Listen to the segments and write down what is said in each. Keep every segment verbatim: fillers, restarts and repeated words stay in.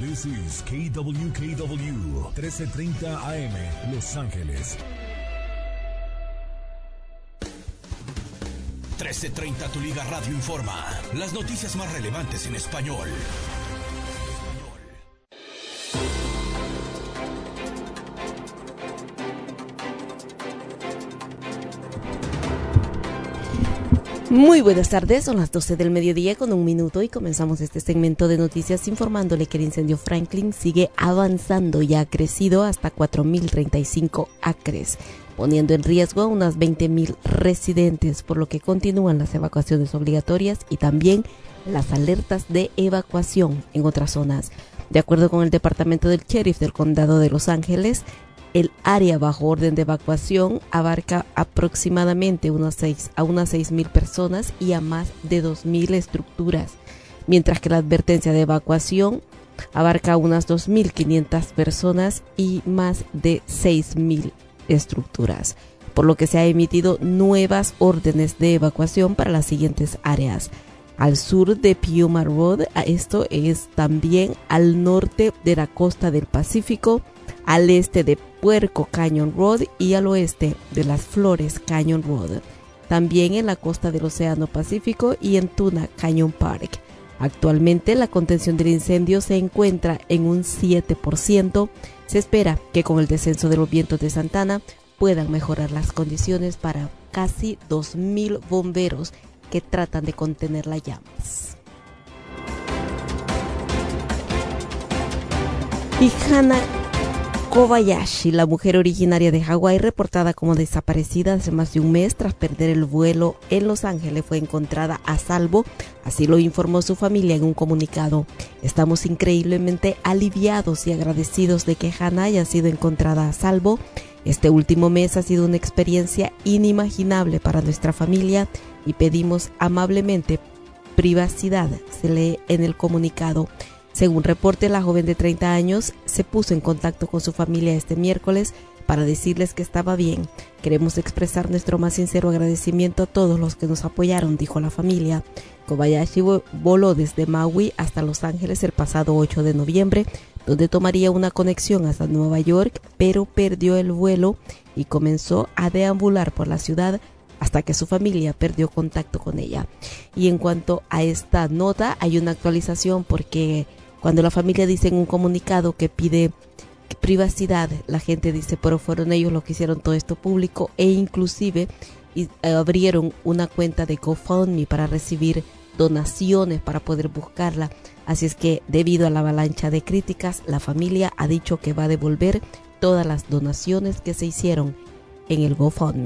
This is K W K W trece treinta A M, Los Ángeles. trece treinta Tu Liga Radio informa las noticias más relevantes en español. Muy buenas tardes, son las doce del mediodía con un minuto y comenzamos este segmento de noticias informándole que el incendio Franklin sigue avanzando y ha crecido hasta cuatro mil treinta y cinco acres, poniendo en riesgo a unas veinte mil residentes, por lo que continúan las evacuaciones obligatorias y también las alertas de evacuación en otras zonas. De acuerdo con el departamento del sheriff del condado de Los Ángeles, el área bajo orden de evacuación abarca aproximadamente unas seis, a unas seis mil personas y a más de dos mil estructuras, mientras que la advertencia de evacuación abarca unas dos mil quinientas personas y más de seis mil estructuras, por lo que se ha emitido nuevas órdenes de evacuación para las siguientes áreas. Al sur de Piuma Road, esto es también al norte de la costa del Pacífico, al este de Puerco Canyon Road y al oeste de Las Flores Canyon Road, también en la costa del Océano Pacífico y en Tuna Canyon Park. Actualmente la contención del incendio se encuentra en un siete por ciento. Se espera que con el descenso de los vientos de Santana puedan mejorar las condiciones para casi dos mil bomberos que tratan de contener las llamas. Y Hana Kobayashi, la mujer originaria de Hawái reportada como desaparecida hace más de un mes tras perder el vuelo en Los Ángeles, fue encontrada a salvo, así lo informó su familia en un comunicado. Estamos increíblemente aliviados y agradecidos de que Hana haya sido encontrada a salvo. Este último mes ha sido una experiencia inimaginable para nuestra familia y pedimos amablemente privacidad, se lee en el comunicado. Según reporte, la joven de treinta años se puso en contacto con su familia este miércoles para decirles que estaba bien. Queremos expresar nuestro más sincero agradecimiento a todos los que nos apoyaron, dijo la familia. Kobayashi voló desde Maui hasta Los Ángeles el pasado ocho de noviembre, donde tomaría una conexión hasta Nueva York, pero perdió el vuelo y comenzó a deambular por la ciudad hasta que su familia perdió contacto con ella. Y en cuanto a esta nota, hay una actualización porque cuando la familia dice en un comunicado que pide privacidad, la gente dice, pero fueron ellos los que hicieron todo esto público e inclusive y, eh, abrieron una cuenta de GoFundMe para recibir donaciones para poder buscarla. Así es que debido a la avalancha de críticas, la familia ha dicho que va a devolver todas las donaciones que se hicieron en el GoFundMe.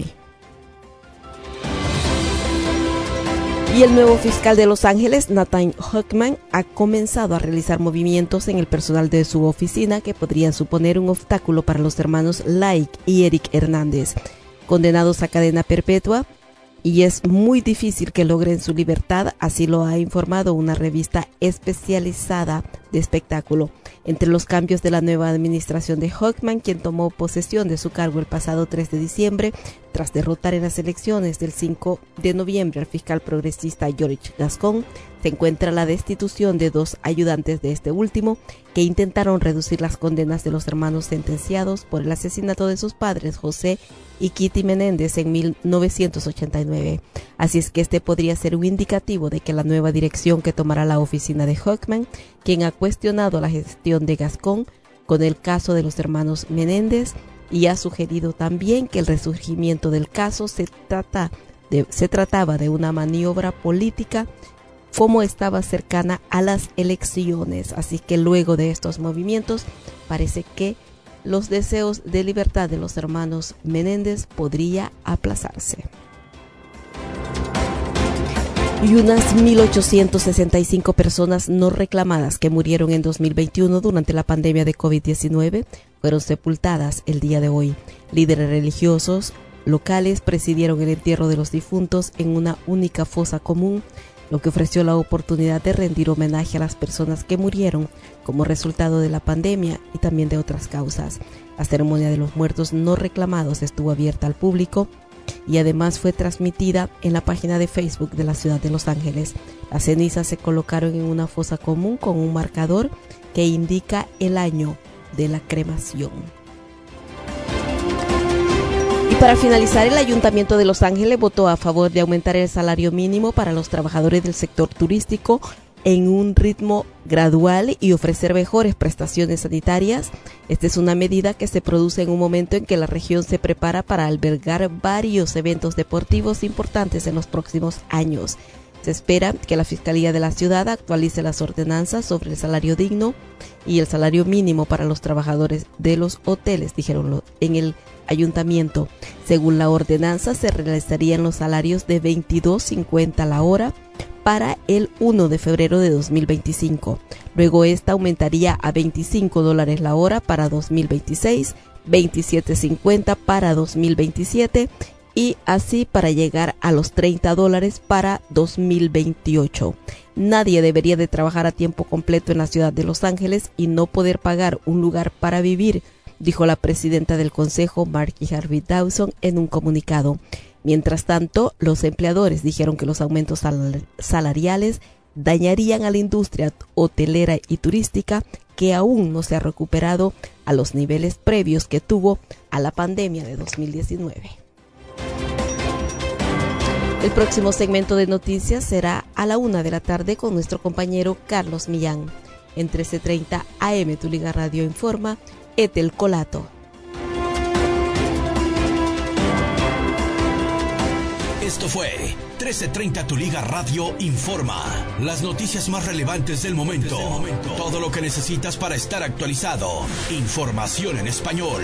Y el nuevo fiscal de Los Ángeles, Nathan Hochman, ha comenzado a realizar movimientos en el personal de su oficina que podrían suponer un obstáculo para los hermanos Lake y Eric Hernández, condenados a cadena perpetua, y es muy difícil que logren su libertad, así lo ha informado una revista especializada de espectáculo. Entre los cambios de la nueva administración de Hochman, quien tomó posesión de su cargo el pasado tres de diciembre, tras derrotar en las elecciones del cinco de noviembre al fiscal progresista George Gascon, se encuentra la destitución de dos ayudantes de este último que intentaron reducir las condenas de los hermanos sentenciados por el asesinato de sus padres, José y Kitty Menéndez, en mil novecientos ochenta y nueve. Así es que este podría ser un indicativo de que la nueva dirección que tomará la oficina de Hochman, quien ha cuestionado la gestión de Gascon con el caso de los hermanos Menéndez y ha sugerido también que el resurgimiento del caso se, trata de, se trataba de una maniobra política como estaba cercana a las elecciones. Así que luego de estos movimientos parece que los deseos de libertad de los hermanos Menéndez podría aplazarse. Y unas mil ochocientas sesenta y cinco personas no reclamadas que murieron en dos mil veintiuno durante la pandemia de COVID diecinueve fueron sepultadas el día de hoy. Líderes religiosos locales presidieron el entierro de los difuntos en una única fosa común, lo que ofreció la oportunidad de rendir homenaje a las personas que murieron como resultado de la pandemia y también de otras causas. La ceremonia de los muertos no reclamados estuvo abierta al público y además fue transmitida en la página de Facebook de la ciudad de Los Ángeles. Las cenizas se colocaron en una fosa común con un marcador que indica el año de la cremación. Y para finalizar, el Ayuntamiento de Los Ángeles votó a favor de aumentar el salario mínimo para los trabajadores del sector turístico en un ritmo gradual y ofrecer mejores prestaciones sanitarias. Esta es una medida que se produce en un momento en que la región se prepara para albergar varios eventos deportivos importantes en los próximos años. Se espera que la Fiscalía de la Ciudad actualice las ordenanzas sobre el salario digno y el salario mínimo para los trabajadores de los hoteles, dijeron en el ayuntamiento. Según la ordenanza, se realizarían los salarios de veintidós cincuenta la hora para el primero de febrero de dos mil veinticinco. Luego esta aumentaría a veinticinco dólares la hora para dos mil veintiséis, veintisiete cincuenta para dos mil veintisiete y así para llegar a los treinta dólares para dos mil veintiocho. Nadie debería de trabajar a tiempo completo en la ciudad de Los Ángeles y no poder pagar un lugar para vivir, dijo la presidenta del consejo, Marky Harvey Dawson, en un comunicado. Mientras tanto, los empleadores dijeron que los aumentos salariales dañarían a la industria hotelera y turística, que aún no se ha recuperado a los niveles previos que tuvo a la pandemia de dos mil diecinueve. El próximo segmento de noticias será a la una de la tarde con nuestro compañero Carlos Millán. En trece treinta A M Tu Liga Radio informa, Ethel Colato. Esto fue trece treinta Tu Liga Radio informa. Las noticias más relevantes del momento. Todo lo que necesitas para estar actualizado. Información en español.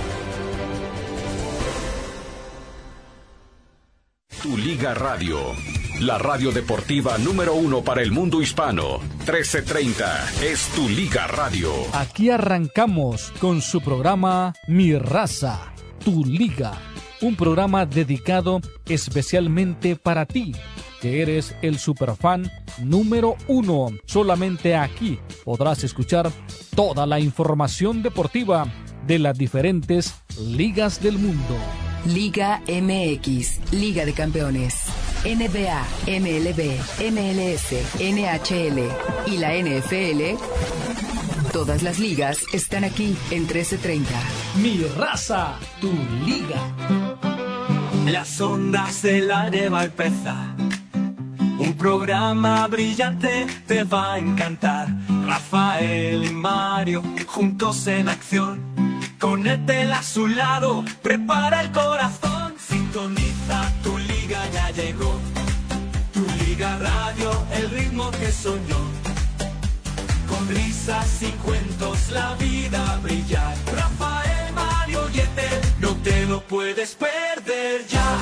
Tu Liga Radio, la radio deportiva número uno para el mundo hispano. trece treinta es Tu Liga Radio. Aquí arrancamos con su programa Mi Raza, Tu Liga. Un programa dedicado especialmente para ti, que eres el superfan número uno. Solamente aquí podrás escuchar toda la información deportiva de las diferentes ligas del mundo. Liga M X, Liga de Campeones, N B A, M L B, M L S, N H L y la N F L. Todas las ligas están aquí en trece treinta. Mi Raza, Tu Liga. Las ondas del aire va a empezar. Un programa brillante te va a encantar. Rafael y Mario juntos en acción. Con Ethel a su lado, prepara el corazón. Sintoniza, Tu Liga ya llegó. Tu Liga Radio, el ritmo que soñó. Con risas y cuentos la vida brillar. Rafael, Mario y Ethel, no te lo puedes perder ya.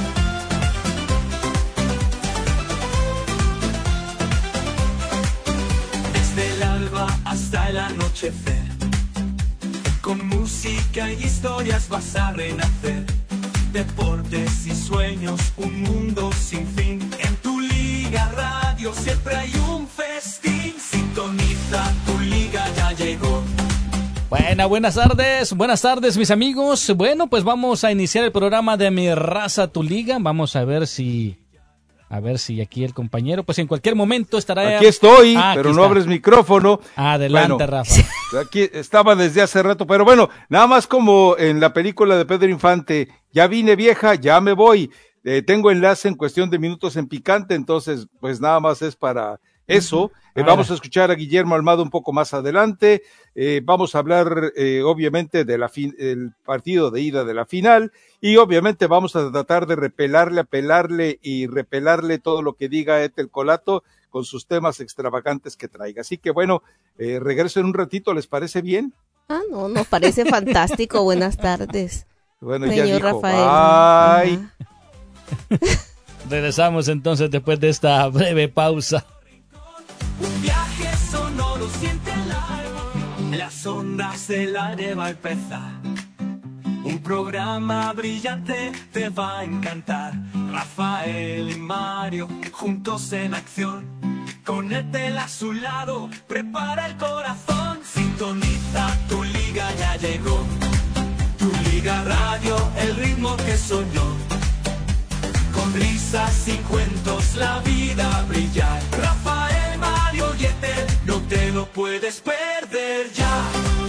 Desde el alba hasta el anochecer, con música y historias vas a renacer. Deportes y sueños, un mundo sin fin. En Tu Liga Radio siempre hay un festín. Sintoniza, Tu Liga ya llegó. Buenas, buenas tardes, buenas tardes mis amigos. Bueno, pues vamos a iniciar el programa de Mi Raza, Tu Liga. Vamos a ver si... A ver si aquí el compañero, pues en cualquier momento estará... Aquí estoy, ah, pero aquí no está. abres micrófono. Adelante, bueno, Rafa. Aquí estaba desde hace rato, pero bueno, nada más como en la película de Pedro Infante, ya vine vieja, ya me voy. Eh, tengo enlace en cuestión de minutos en picante, entonces pues nada más es para eso. Eh, vamos a escuchar a Guillermo Almada un poco más adelante. Eh, vamos a hablar eh, obviamente de la fin, el partido de ida de la final y obviamente vamos a tratar de repelarle, apelarle y repelarle todo lo que diga Ethel Colato con sus temas extravagantes que traiga. Así que bueno, eh, regreso en un ratito, ¿les parece bien? Ah, no, nos parece fantástico. Buenas tardes. Bueno, señor ya dijo, Rafael. bye. Regresamos entonces después de esta breve pausa. Un viaje sonoro siente el alma. Las ondas del aire va a empezar. Un programa brillante te va a encantar. Rafael y Mario juntos en acción. Con Ethel a su lado, prepara el corazón. Sintoniza, Tu Liga ya llegó. Tu Liga Radio, el ritmo que soñó. Con risas y cuentos la vida brillar. Rafael, Mario y Ethel, no te lo puedes perder ya.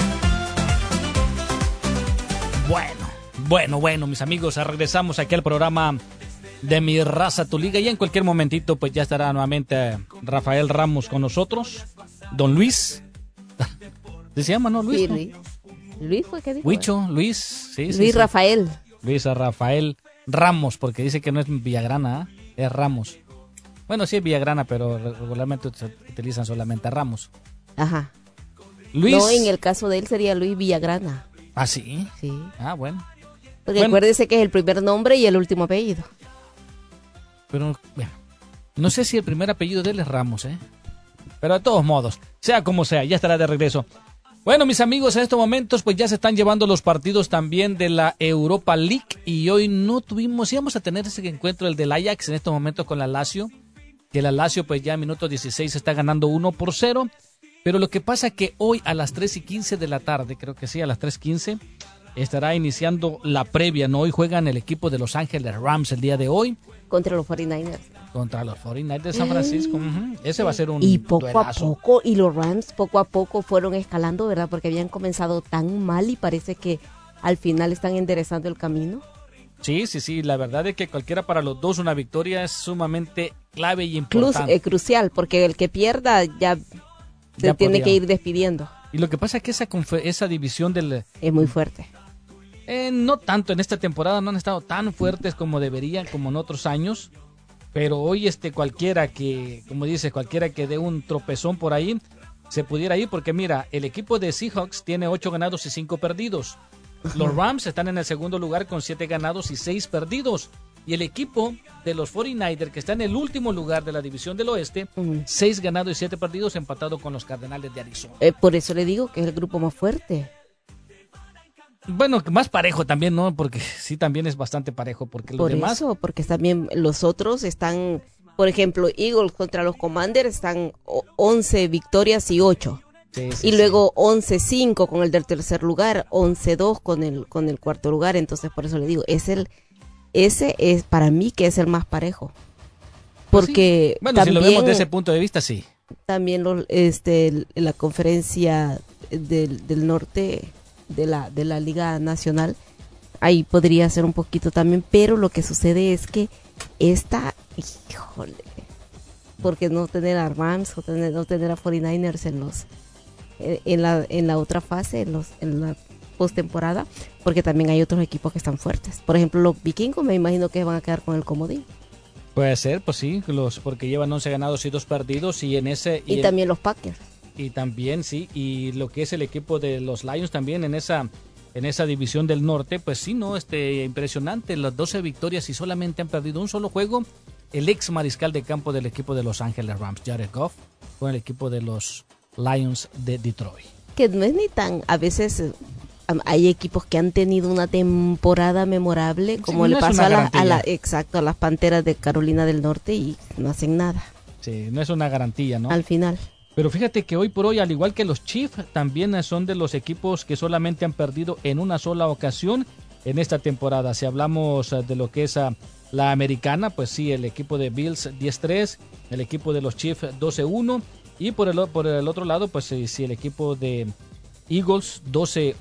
Bueno, bueno, bueno, mis amigos, regresamos aquí al programa de Mi Raza, Tu Liga, y en cualquier momentito pues ya estará nuevamente Rafael Ramos con nosotros, don Luis, ¿se llama, no, Luis? Sí, ¿no? Luis. Luis fue que dijo. Huicho, Luis, sí, Luis sí, sí. Rafael. Luis Rafael Ramos, porque dice que no es Villagrana, ¿eh? Es Ramos. Bueno, sí es Villagrana, pero regularmente se utilizan solamente Ramos. Ajá. Luis. No, en el caso de él sería Luis Villagrana. ¿Ah, sí? Sí. Ah, bueno. Porque Bueno. acuérdese que es el primer nombre y el último apellido. Pero, bueno, no sé si el primer apellido de él es Ramos, ¿eh? Pero de todos modos, sea como sea, ya estará de regreso. Bueno, mis amigos, en estos momentos pues ya se están llevando los partidos también de la Europa League y hoy no tuvimos, íbamos a tener ese encuentro, el del Ajax en estos momentos con la Lazio, que la Lazio pues ya en minuto dieciséis está ganando uno por cero, pero lo que pasa es que hoy a las tres y quince de la tarde, creo que sí, a las tres quince, estará iniciando la previa, ¿no? Hoy juegan el equipo de Los Ángeles Rams el día de hoy. Contra los cuarenta y nueve ers. Contra los cuarenta y nueve de San Francisco. Uh-huh. Ese va a ser un Y poco duelazo. a poco, y los Rams poco a poco fueron escalando, ¿verdad? Porque habían comenzado tan mal y parece que al final están enderezando el camino. Sí, sí, sí. La verdad es que cualquiera para los dos una victoria es sumamente clave y Cruz, importante. eh, crucial, porque el que pierda ya se Ya tiene podría. que ir despidiendo. Y lo que pasa es que esa, confe- esa división del... Es muy fuerte. Eh, no tanto en esta temporada, no han estado tan fuertes como deberían, como en otros años. Pero hoy este cualquiera que, como dice, cualquiera que dé un tropezón por ahí, se pudiera ir. Porque mira, el equipo de Seahawks tiene ocho ganados y cinco perdidos. Los Rams están en el segundo lugar con siete ganados y seis perdidos. Y el equipo de los cuarenta y nueve ers, que está en el último lugar de la división del oeste, Ujú. seis ganados y siete perdidos, empatado con los Cardenales de Arizona. Eh, por eso le digo que es el grupo más fuerte. Bueno, más parejo también, ¿no? Porque sí, también es bastante parejo. Porque los Por demás... eso, porque también los otros están, por ejemplo, Eagles contra los Commanders están o- once victorias y ocho. Sí, sí, Y sí. luego once cinco con el del tercer lugar, once dos con el con el cuarto lugar. Entonces, por eso le digo, es el ese es para mí que es el más parejo. Pues Porque sí. Bueno, también, si lo vemos desde ese punto de vista, sí. también los, este, el- la conferencia del, del norte de la, de la Liga Nacional, ahí podría ser un poquito también, pero lo que sucede es que esta, híjole, porque no tener a Rams o tener, no tener a cuarenta y nueve ers en los en, en la en la otra fase, en los en la postemporada, porque también hay otros equipos que están fuertes. Por ejemplo, los vikingos me imagino que van a quedar con el comodín. Puede ser, pues sí, los porque llevan once ganados y dos perdidos y en ese... Y, en- también los Packers. Y también, sí, y lo que es el equipo de los Lions también en esa en esa división del norte, pues sí, no, este impresionante, las doce victorias y solamente han perdido un solo juego. El ex mariscal de campo del equipo de Los Ángeles Rams, Jared Goff, con el equipo de los Lions de Detroit. Que no es ni tan, a veces eh, am- hay equipos que han tenido una temporada memorable, como Sí, le no es pasó una a, la, garantía. a la, exacto, a las Panteras de Carolina del Norte y no hacen nada Sí, no es una garantía, ¿no? al final. Pero fíjate que hoy por hoy, al igual que los Chiefs, también son de los equipos que solamente han perdido en una sola ocasión en esta temporada. Si hablamos eh, de lo que es ah, la americana, pues sí, el equipo de Bills diez tres, el equipo de los Chiefs doce uno y por el, o- por el otro lado, pues sí, sí, el equipo de Eagles doce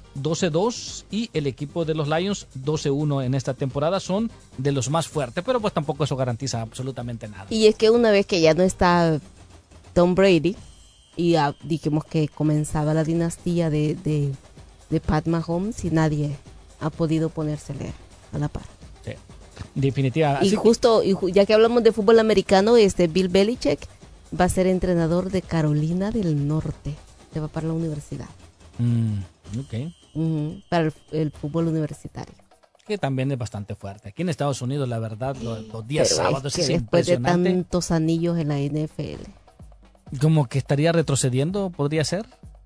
dos y el equipo de los Lions doce uno en esta temporada son de los más fuertes, pero pues tampoco eso garantiza absolutamente nada. Y es que una vez que ya no está Tom Brady, y ah, dijimos que comenzaba la dinastía de, de, de Pat Mahomes y nadie ha podido ponérsele a la par. Sí, definitiva. Y Así que- justo, y ju- ya que hablamos de fútbol americano, este Bill Belichick va a ser entrenador de Carolina del Norte. Se va para la universidad. Mm, ok. Ujú, para el, el fútbol universitario. Que también es bastante fuerte. Aquí en Estados Unidos, la verdad, los, los días Pero sábados es es, que después de impresionante. tantos anillos en la N F L. Como que estaría retrocediendo, podría ser.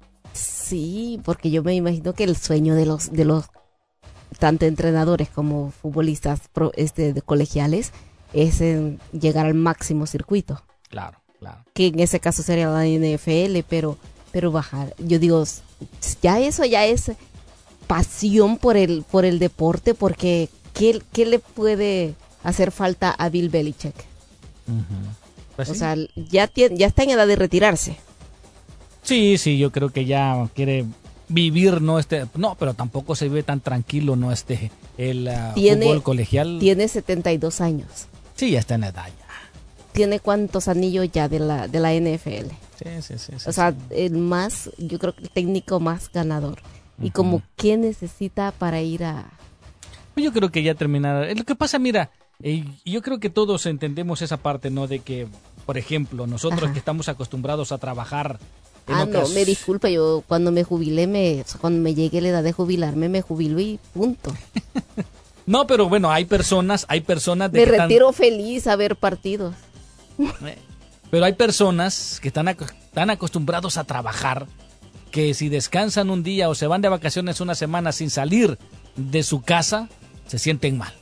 Sí, porque yo me imagino que el sueño de los de los tanto entrenadores como futbolistas pro- este, de colegiales es en llegar al máximo circuito, Claro, claro. que en ese caso sería la N F L, pero pero bajar, yo digo, s- ya eso ya es pasión por el por el deporte, porque ¿qué, qué le puede hacer falta a Bill Belichick? Ujú. Pues O sí. sea, ya tiene, ya está en edad de retirarse. Sí, sí, yo creo que ya quiere vivir, no este, no, pero tampoco se vive tan tranquilo, no este, el uh, tiene, fútbol colegial. Tiene setenta y dos años. Sí, ya está en edad ya. ¿Tiene cuántos anillos ya de la de la N F L? Sí, sí, sí. sí o sea, sí. el más, yo creo que el técnico más ganador. Y uh-huh. como, ¿qué necesita para ir a...? Yo creo que ya terminará. Lo que pasa, mira, eh, yo creo que todos entendemos esa parte, ¿no? De que, por ejemplo, nosotros Ajá. que estamos acostumbrados a trabajar... Ah, no, me disculpa, yo cuando me jubilé, me, o sea, cuando me llegué a la edad de jubilarme, me jubilo y punto. No, pero bueno, hay personas, hay personas... De me que retiro están... feliz a ver partidos. Pero hay personas que están, ac- están acostumbrados a trabajar, que si descansan un día o se van de vacaciones una semana sin salir de su casa, se sienten mal.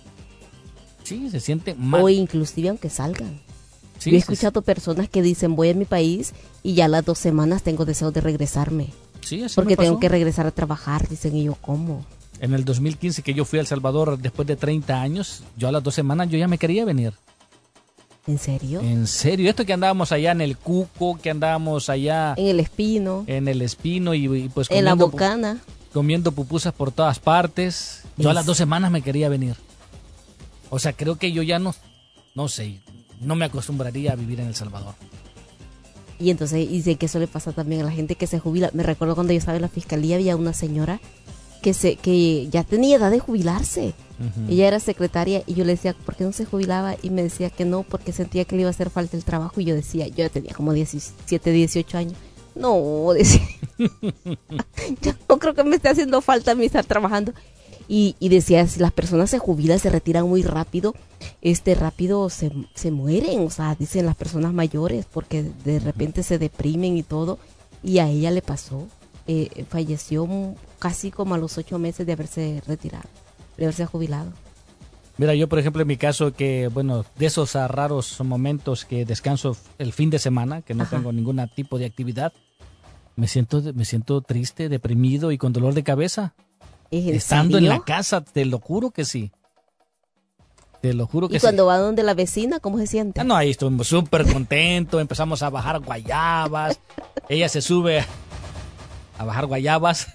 Sí, se sienten mal. O inclusive aunque salgan. Sí, Yo he sí, escuchado sí. personas que dicen, voy a mi país y ya a las dos semanas tengo deseo de regresarme. Sí, así porque me pasó. tengo que regresar a trabajar, dicen, y yo, ¿cómo? En el dos mil quince que yo fui a El Salvador después de treinta años, yo a las dos semanas yo ya me quería venir. ¿En serio? En serio, esto que andábamos allá en el Cuco, que andábamos allá... En el Espino. En el Espino y, y pues... En la Bocana. Comiendo pupusas por todas partes. Yo a las dos semanas me quería venir. O sea, creo que yo ya no... No sé, no me acostumbraría a vivir en El Salvador. Y entonces, y sé que eso le pasa también a la gente que se jubila. Me recuerdo cuando yo estaba en la fiscalía, había una señora que se que ya tenía edad de jubilarse. Uh-huh. Ella era secretaria y yo le decía, ¿por qué no se jubilaba? Y me decía que no, porque sentía que le iba a hacer falta el trabajo. Y yo decía, yo ya tenía como diecisiete, dieciocho años. No, decía, yo no creo que me esté haciendo falta a mí estar trabajando. Y, y decía, si las personas se jubilan, se retiran muy rápido, este rápido se, se mueren, o sea, dicen las personas mayores, porque de repente se deprimen y todo. Y a ella le pasó, eh, falleció casi como a los ocho meses de haberse retirado, de haberse jubilado. Mira, yo por ejemplo en mi caso que, bueno, de esos uh, raros momentos que descanso el fin de semana, que no Ajá. tengo ningún tipo de actividad, me siento, me siento triste, deprimido y con dolor de cabeza. Estando serio? en la casa, te lo juro que sí. Te lo juro que sí. ¿Y cuando sí. va donde la vecina, cómo se siente? Ah, no, ahí estoy súper contento, empezamos a bajar guayabas, ella se sube a bajar guayabas.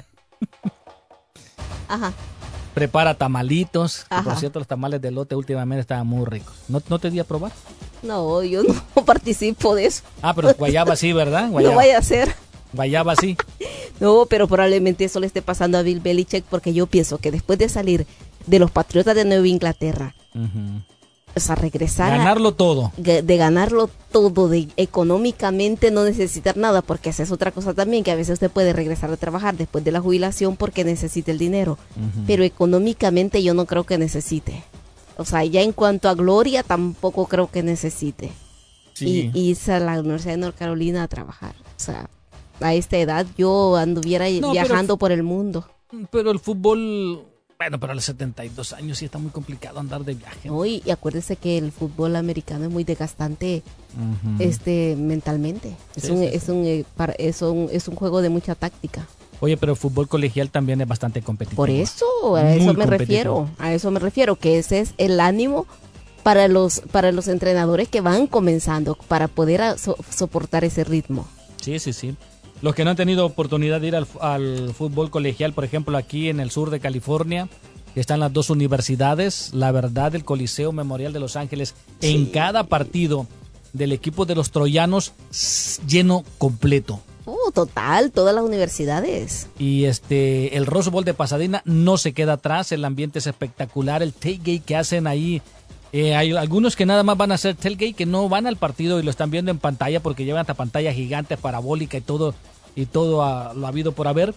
Ajá. Prepara tamalitos, que por cierto los tamales de elote últimamente estaban muy ricos. ¿No, no te di a probar? No, yo no participo de eso. Ah, pero guayaba sí, ¿verdad? Guayaba. No vaya a ser. Guayaba sí. No, pero probablemente eso le esté pasando a Bill Belichick, porque yo pienso que después de salir de los Patriotas de Nueva Inglaterra, uh-huh. o sea, regresar ganarlo a, todo, de ganarlo todo, de económicamente no necesitar nada, porque esa es otra cosa también, que a veces usted puede regresar a trabajar después de la jubilación porque necesita el dinero, uh-huh. pero económicamente yo no creo que necesite. O sea, ya en cuanto a gloria tampoco creo que necesite. Sí. Y irse a la Universidad de North Carolina a trabajar, o sea, a esta edad yo anduviera no, viajando pero, por el mundo. Pero el fútbol, bueno, pero a los setenta y dos años sí está muy complicado andar de viaje. No, y, y acuérdese que el fútbol americano es muy desgastante uh-huh. este, mentalmente. Es, sí, un, sí, es, sí. Un, eh, para, es, un, es un juego de mucha táctica. Oye, pero el fútbol colegial también es bastante competitivo. Por eso, a muy eso me refiero. A eso me refiero, que ese es el ánimo para los, para los entrenadores que van comenzando, para poder a, so, soportar ese ritmo. Sí, sí, sí. Los que no han tenido oportunidad de ir al, al fútbol colegial, por ejemplo, aquí en el sur de California, que están las dos universidades, la verdad, el Coliseo Memorial de Los Ángeles, sí. en cada partido del equipo de los troyanos, lleno completo. Oh, total, todas las universidades. Y este, el Rose Bowl de Pasadena no se queda atrás, el ambiente es espectacular, el tailgate que hacen ahí. Eh, hay algunos que nada más van a hacer tailgate, que no van al partido y lo están viendo en pantalla porque llevan hasta pantalla gigante, parabólica y todo, y todo a, lo habido por haber.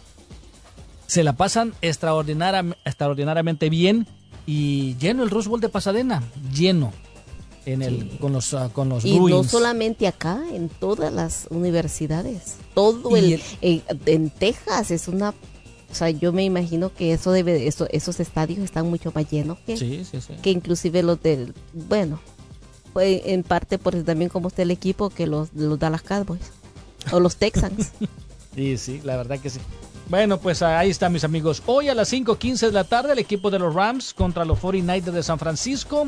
Se la pasan extraordinaria, extraordinariamente bien y lleno el Rose Bowl de Pasadena, lleno en el sí. con los uh, con los y Bruins. No solamente acá, en todas las universidades, todo el, el... Eh, en Texas es una. O sea, yo me imagino que eso debe, eso, esos estadios están mucho más llenos que, sí, sí, sí. que inclusive los del, bueno, pues en parte por también como está el equipo que los, los Dallas Cowboys o los Texans. Sí, sí, la verdad que sí. Bueno, pues ahí están mis amigos. Hoy a las cinco quince de la tarde el equipo de los Rams contra los cuarenta y nueve de San Francisco.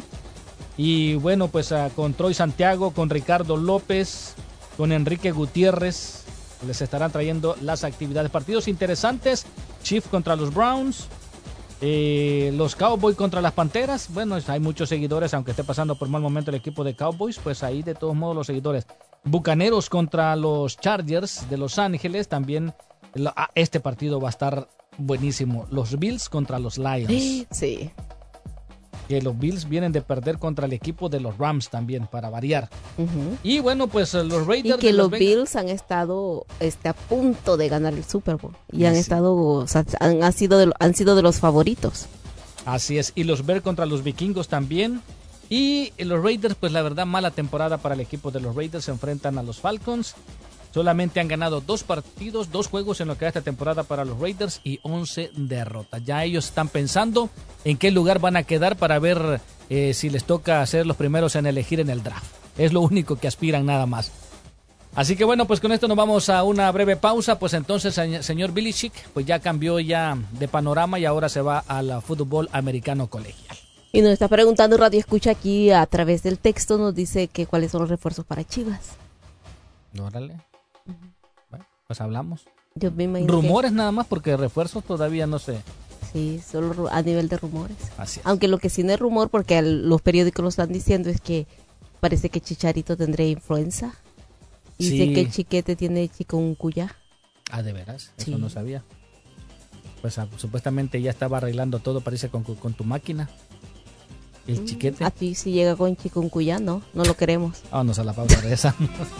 Y bueno, pues uh, con Troy Santiago, con Ricardo López, con Enrique Gutiérrez. les estarán trayendo las actividades. Partidos interesantes, Chiefs contra los Browns, eh, los Cowboys contra las Panteras. Bueno, hay muchos seguidores, aunque esté pasando por mal momento el equipo de Cowboys, pues ahí de todos modos los seguidores. Bucaneros contra los Chargers de Los Ángeles, también este partido va a estar buenísimo. Los Bills contra los Lions. Sí. Que los Bills vienen de perder contra el equipo de los Rams también, para variar. Uh-huh. Y bueno, pues los Raiders... Y que de los Las Bills han estado este, a punto de ganar el Super Bowl. Y sí, han sí. estado, o sea, han, han, sido de, han sido de los favoritos. Así es. Y los Bears contra los Vikingos también. Y los Raiders, pues la verdad, mala temporada para el equipo de los Raiders. Se enfrentan a los Falcons. Solamente han ganado dos partidos, dos juegos en lo que va esta temporada para los Raiders y once derrotas. Ya ellos están pensando en qué lugar van a quedar para ver eh, si les toca ser los primeros en elegir en el draft. Es lo único que aspiran nada más. Así que bueno, pues con esto nos vamos a una breve pausa. Pues entonces, señor Belichick, pues ya cambió ya de panorama y ahora se va al fútbol americano colegial. Y nos está preguntando Radio Escucha aquí a través del texto, nos dice que cuáles son los refuerzos para Chivas. Órale. Bueno, pues hablamos. Yo me imagino rumores que... nada más, porque refuerzos todavía no sé. Sí, solo a nivel de rumores. Así es. Aunque lo que sí no es rumor, porque los periódicos lo están diciendo, es que parece que Chicharito tendría influenza. Y sí. dice que el Chiquete tiene chikungunya. Ah, ¿de veras? Eso sí. No sabía. Pues ah, supuestamente ya estaba arreglando todo, parece, con, con tu máquina. El mm, Chiquete. Aquí si llega con chikungunya, no, no lo queremos. Vámonos a la pausa de esa.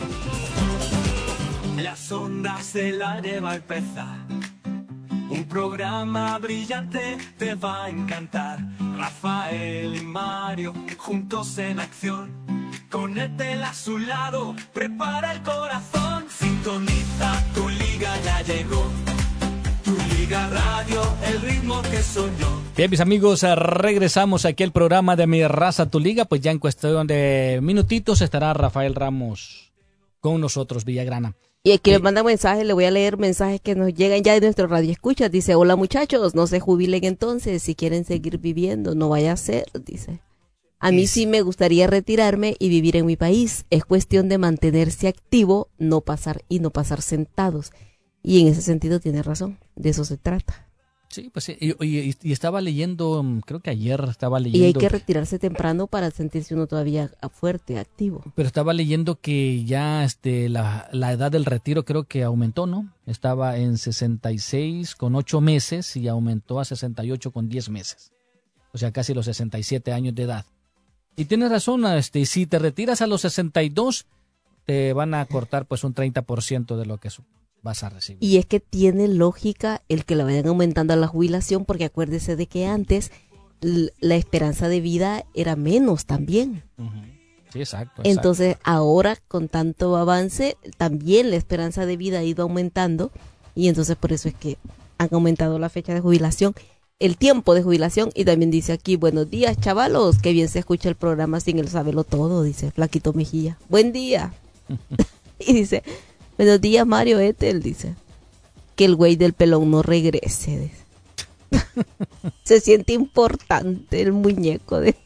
Las ondas del aire va a empezar. Un programa brillante te va a encantar. Rafael y Mario juntos en acción. Con Ethel a su lado, prepara el corazón. Sintoniza, tu liga ya llegó. Tu Liga Radio, el ritmo que soñó. Bien, mis amigos, regresamos aquí al programa de Mi Raza, Tu Liga. Pues ya en cuestión de minutitos estará Rafael Ramos con nosotros, Villagrana. Y aquí eh, le manda mensajes, le voy a leer mensajes que nos llegan ya de nuestro radio escucha. Dice, hola muchachos, no se jubilen entonces, si quieren seguir viviendo, no vaya a ser, dice. A mí sí me gustaría retirarme y vivir en mi país. Es cuestión de mantenerse activo, no pasar y no pasar sentados. Y en ese sentido tiene razón, de eso se trata. Sí, pues sí, y, y, y estaba leyendo, creo que ayer estaba leyendo... Y hay que retirarse temprano para sentirse uno todavía fuerte, activo. Pero estaba leyendo que ya este la, la edad del retiro creo que aumentó, ¿no? Estaba en sesenta y seis con ocho meses y aumentó a sesenta y ocho con diez meses. O sea, casi los sesenta y siete años de edad. Y tienes razón, este, si te retiras a los sesenta y dos, te van a cortar pues un treinta por ciento de lo que vas a recibir. Y es que tiene lógica el que la vayan aumentando a la jubilación, porque acuérdese de que antes l- la esperanza de vida era menos también. Uh-huh. Sí, exacto, exacto. Entonces ahora con tanto avance también la esperanza de vida ha ido aumentando y entonces por eso es que han aumentado la fecha de jubilación, el tiempo de jubilación. Y también dice aquí, buenos días chavalos, qué bien se escucha el programa sin el saberlo todo, dice Flaquito Mejía. Buen día. Y dice, buenos días Mario Ethel, dice, que el güey del pelón no regrese. Se siente importante el muñeco de...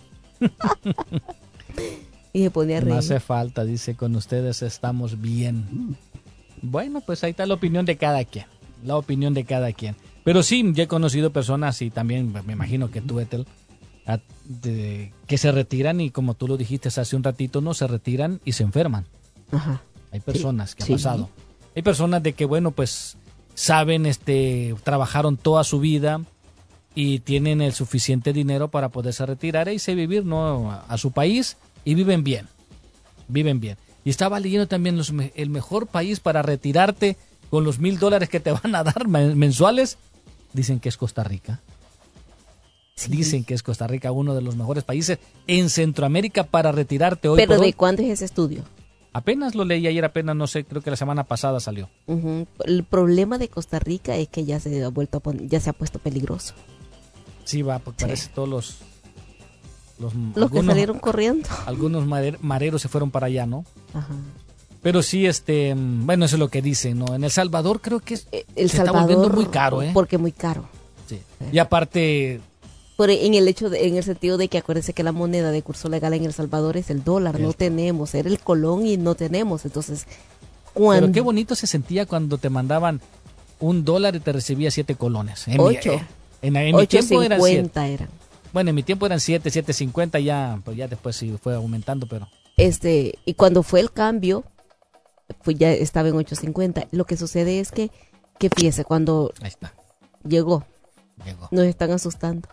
Y se pone a reír. No hace falta, dice, con ustedes estamos bien. Bueno, pues ahí está la opinión de cada quien, la opinión de cada quien. Pero sí, ya he conocido personas y también me imagino que tú, Ethel, a, de, que se retiran y como tú lo dijiste hace un ratito, no se retiran y se enferman. Ajá. Hay personas sí, que ha sí. pasado. Hay personas de que, bueno, pues saben, este, trabajaron toda su vida y tienen el suficiente dinero para poderse retirar y se vivir, ¿no?, a, a su país y viven bien. Viven bien. Y estaba leyendo también los, el mejor país para retirarte con los mil dólares que te van a dar mensuales. Dicen que es Costa Rica. Sí. Dicen que es Costa Rica uno de los mejores países en Centroamérica para retirarte hoy. ¿Pero por de hoy. ¿Cuándo es ese estudio? Apenas lo leí ayer, apenas, no sé, creo que la semana pasada salió. Uh-huh. El problema de Costa Rica es que ya se ha vuelto a poner, ya se ha puesto peligroso. Sí, va, porque sí. Parece todos los... Los, los algunos, que salieron corriendo. Algunos mareros se fueron para allá, ¿no? Ajá. Pero sí, este, bueno, eso es lo que dicen, ¿no? En El Salvador creo que es, el se Salvador, está volviendo muy caro, ¿eh? Porque muy caro. Sí. Y aparte... Por, en el hecho de, en el sentido de que acuérdense que la moneda de curso legal en El Salvador es el dólar, el no tenemos, era el colón y no tenemos, entonces Cuando... Pero qué bonito se sentía cuando te mandaban un dólar y te recibía siete colones. En Ocho. Mi, en, en mi tiempo eran siete. eran. Bueno, en mi tiempo eran siete, siete cincuenta, ya, pues ya después sí fue aumentando, pero... Este, y cuando fue el cambio, pues ya estaba en ocho cincuenta. Lo que sucede es que, que fíjese, cuando Ahí está. llegó, Llegó. nos están asustando.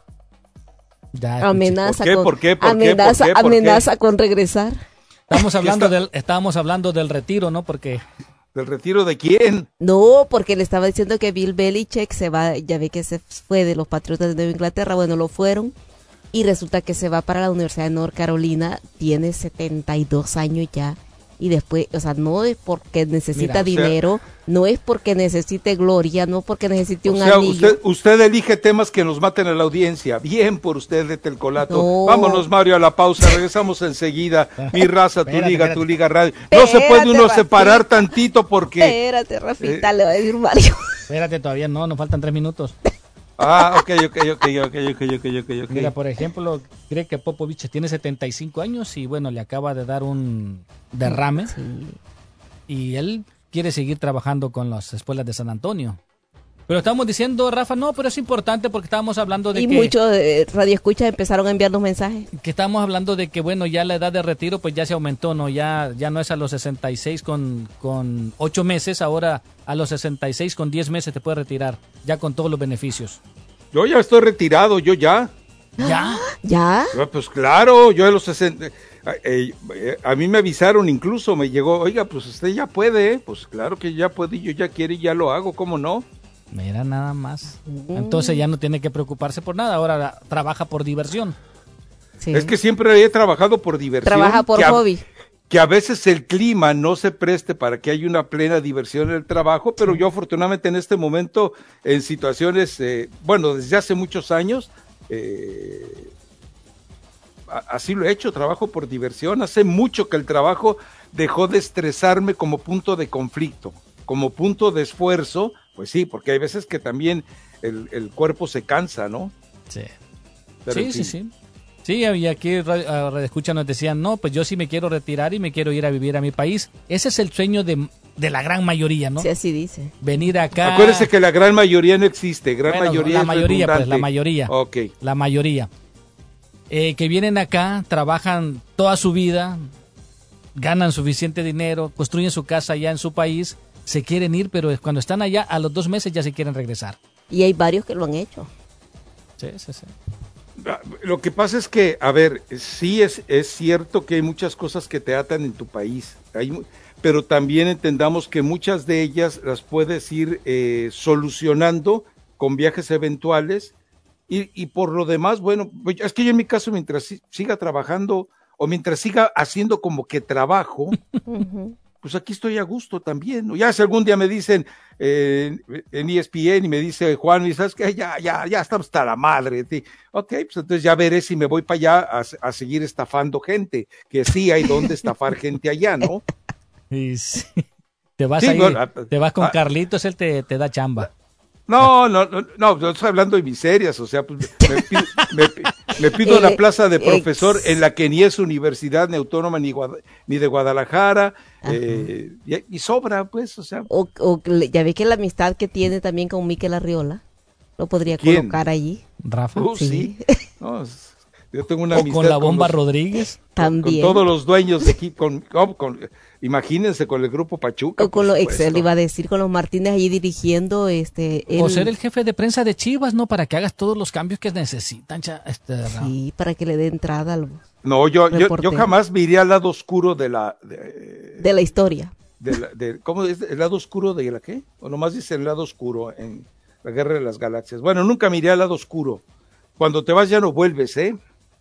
Ya Amenaza ¿Por qué? con, ¿Por qué? ¿Por qué? amenaza, ¿Por qué? ¿Por qué? amenaza con regresar. Estamos hablando está? del, estábamos hablando del retiro, ¿no? Porque ¿Del retiro de quién? No, porque le estaba diciendo que Bill Belichick se va, ya ve que se fue de los Patriotas de Nueva Inglaterra, bueno, lo fueron, y resulta que se va para la Universidad de North Carolina, tiene setenta y dos años ya, y después, o sea, no es porque necesita Mira, o sea, dinero, no es porque necesite gloria, no porque necesite un O sea, anillo. usted, usted elige temas que nos maten a la audiencia. Bien por usted de Telcolato. No. Vámonos, Mario, a la pausa. Regresamos enseguida. Mi raza, tu Espérate, liga, espérate. tu liga radio. No se puede Espérate, uno Rafita. separar tantito porque... Espérate, Rafita, eh, le va a decir Mario. espérate, todavía no, nos faltan tres minutos. Ah, ok, ok, ok, ok, ok, ok, ok, ok. Mira, por ejemplo, cree que Popovich tiene setenta y cinco años y bueno, le acaba de dar un derrame Sí. y él quiere seguir trabajando con las escuelas de San Antonio. Pero estamos diciendo, Rafa, no, pero es importante porque estábamos hablando de Y que... muchos eh, radioescuchas empezaron a enviarnos mensajes. que estamos hablando de que bueno, ya la edad de retiro pues ya se aumentó, no, ya ya no es a los sesenta y seis con con ocho meses, ahora a los sesenta y seis con diez meses te puedes retirar, ya con todos los beneficios. Yo ya estoy retirado, yo ya. Ya. ¿Ya? Ah, Pues claro, yo a los sesenta... eh, eh, a mí me avisaron, incluso me llegó, oiga, pues usted ya puede, ¿eh? Pues claro que ya puede, yo ya quiero y ya lo hago, ¿cómo no? Mira nada más. Entonces ya no tiene que preocuparse por nada, ahora trabaja por diversión. Sí. Es que siempre he trabajado por diversión. Trabaja por que a- hobby. Que a veces el clima no se preste para que haya una plena diversión en el trabajo, pero yo afortunadamente en este momento, en situaciones, eh, bueno, desde hace muchos años, eh, a- así lo he hecho, trabajo por diversión. Hace mucho que el trabajo dejó de estresarme como punto de conflicto, como punto de esfuerzo, pues sí, porque hay veces que también el, el cuerpo se cansa, ¿no? Sí. Pero Sí, en sí, fin. sí. Sí, y aquí Radio a Radio Escucha nos decían, no, pues yo sí me quiero retirar y me quiero ir a vivir a mi país. Ese es el sueño de, de la gran mayoría, ¿no? Sí, así dice. Venir acá. Acuérdese que la gran mayoría no existe, gran Bueno, mayoría la es mayoría, pues, redundante. la mayoría. Ok. La mayoría. Eh, que vienen acá, trabajan toda su vida, ganan suficiente dinero, construyen su casa allá en su país, se quieren ir, pero cuando están allá, a los dos meses ya se quieren regresar. Y hay varios que lo han hecho. Sí, sí, sí. Lo que pasa es que, a ver, sí es, es cierto que hay muchas cosas que te atan en tu país, hay, mu- pero también entendamos que muchas de ellas las puedes ir eh, solucionando con viajes eventuales y, y por lo demás, bueno, pues, es que yo en mi caso, mientras si- siga trabajando o mientras siga haciendo como que trabajo, Ujú. pues aquí estoy a gusto también, ¿no? Ya si algún día me dicen eh, en E S P N y me dice Juan, y sabes que ya, ya, ya estamos hasta la madre, de ti. Ok, pues entonces ya veré si me voy para allá a, a seguir estafando gente, que sí hay donde estafar gente allá, ¿no? Y sí. Te vas Sí, ahí, bueno, ah, te vas con ah. Carlitos, él te, te da chamba. No, no, no, no, yo estoy hablando de miserias, o sea, pues me pido, me, me pido Eh, la plaza de ex- profesor en la que ni es universidad ni autónoma ni, Guada- ni de Guadalajara, eh, y, y sobra, pues, o sea. O, o que le- ya ve que la amistad que tiene también con Miquel Arriola lo podría ¿Quién? colocar allí. Rafa. Uh, sí. Sí. No, es- yo tengo una O amistad con la bomba los- Rodríguez. con También. todos los dueños de aquí, con, con- con- imagínense con el grupo Pachuca. O con por los supuesto. Excel, iba a decir, con los Martínez allí dirigiendo este. O el- ser el jefe de prensa de Chivas, ¿no? Para que hagas todos los cambios que necesitan. cha- Este, Rafa. Sí, para que le dé entrada al- No, yo, yo, yo reportero. jamás me iría al lado oscuro de la, de, de la historia. de la- de- ¿cómo es? ¿El lado oscuro de la qué? O nomás dice el lado oscuro en la Guerra de las Galaxias. Bueno, nunca me iría al lado oscuro. Cuando te vas ya no vuelves, ¿eh?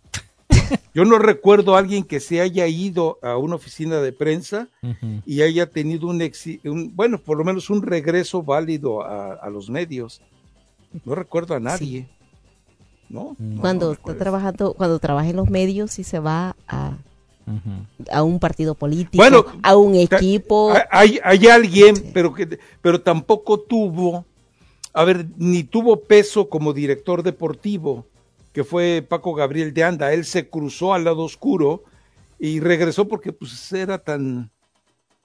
Yo no recuerdo a alguien que se haya ido a una oficina de prensa Ujú. y haya tenido un, exi- un bueno, por lo menos un regreso válido a, a los medios. No recuerdo a nadie. ¿No? No, Cuando no está recuerdo. trabajando, cuando trabaja en los medios y se va a, Ujú. a un partido político, Bueno, a un Ta- equipo. Hay, hay alguien, pero que pero tampoco tuvo, a ver, ni tuvo peso como director deportivo, que fue Paco Gabriel de Anda. Él se cruzó al lado oscuro y regresó porque pues era tan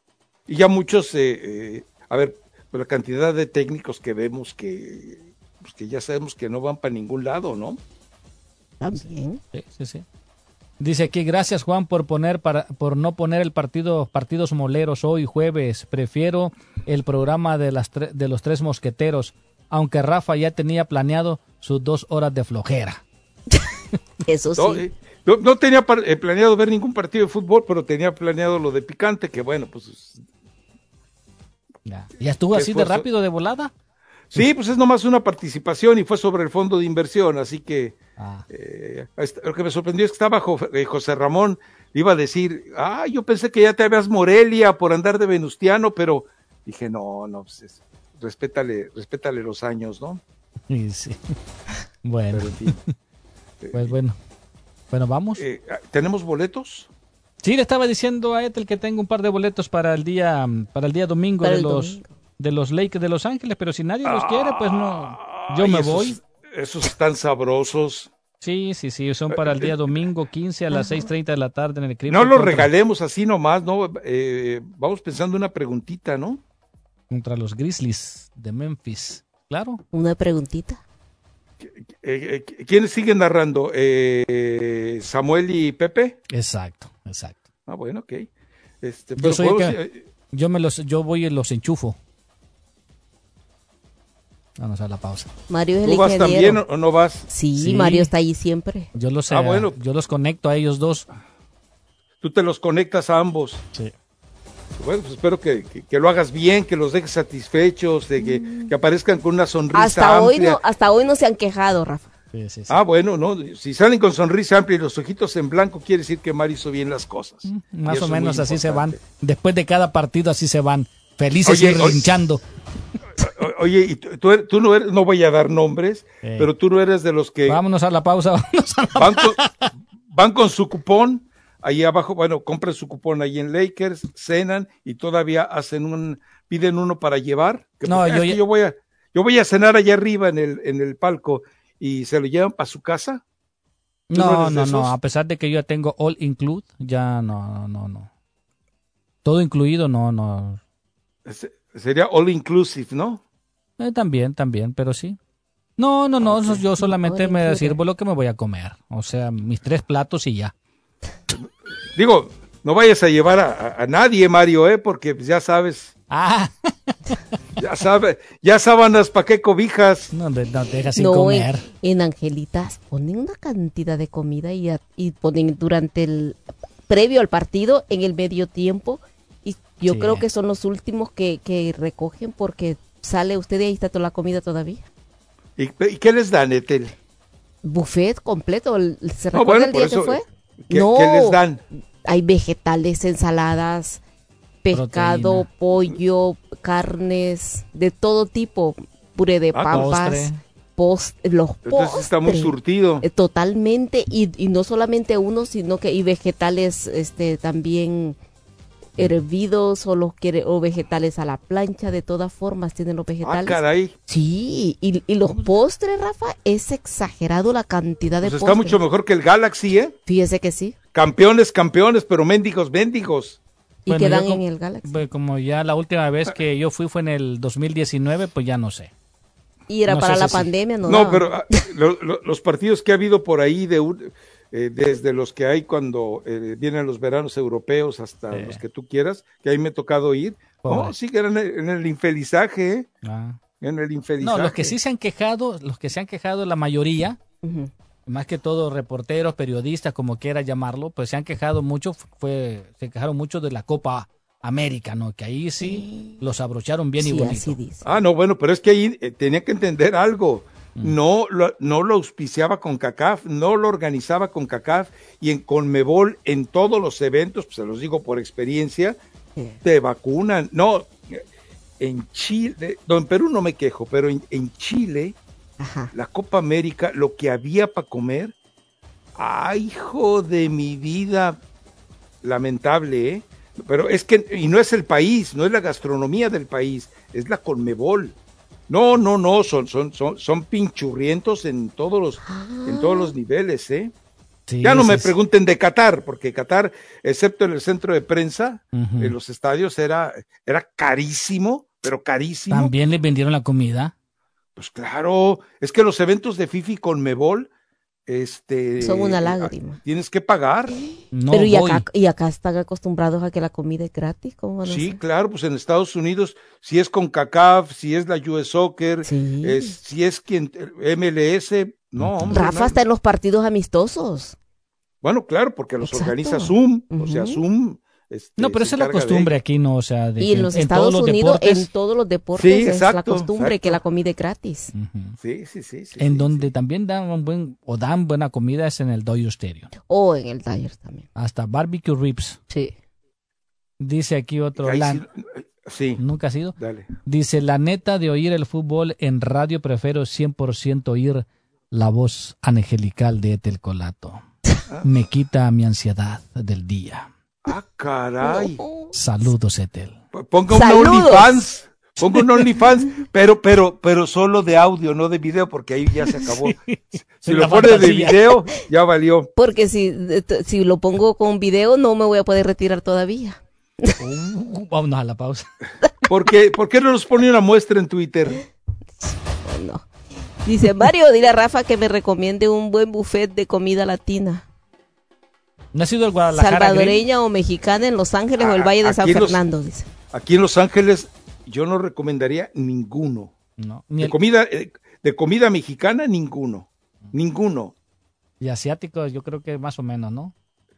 y ya muchos, eh, eh, a ver, la cantidad de técnicos que vemos que, pues que ya sabemos que no van para ningún lado, ¿no? También. Sí, sí, sí. Dice aquí, gracias Juan por poner para por no poner el partido partidos moleros hoy jueves. Prefiero el programa de las tre- de los tres mosqueteros, aunque Rafa ya tenía planeado sus dos horas de flojera. Eso sí. No, eh, no, no tenía par- eh, planeado ver ningún partido de fútbol, pero tenía planeado lo de picante, que bueno, pues Ya, ¿Ya estuvo ¿Qué así de esfuerzo? rápido de volada? sí, pues es nomás una participación y fue sobre el fondo de inversión, así que Ah. eh, est- lo que me sorprendió es que estaba Jo- eh, José Ramón, le iba a decir, ah, yo pensé que ya te habías Morelia por andar de venustiano, pero dije, no, no, pues es- respétale, respétale los años, ¿no? Sí, sí. Bueno, Pero en fin. pues bueno. Bueno, vamos. Eh, ¿Tenemos boletos? Sí, le estaba diciendo a Ethel que tengo un par de boletos para el día para el día domingo Para de el los domingo. de los Lakers de Los Ángeles, pero si nadie los quiere, pues no. Yo Ay, me esos- voy. Esos están sabrosos. Sí, sí, sí, son para el día domingo quince a las seis treinta de la tarde en el Crypto. No los contra- regalemos así nomás, ¿no? Eh, vamos pensando una preguntita, ¿no? Contra los Grizzlies de Memphis. Claro. Una preguntita. Eh, eh, ¿Quiénes siguen narrando? Eh, ¿Samuel y Pepe? Exacto, exacto. Ah, bueno, ok. Este, Yo pero soy el podemos, que- eh, Yo me los yo voy y los enchufo. Vamos a la pausa. Mario es el ¿Tú vas ingeniero. también o, o no vas? Sí, Sí. Mario está ahí siempre. Yo los Ah, eh, bueno. yo los conecto a ellos dos. Tú te los conectas a ambos. Sí. Bueno, pues espero que, que, que lo hagas bien, que los dejes satisfechos, de que, que aparezcan con una sonrisa Hasta hoy amplia. no, hasta hoy no se han quejado, Rafa. Sí, sí, sí. Ah, bueno, no, si salen con sonrisa amplia y los ojitos en blanco, quiere decir que Mario hizo bien las cosas. Y Más eso o es menos muy así se van. importante. Después de cada partido así se van. Felices Oye, y oye. relinchando. O- Oye, y tú, tú eres- tú no eres, no voy a dar nombres, Eh. pero tú no eres de los que Vámonos a la pausa. Vámonos a la van con, van con su cupón, ahí abajo, bueno, compran su cupón ahí en Lakers, cenan y todavía hacen un, piden uno para llevar. Que No, porque, yo "Ah, es que ya- yo voy a, yo voy a cenar allá arriba en el, en el palco y se lo llevan para su casa. ¿Tú no No, eres de no, no. esos? A pesar de que yo ya tengo all include, ya no, no, no. Todo incluido, no, no. Se- Sería all inclusive, ¿no? Eh, también, también, pero sí. No, no, no. eso Yo solamente All me included. sirvo lo que me voy a comer. O sea, mis tres platos y ya. Digo, no vayas a llevar a, a- a nadie, Mario, ¿eh? Porque pues, ya sabes, Ah, ya sabes, ya sábanas para qué cobijas. no, de- no deja sin no, comer. En, en Angelitas ponen una cantidad de comida y, a- y ponen durante el previo al partido, en el medio tiempo. Y yo Sí. creo que son los últimos que, que recogen porque sale usted y ahí está toda la comida todavía. ¿Y, y qué les dan, Etel? Buffet completo. el- ¿Se No, recuerda bueno, el por día eso, que fue? ¿qué- no, qué les dan? Hay vegetales, ensaladas, pescado, Proteína. pollo, carnes, de todo tipo, puré de Ah, papas, postre. post, los Entonces está muy postres. surtido. Eh, Totalmente, y, y no solamente uno, sino que y vegetales este también hervidos o los quiere o vegetales a la plancha, de todas formas tienen los Ah, vegetales. caray. Sí, y, y los postres, Rafa, es exagerado la cantidad de Pues está postres. mucho mejor que el Galaxy, ¿eh? Fíjese que sí. Campeones, campeones, pero mendigos, mendigos. Y Bueno, quedan yo en com- el Galaxy. pues, como ya la última vez que yo fui fue en el dos mil diecinueve, pues ya no sé. Y era no para sé la si sí. pandemia, ¿no? No, daba. pero ah, lo- lo- los partidos que ha habido por ahí, de un- eh, desde los que hay cuando eh, vienen los veranos europeos hasta Sí. los que tú quieras, que ahí me ha tocado ir. Pobre. No, sí que eran en el, en el infelizaje, ¿eh? Ah. En el infelizaje. No, los que sí se han quejado, los que se han quejado, la mayoría, Ujú. más que todo reporteros, periodistas, como quiera llamarlo, pues se han quejado mucho, fue, se quejaron mucho de la Copa América, ¿no? Que ahí sí los abrocharon bien y Sí, bonito. así dice. Ah, no, bueno, pero es que ahí eh, tenía que entender algo. No lo, no lo auspiciaba con CACAF, no lo organizaba con CACAF y en Conmebol, en todos los eventos, pues se los digo por experiencia, Sí. te vacunan. No, en Chile, no, en Perú no me quejo, pero en, en Chile, Ajá. la Copa América, lo que había para comer, ¡ay, hijo de mi vida! Lamentable, ¿eh? Pero es que, y no es el país, no es la gastronomía del país, es la Conmebol. No, no, no, son, son, son, son pinchurrientos en todos los, en todos los niveles, ¿eh? Sí, ya no sí, me sí. pregunten de Qatar, porque Qatar, excepto en el centro de prensa, Ujú. en los estadios era, era carísimo, pero carísimo. También les vendieron la comida. Pues claro, es que los eventos de FIFA y Conmebol, este, Son una eh, lágrima. tienes que pagar. No Pero y voy. acá, y acá están acostumbrados a que la comida es gratis, ¿cómo van a Sí, hacer? claro, pues en Estados Unidos, si es con CONCACAF, si es la U S Soccer, Sí. es, si es quien, M L S, no, hombre. Rafa no, está en los partidos amistosos. Bueno, claro, porque los Exacto. organiza Zoom, o Ujú. sea, Zoom. Este, No, pero se esa es la encarga de costumbre ello. aquí, ¿no? O sea, de Y que en los en Estados todos los Unidos, deportes, en todos los deportes, Sí, es la exacto, costumbre exacto. que la comida es gratis. Ujú. Sí, sí, sí. sí En sí, donde sí. también dan un buen, o dan buena comida es en el Dodger Stadium. O en el Dodgers también. Hasta barbecue ribs. Sí. Dice aquí otro, Ahí la- sí, sí, nunca ha sido. dale. Dice, la neta de oír el fútbol en radio prefiero cien por ciento oír la voz angelical de Etel Colato. Me quita mi ansiedad del día. Ah, caray. Saludos, Etel. Ponga un ¡Saludos! OnlyFans. Ponga un OnlyFans, pero, pero, pero solo de audio, no de video, porque ahí ya se acabó. Si La lo pone de fantasía. video, ya valió. Porque si, si lo pongo con video, no me voy a poder retirar todavía. Uh, vámonos a la pausa. Porque, ¿por qué no nos pone una muestra en Twitter? No. Dice Mario, dile a Rafa que me recomiende un buen buffet de comida latina. ¿No ha sido el Guadalajara Salvadoreña o mexicana en Los Ángeles o el Ah, Valle de San aquí los- Fernando, dice. Aquí en Los Ángeles, yo no recomendaría ninguno. Grill? No, ni De el, comida, eh, de comida mexicana, ninguno. Ninguno. y asiáticos yo creo que más o menos, ¿no?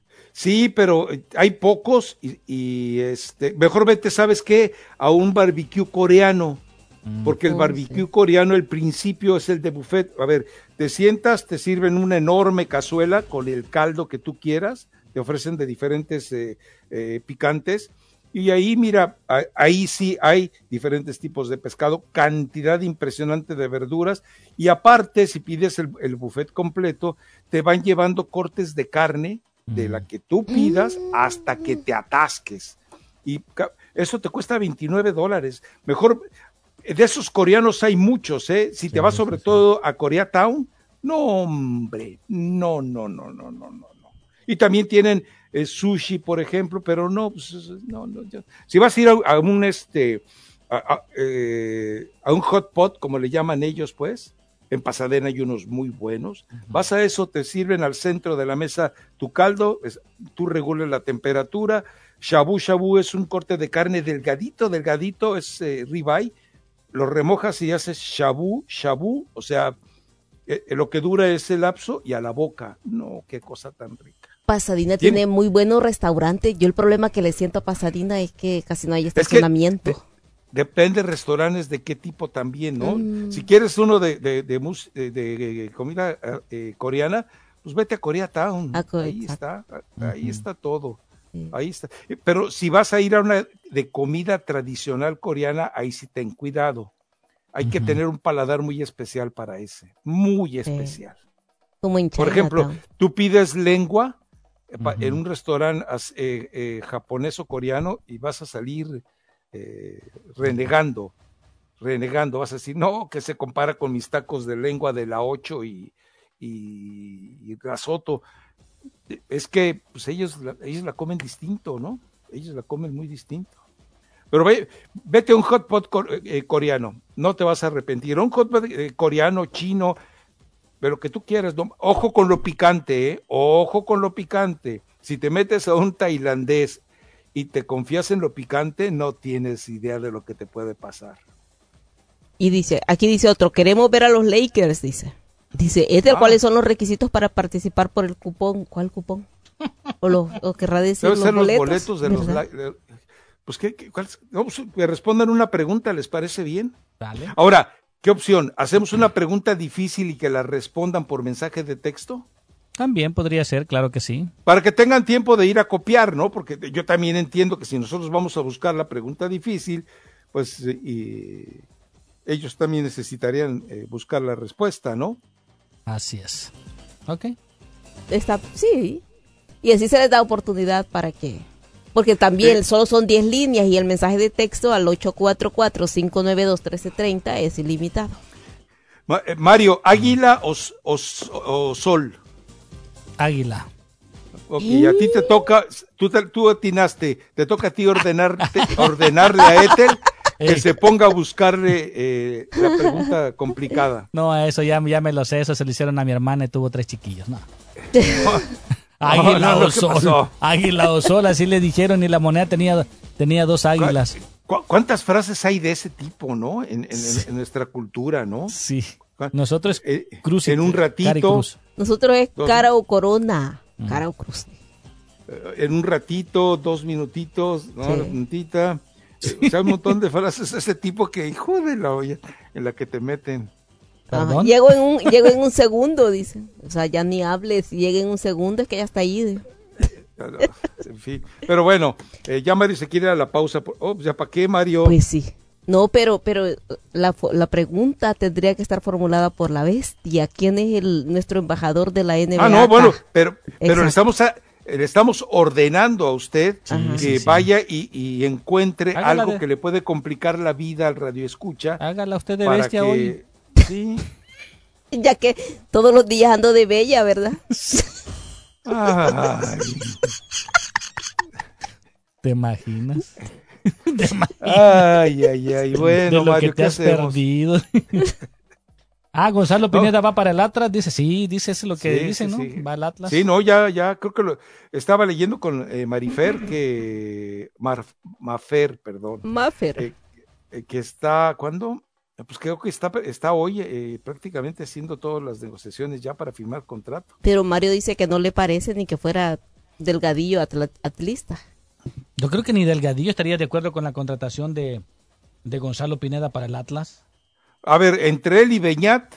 Sí, pero eh, hay pocos y, y, este, mejor vete, ¿sabes qué? A un barbecue coreano. Porque el Oh, barbecue sí. coreano, el principio es el de buffet. A ver, te sientas, te sirven una enorme cazuela con el caldo que tú quieras, te ofrecen de diferentes eh, eh, picantes. Y ahí, mira, a- ahí sí hay diferentes tipos de pescado, cantidad impresionante de verduras. Y aparte, si pides el, el buffet completo, te van llevando cortes de carne de la que tú pidas hasta que te atasques. Y ca- eso te cuesta veintinueve dólares. Mejor, de esos coreanos hay muchos, ¿eh? Si te vas sobre todo a Koreatown, no, hombre, no, no, no, no, no, no, no. Y también tienen eh, sushi, por ejemplo, pero no, pues, no, no. yo- Si vas a ir a, a un este, a, a, eh, a un hot pot, como le llaman ellos, pues, en Pasadena hay unos muy buenos. Vas a eso, te sirven al centro de la mesa tu caldo, es- tú regulas la temperatura. Shabu shabu es un corte de carne delgadito, delgadito, es eh, ribeye. Lo remojas y haces shabu, shabu, o sea, eh, lo que dura ese lapso y a la boca. No, qué cosa tan rica. Pasadena Tiene- tiene muy buenos restaurantes. Yo el problema que le siento a Pasadena es que casi no hay estacionamiento. de- depende de restaurantes de qué tipo también, ¿no? Mm. Si quieres uno de, de, de, mus- de- de comida eh, coreana, pues vete a Koreatown. A Korea- Ahí está, ahí Ujú. está todo. Sí. Ahí está. Eh, Pero si vas a ir a una de comida tradicional coreana, ahí sí ten cuidado. Hay que Ujú. tener un paladar muy especial para ese, muy especial. Como en Por ejemplo, Chinatown. tú pides lengua eh, pa- Ujú. en un restaurante as- eh, eh, japonés o coreano y vas a salir eh, renegando, renegando. Vas a decir, no, que se compara con mis tacos de lengua de la ocho y, y, y risotto. Es que pues ellos, la- ellos la comen distinto, ¿no? Ellos la comen muy distinto. Pero ve, vete a un hot pot co- eh, coreano, no te vas a arrepentir. Un hot pot eh, coreano, chino, de lo que tú quieras. No, ojo con lo picante, ¿eh? Ojo con lo picante. Si te metes a un tailandés y te confías en lo picante, no tienes idea de lo que te puede pasar. Y dice, aquí dice otro, queremos ver a los Lakers, dice. Dice, ¿este Ah. cuáles son los requisitos para participar por el cupón? ¿Cuál cupón? O lo o querrá decir Deben los ser los boletos, boletos de los... ¿verdad? la- de- pues, ¿qué, qué, cuál es? No, pues, que respondan una pregunta, ¿les parece bien? Dale. Ahora, ¿qué opción? ¿Hacemos una pregunta difícil y que la respondan por mensaje de texto? También podría ser, claro que sí. Para que tengan tiempo de ir a copiar, ¿no? Porque yo también entiendo que si nosotros vamos a buscar la pregunta difícil, pues eh, y ellos también necesitarían eh, buscar la respuesta, ¿no? Así es. Ok. Está, sí. Y así se les da oportunidad para que... Porque también Sí. solo son diez líneas y el mensaje de texto al ocho cuatro cuatro, cinco nueve dos, uno tres tres cero es ilimitado. Ma- eh, Mario, ¿águila o, s- o s- o sol? Águila. Ok, a ti te toca, tú, te, tú atinaste, te toca a ti ordenarte, ordenarle a Ethel que Ey. se ponga a buscarle eh, la pregunta complicada. No, eso ya, ya me lo sé, eso se lo hicieron a mi hermana y tuvo tres chiquillos, no. No, Águila no, no, o ¿qué sol, pasó? águila o sol, así le dijeron y la moneda tenía, tenía dos águilas. ¿Cu- ¿Cuántas frases hay de ese tipo, no? En, en, en, en nuestra cultura, ¿no? Sí, nosotros Eh, cruz y en un cara y ratito, cruz. Nosotros es Dos- cara o corona. Cara o cruz. eh, en un ratito, dos minutitos, ¿no? Sí. Una puntita. Eh, O sea, un montón de frases de ese tipo que, hijo de la olla, en la que te meten. Ajá. ¿Perdón? Llego en un, llego en un segundo, dicen. O sea, ya ni hables, llega en un segundo, es que ya está ahí. En fin. Pero bueno, eh, ya Mario se quiere ir a la pausa. Oh, pues ya para qué, Mario. Pues sí. No, pero, pero la, fo- la pregunta tendría que estar formulada por la bestia. ¿Quién es el nuestro embajador de la N B A? Ah, no, bueno, pero, pero Exacto. le estamos a- le estamos ordenando a usted Ajá. que sí, sí. vaya y, y encuentre Hágala algo de- que le puede complicar la vida al radioescucha. Hágala usted de para bestia que- hoy. Sí. Ya que todos los días ando de bella, ¿verdad? Ay, ¿Te imaginas? ¿Te imaginas? ay, ay, ay. de Bueno, lo Mario, que te ¿qué has hacemos? perdido. Ah, Gonzalo Pineda va para el Atlas, dice, sí, dice eso es lo que Sí, dice, sí, ¿no? sí. Va al Atlas. Sí, no, ya, ya, creo que lo estaba leyendo con eh, Marifer, que Mar, Mafer, perdón, Maffer. eh, eh, que está, ¿cuándo? Pues creo que está, está hoy eh, prácticamente haciendo todas las negociaciones ya para firmar contrato. Pero Mario dice que no le parece ni que fuera delgadillo atla- atlista. Yo creo que ni Delgadillo estaría de acuerdo con la contratación de, de Gonzalo Pineda para el Atlas. A ver, entre él y Beñat,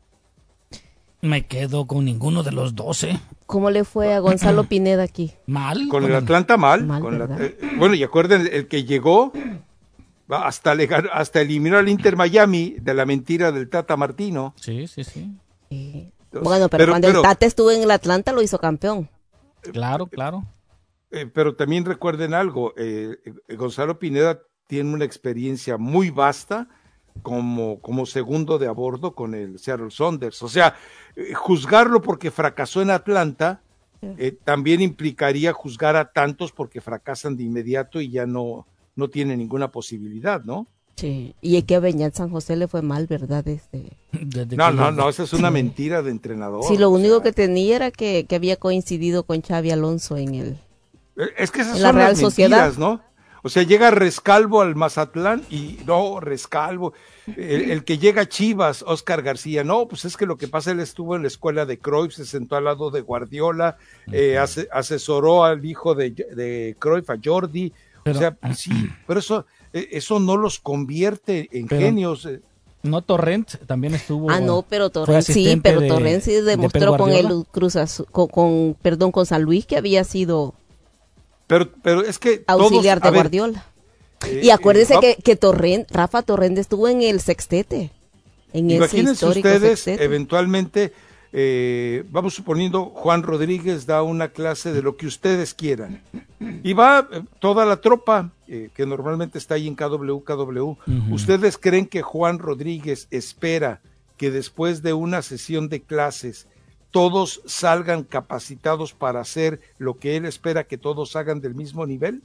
Me quedo con ninguno de los dos, ¿eh? ¿Cómo le fue a Gonzalo Pineda aquí? Mal. con el Atlanta mal. Mal, con la- ¿verdad? eh, bueno, y acuerden, el que llegó va, hasta, le ganó- hasta eliminó al Inter Miami de la mentira del Tata Martino. Sí, sí, sí. Sí. Entonces, Bueno, pero, pero- cuando pero- el Tata estuvo en el Atlanta lo hizo campeón. Claro, claro. Eh, pero también recuerden algo, eh, eh, Gonzalo Pineda tiene una experiencia muy vasta como, como segundo de a bordo con el Seattle Sounders. O sea, eh, juzgarlo porque fracasó en Atlanta eh, también implicaría juzgar a tantos porque fracasan de inmediato y ya no, no tienen ninguna posibilidad, ¿no? Sí. Y es que a Beñat San José le fue mal, ¿verdad? Desde... Desde No, que- no, no, esa es una mentira de entrenador. Sí, lo o único sea, que tenía era que, que había coincidido con Xavi Alonso en el... eh, Es que esas en la son Real las mentiras, Sociedad. ¿no? O sea, llega Rescalvo al Mazatlán y no, Rescalvo. El, el que llega a Chivas, Oscar García, no, pues es que lo que pasa, él estuvo en la escuela de Cruyff, se sentó al lado de Guardiola, eh, ase- asesoró al hijo de, de Cruyff, a Jordi. Pero- o sea, sí, pero eso, eh, eso no los convierte en Pero- genios. eh. No, Torrent también estuvo. Ah, no, pero fue Torrent sí, asistente pero de- Torrent sí de Pep demostró con Guardiola. el Cruz Azul, con, con- perdón, con San Luis que había sido Pero, pero es que auxiliar todos, a de ver, Guardiola. eh, Y acuérdese eh, va- que, que Torrent, Rafa Torrent estuvo en el sextete, en ese Imagínense histórico ustedes, sextete. eventualmente, eh, vamos suponiendo, Juan Rodríguez da una clase de lo que ustedes quieran. Y va eh, toda la tropa, eh, que normalmente está ahí en K W K W. Ujú. ¿Ustedes creen que Juan Rodríguez espera que después de una sesión de clases todos salgan capacitados para hacer lo que él espera que todos hagan del mismo nivel?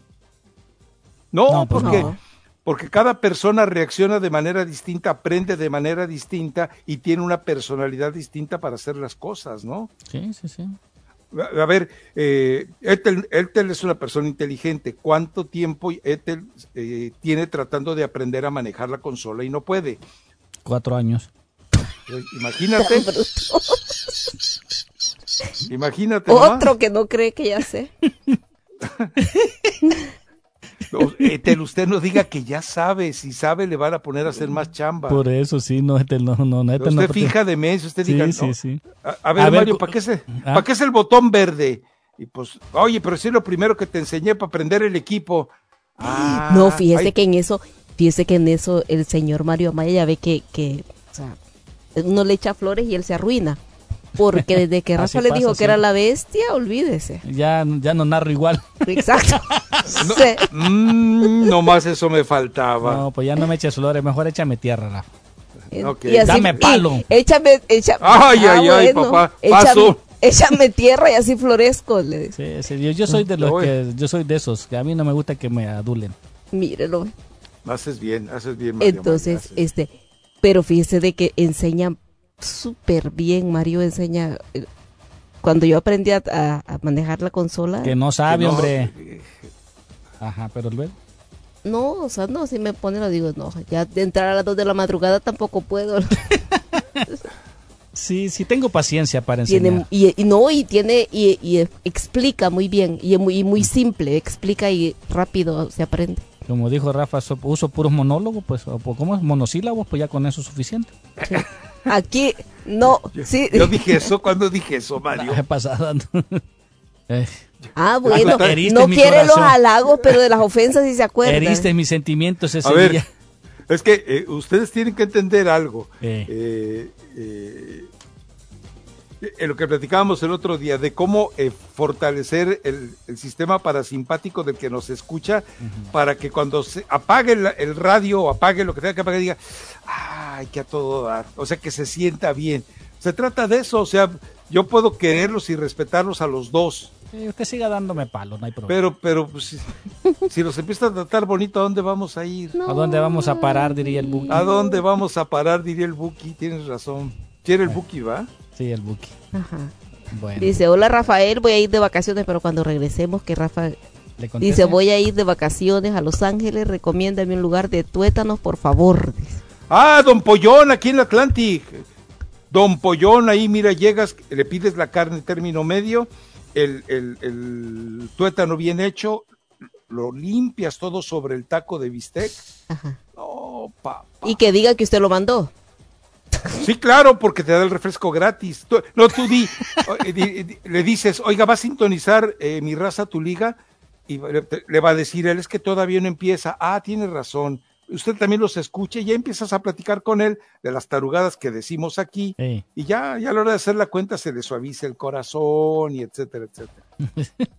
No, No, pues porque... no. Porque cada persona reacciona de manera distinta, aprende de manera distinta y tiene una personalidad distinta para hacer las cosas, ¿no? Sí, sí, sí. A, a ver, eh, Ethel, Ethel es una persona inteligente. ¿Cuánto tiempo Ethel eh, tiene tratando de aprender a manejar la consola y no puede? Cuatro años. Pues, imagínate. Imagínate. nomás. Otro que no cree que ya sé. No, Ethel, usted no diga que ya sabe. Si sabe, le van a poner a hacer más chamba. Por eso sí, no, este no, no, no, este no. Usted fija de mes, usted Sí, diga, sí, no. sí. A, a ver, A ver, Mario, cu- ¿para qué, es el, ¿Ah? ¿para qué es el botón verde? Y pues, oye, pero si es lo primero que te enseñé para aprender el equipo. Ah, No, fíjese ay, que en eso, fíjese que en eso el señor Mario Amaya ya ve que, que o sea, uno le echa flores y él se arruina. Porque desde que Así Rafa le pasa, dijo que sí. era la bestia, olvídese. Ya, ya no narro igual. Exacto. no, Sí. mm, nomás eso me faltaba. No, pues ya no me eches flores, mejor échame tierra, Rafa. Ok. Y así- Dame palo. y échame, échame. Ay, ah, ay, ay, bueno, papá, échame, paso. échame tierra y así florezco. Le dice. Sí, sí, yo, yo soy de los que, yo soy de esos, que a mí no me gusta que me adulen. Mírelo. Haces bien, haces bien, Mario. Entonces, Mario, este, pero fíjese de que enseña súper bien, Mario enseña. Cuando yo aprendí a, a, a manejar la consola. Que no sabe, que no, hombre. Ajá, pero luego. No, o sea, no, si me pone lo digo, no, ya de entrar a las dos de la madrugada tampoco puedo. Sí, sí tengo paciencia para enseñar. Tiene, y, y no, y tiene, y, y explica muy bien, y muy, y muy simple, explica y rápido se aprende. Como dijo Rafa, so, uso puros monólogos, pues, o ¿cómo es? Monosílabos, pues ya con eso es suficiente. Sí. Aquí, no, yo, sí. Yo dije eso, ¿cuándo dije eso, Mario? La pasada. eh. Ah, bueno, Heriste no quiere corazón. los halagos, pero de las ofensas sí se acuerda. Heriste mis sentimientos ese A ver, día. Es que eh, ustedes tienen que entender algo. Eh. Eh, eh, en lo que platicábamos el otro día, de cómo eh, fortalecer el, el sistema parasimpático del que nos escucha, uh-huh. para que cuando se apague el, el radio o apague lo que tenga que apagar, diga, ay, que a todo dar, o sea, que se sienta bien. Se trata de eso, o sea, yo puedo quererlos y respetarlos a los dos. Sí, usted siga dándome palo, no hay problema. Pero, pero, pues, si, si los empieza a tratar bonito, ¿a dónde vamos a ir? No. ¿A dónde vamos a parar, diría el Buki? ¿A dónde vamos a parar, diría el Buki? Tienes razón. ¿Quiere el Buki, va? Sí, el Buki. Ajá. Bueno. Dice, hola Rafael, voy a ir de vacaciones, pero cuando regresemos, que Rafa dice, voy a ir de vacaciones a Los Ángeles, recomiéndame un lugar de tuétanos, por favor. Dice. Ah, Don Pollón, aquí en el Atlantic. Don Pollón, ahí mira, llegas, le pides la carne término medio, el, el, el tuétano bien hecho, lo limpias todo sobre el taco de bistec. Ajá. Oh, papá. Y que diga que usted lo mandó. Sí, claro, porque te da el refresco gratis. Tú, no, tú di, di, di, le dices, oiga, va a sintonizar eh, mi raza, tu liga, y le, le va a decir él, es que todavía no empieza. Ah, tiene razón. Usted también los escucha y ya empiezas a platicar con él de las tarugadas que decimos aquí. Sí. Y ya, ya a la hora de hacer la cuenta se le suaviza el corazón y etcétera, etcétera.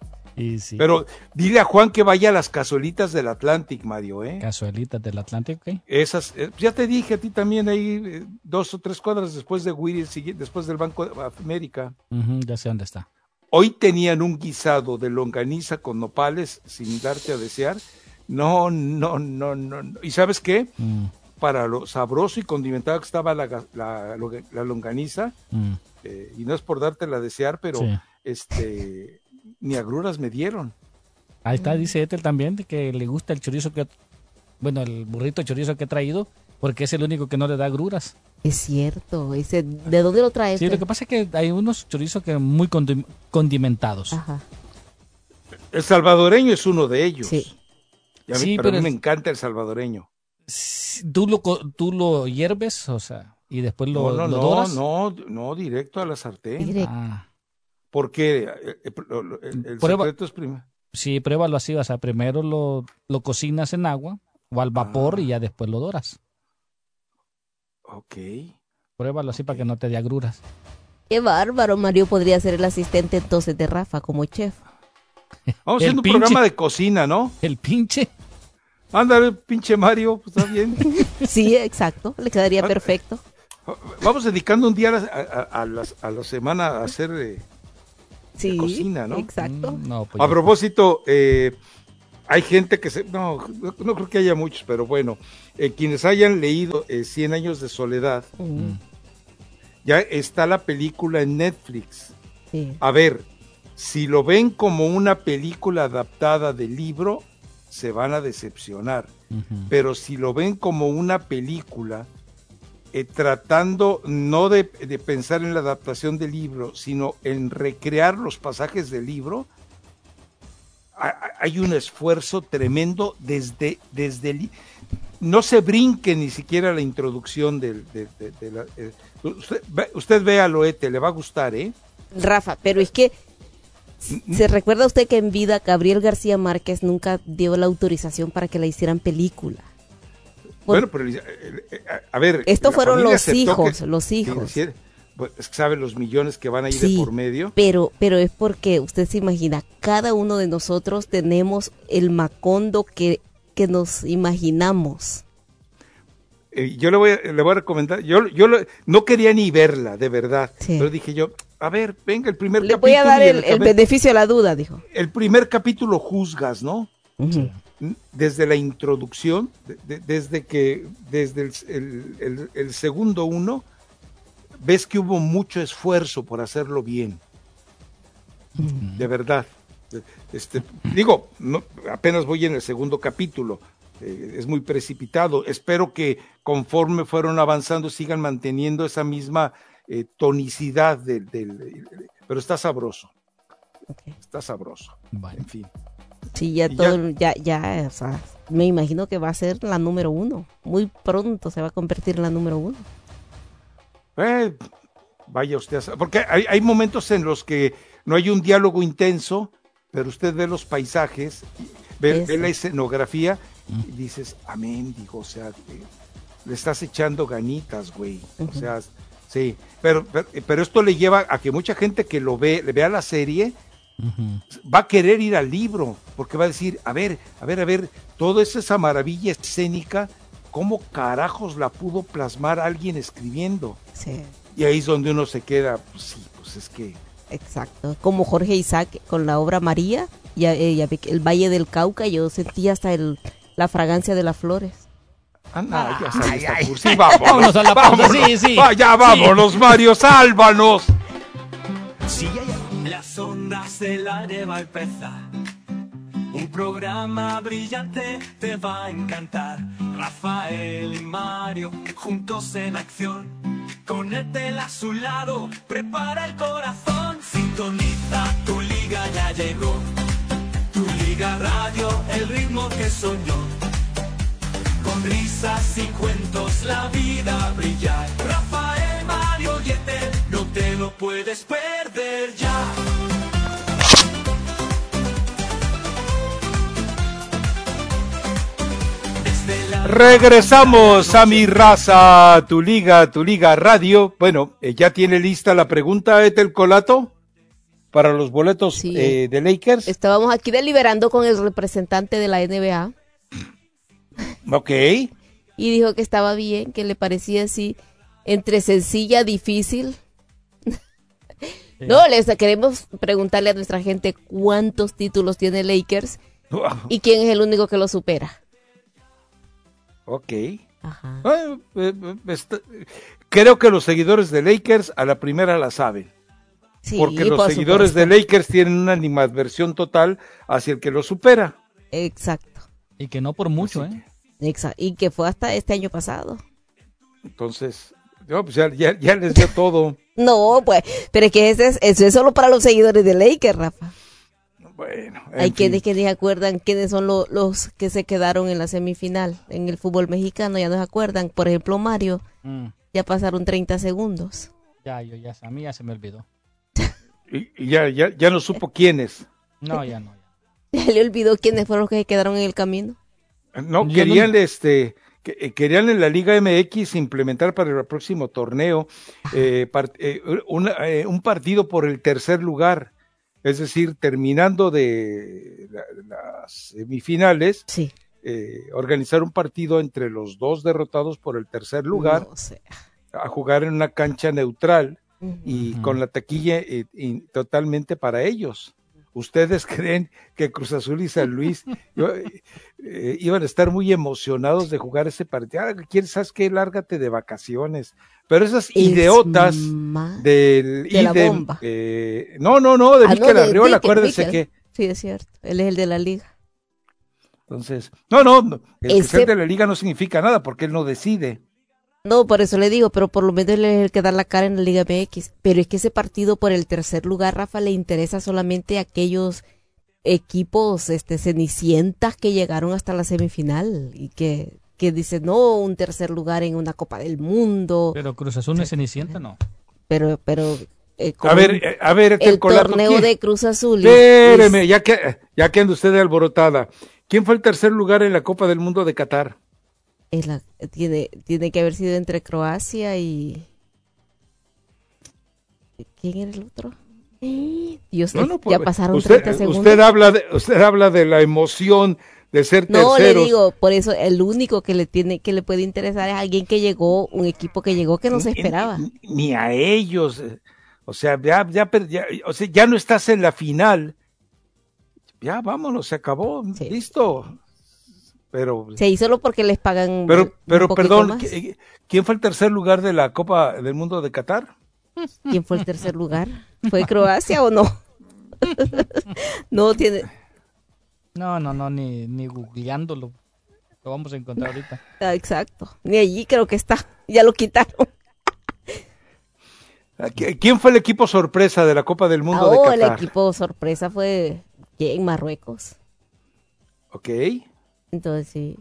Y sí. Pero dile a Juan que vaya a las cazuelitas del Atlantic, Mario, ¿eh? Cazuelitas del Atlantic, ¿ok? Esas, eh, ya te dije a ti también ahí, eh, dos o tres cuadras después de Willy, después del Banco de América. Uh-huh, ya sé dónde está. Hoy tenían un guisado de longaniza con nopales, sin darte a desear. No, no, no, no. no. ¿Y sabes qué? Mm. Para lo sabroso y condimentado que estaba la, la, la longaniza, mm. eh, y no es por dártela a desear, pero sí. este... ni agruras me dieron. Ahí está, dice Ethel también, de que le gusta el chorizo que, bueno, el burrito de chorizo que he traído, porque es el único que no le da agruras. Es cierto, ese, ¿de dónde lo traes? Sí, lo que pasa es que hay unos chorizos que muy condi- condimentados. Ajá. El salvadoreño es uno de ellos. Sí. Y a mí, sí, pero, pero a mí es... me encanta el salvadoreño. ¿Tú lo, tú lo hierves, o sea, y después lo, no, no, lo no, doras? No, no, directo a la sartén. Directo. Ah. Porque el, el, el Prueba, secreto es primero. Sí, pruébalo así, o sea, primero lo, lo cocinas en agua o al vapor ah. y ya después lo doras. Ok. Pruébalo así para que no te dé agruras. Qué bárbaro, Mario podría ser el asistente entonces de Rafa como chef. Vamos haciendo un programa de cocina, ¿no? El pinche. Ándale, pinche Mario, pues está bien. Sí, exacto, le quedaría perfecto. Vamos dedicando un día a, a, a, la, a la semana a hacer eh, sí, cocina, ¿no? Exacto. Mm, no, pues a propósito, eh, hay gente que se... No, no creo que haya muchos, pero bueno, eh, quienes hayan leído eh, Cien años de soledad, mm. ya está la película en Netflix. Sí. A ver, si lo ven como una película adaptada del libro, se van a decepcionar. Uh-huh. Pero si lo ven como una película, eh, tratando no de, de pensar en la adaptación del libro, sino en recrear los pasajes del libro, hay un esfuerzo tremendo desde, desde el... No se brinque ni siquiera la introducción del... De, de, de la, eh, usted, usted véalo, Ete, le va a gustar, ¿eh? Rafa, pero es que ¿se recuerda usted que en vida Gabriel García Márquez nunca dio la autorización para que la hicieran película? Bueno, pero a ver... Estos fueron los hijos, que, los hijos. Que, pues, es que sabe los millones que van a ir sí, de por medio. Pero, pero es porque usted se imagina, cada uno de nosotros tenemos el Macondo que, que nos imaginamos. Eh, yo le voy, a, le voy a recomendar, yo, yo lo, no quería ni verla, de verdad, sí. Pero dije yo, a ver, venga, el primer Le capítulo. voy a dar el, el, el beneficio de la duda, dijo. El primer capítulo juzgas, ¿no? Uh-huh. Desde la introducción, de, de, desde que, desde el, el, el, el segundo uno, ves que hubo mucho esfuerzo por hacerlo bien. Uh-huh. De verdad. Este, digo, no, apenas voy en el segundo capítulo, eh, es muy precipitado. Espero que conforme fueron avanzando sigan manteniendo esa misma eh, tonicidad del, del, del, pero está sabroso. Okay. Está sabroso. Vale. En fin. Sí, ya todo, ya, ya, ya, o sea, me imagino que va a ser la número uno. Muy pronto se va a convertir en la número uno. Eh, vaya usted a saber, porque hay, hay momentos en los que no hay un diálogo intenso, pero usted ve los paisajes, ve, ve la escenografía y dices, amén, digo, o sea, eh, le estás echando ganitas, güey. Uh-huh. O sea, sí, pero, pero, pero esto le lleva a que mucha gente que lo ve, le vea la serie, uh-huh, va a querer ir al libro, porque va a decir, a ver, a ver, a ver, toda esa maravilla escénica, ¿cómo carajos la pudo plasmar alguien escribiendo? Sí. Y ahí es donde uno se queda, pues sí, pues es que... Exacto, como Jorge Isaac con la obra María, ya, eh, ya el Valle del Cauca, yo sentía hasta el, la fragancia de las flores. Ah, no, ya sabes, esta cursi, vámonos, vámonos a la pausa, sí, sí. Vaya, vámonos, sí. Mario, sálvanos. Sí, las ondas de la va a empezar. Un programa brillante te va a encantar. Rafael y Mario, juntos en acción. Con Etel a su lado, prepara el corazón. Sintoniza, tu liga ya llegó. Tu liga radio, el ritmo que soñó. Con risas y cuentos la vida brillar. Rafael, Mario y Etel, no te lo puedes perder ya. Regresamos a Mi Raza, tu liga, tu liga radio. Bueno, eh, ya tiene lista la pregunta, Etel Colato, para los boletos sí. eh, de Lakers. Estábamos aquí deliberando con el representante de la N B A. Ok. Y dijo que estaba bien, que le parecía así, entre sencilla, difícil. Sí. No, les queremos preguntarle a nuestra gente cuántos títulos tiene Lakers wow. y quién es el único que lo supera. Ok. Ajá. Eh, eh, está, creo que los seguidores de Lakers a la primera la saben. Sí, porque los por seguidores supuesto. de Lakers tienen una animadversión total hacia el que lo supera. Exacto. Y que no por mucho, Así ¿eh? Que, exacto. Y que fue hasta este año pasado. Entonces, no, pues ya, ya, ya les dio todo. No, pues, pero es que ese es, eso es solo para los seguidores de Lakers, Rafa. Bueno, hay quienes que ni acuerdan quiénes son lo, los que se quedaron en la semifinal en el fútbol mexicano, ya no se acuerdan. Por ejemplo, Mario, mm. ya pasaron treinta segundos. Ya, yo ya, a mí ya se me olvidó. y, y ya, ya, ya no supo quiénes. No, ya no. Ya, ya le olvidó quiénes fueron los que se quedaron en el camino. No, yo querían, no... este, que, querían en la Liga M X implementar para el próximo torneo eh, part, eh, una, eh, un partido por el tercer lugar. Es decir, terminando de la, las semifinales, sí. eh, organizar un partido entre los dos derrotados por el tercer lugar, no sé. a jugar en una cancha neutral uh-huh. y con la taquilla eh, y, totalmente para ellos. ¿Ustedes creen que Cruz Azul y San Luis yo, eh, iban a estar muy emocionados de jugar ese partido? Ah, ¿quieres, sabes qué? Lárgate de vacaciones. Pero esas es idiotas del de la bomba. Eh, no, no, no, de ah, Mikel no, Arriola, acuérdense que. Sí, es cierto. Él es el de la liga. Entonces, no, no, no el Ese... ser de la liga no significa nada porque él no decide. No, por eso le digo, pero por lo menos él es el que da la cara en la Liga M X. Pero es que ese partido por el tercer lugar, Rafa, le interesa solamente a aquellos equipos este, cenicientas que llegaron hasta la semifinal y que, que dicen, no, un tercer lugar en una Copa del Mundo. Pero Cruz Azul no es cenicienta, ¿no? Pero, pero... Eh, a ver, a ver, el torneo ¿quién? de Cruz Azul. Espéreme, es... ya que, ya que anda usted de alborotada. ¿Quién fue el tercer lugar en la Copa del Mundo de Qatar? Es la, tiene, tiene que haber sido entre Croacia y... ¿Quién era el otro? Dios, no, no, ya pasaron usted, treinta segundos. Usted habla, de, usted habla de la emoción de ser terceros. No, le digo, por eso el único que le tiene que le puede interesar es alguien que llegó, un equipo que llegó que no se esperaba. Ni, ni a ellos. O sea, ya, ya, ya, o sea, ya no estás en la final. Ya, vámonos, se acabó, sí. Listo. Pero sí, solo porque les pagan. Pero, pero un perdón, más. ¿quién fue el tercer lugar de la Copa del Mundo de Qatar? ¿Quién fue el tercer lugar? ¿Fue Croacia o no? No tiene. No, no, no, ni, ni googleándolo. Lo vamos a encontrar ahorita. Ah, exacto. Ni allí creo que está. Ya lo quitaron. ¿Quién fue el equipo sorpresa de la Copa del Mundo oh, de Qatar? El equipo sorpresa fue en Marruecos. Ok. Entonces sí.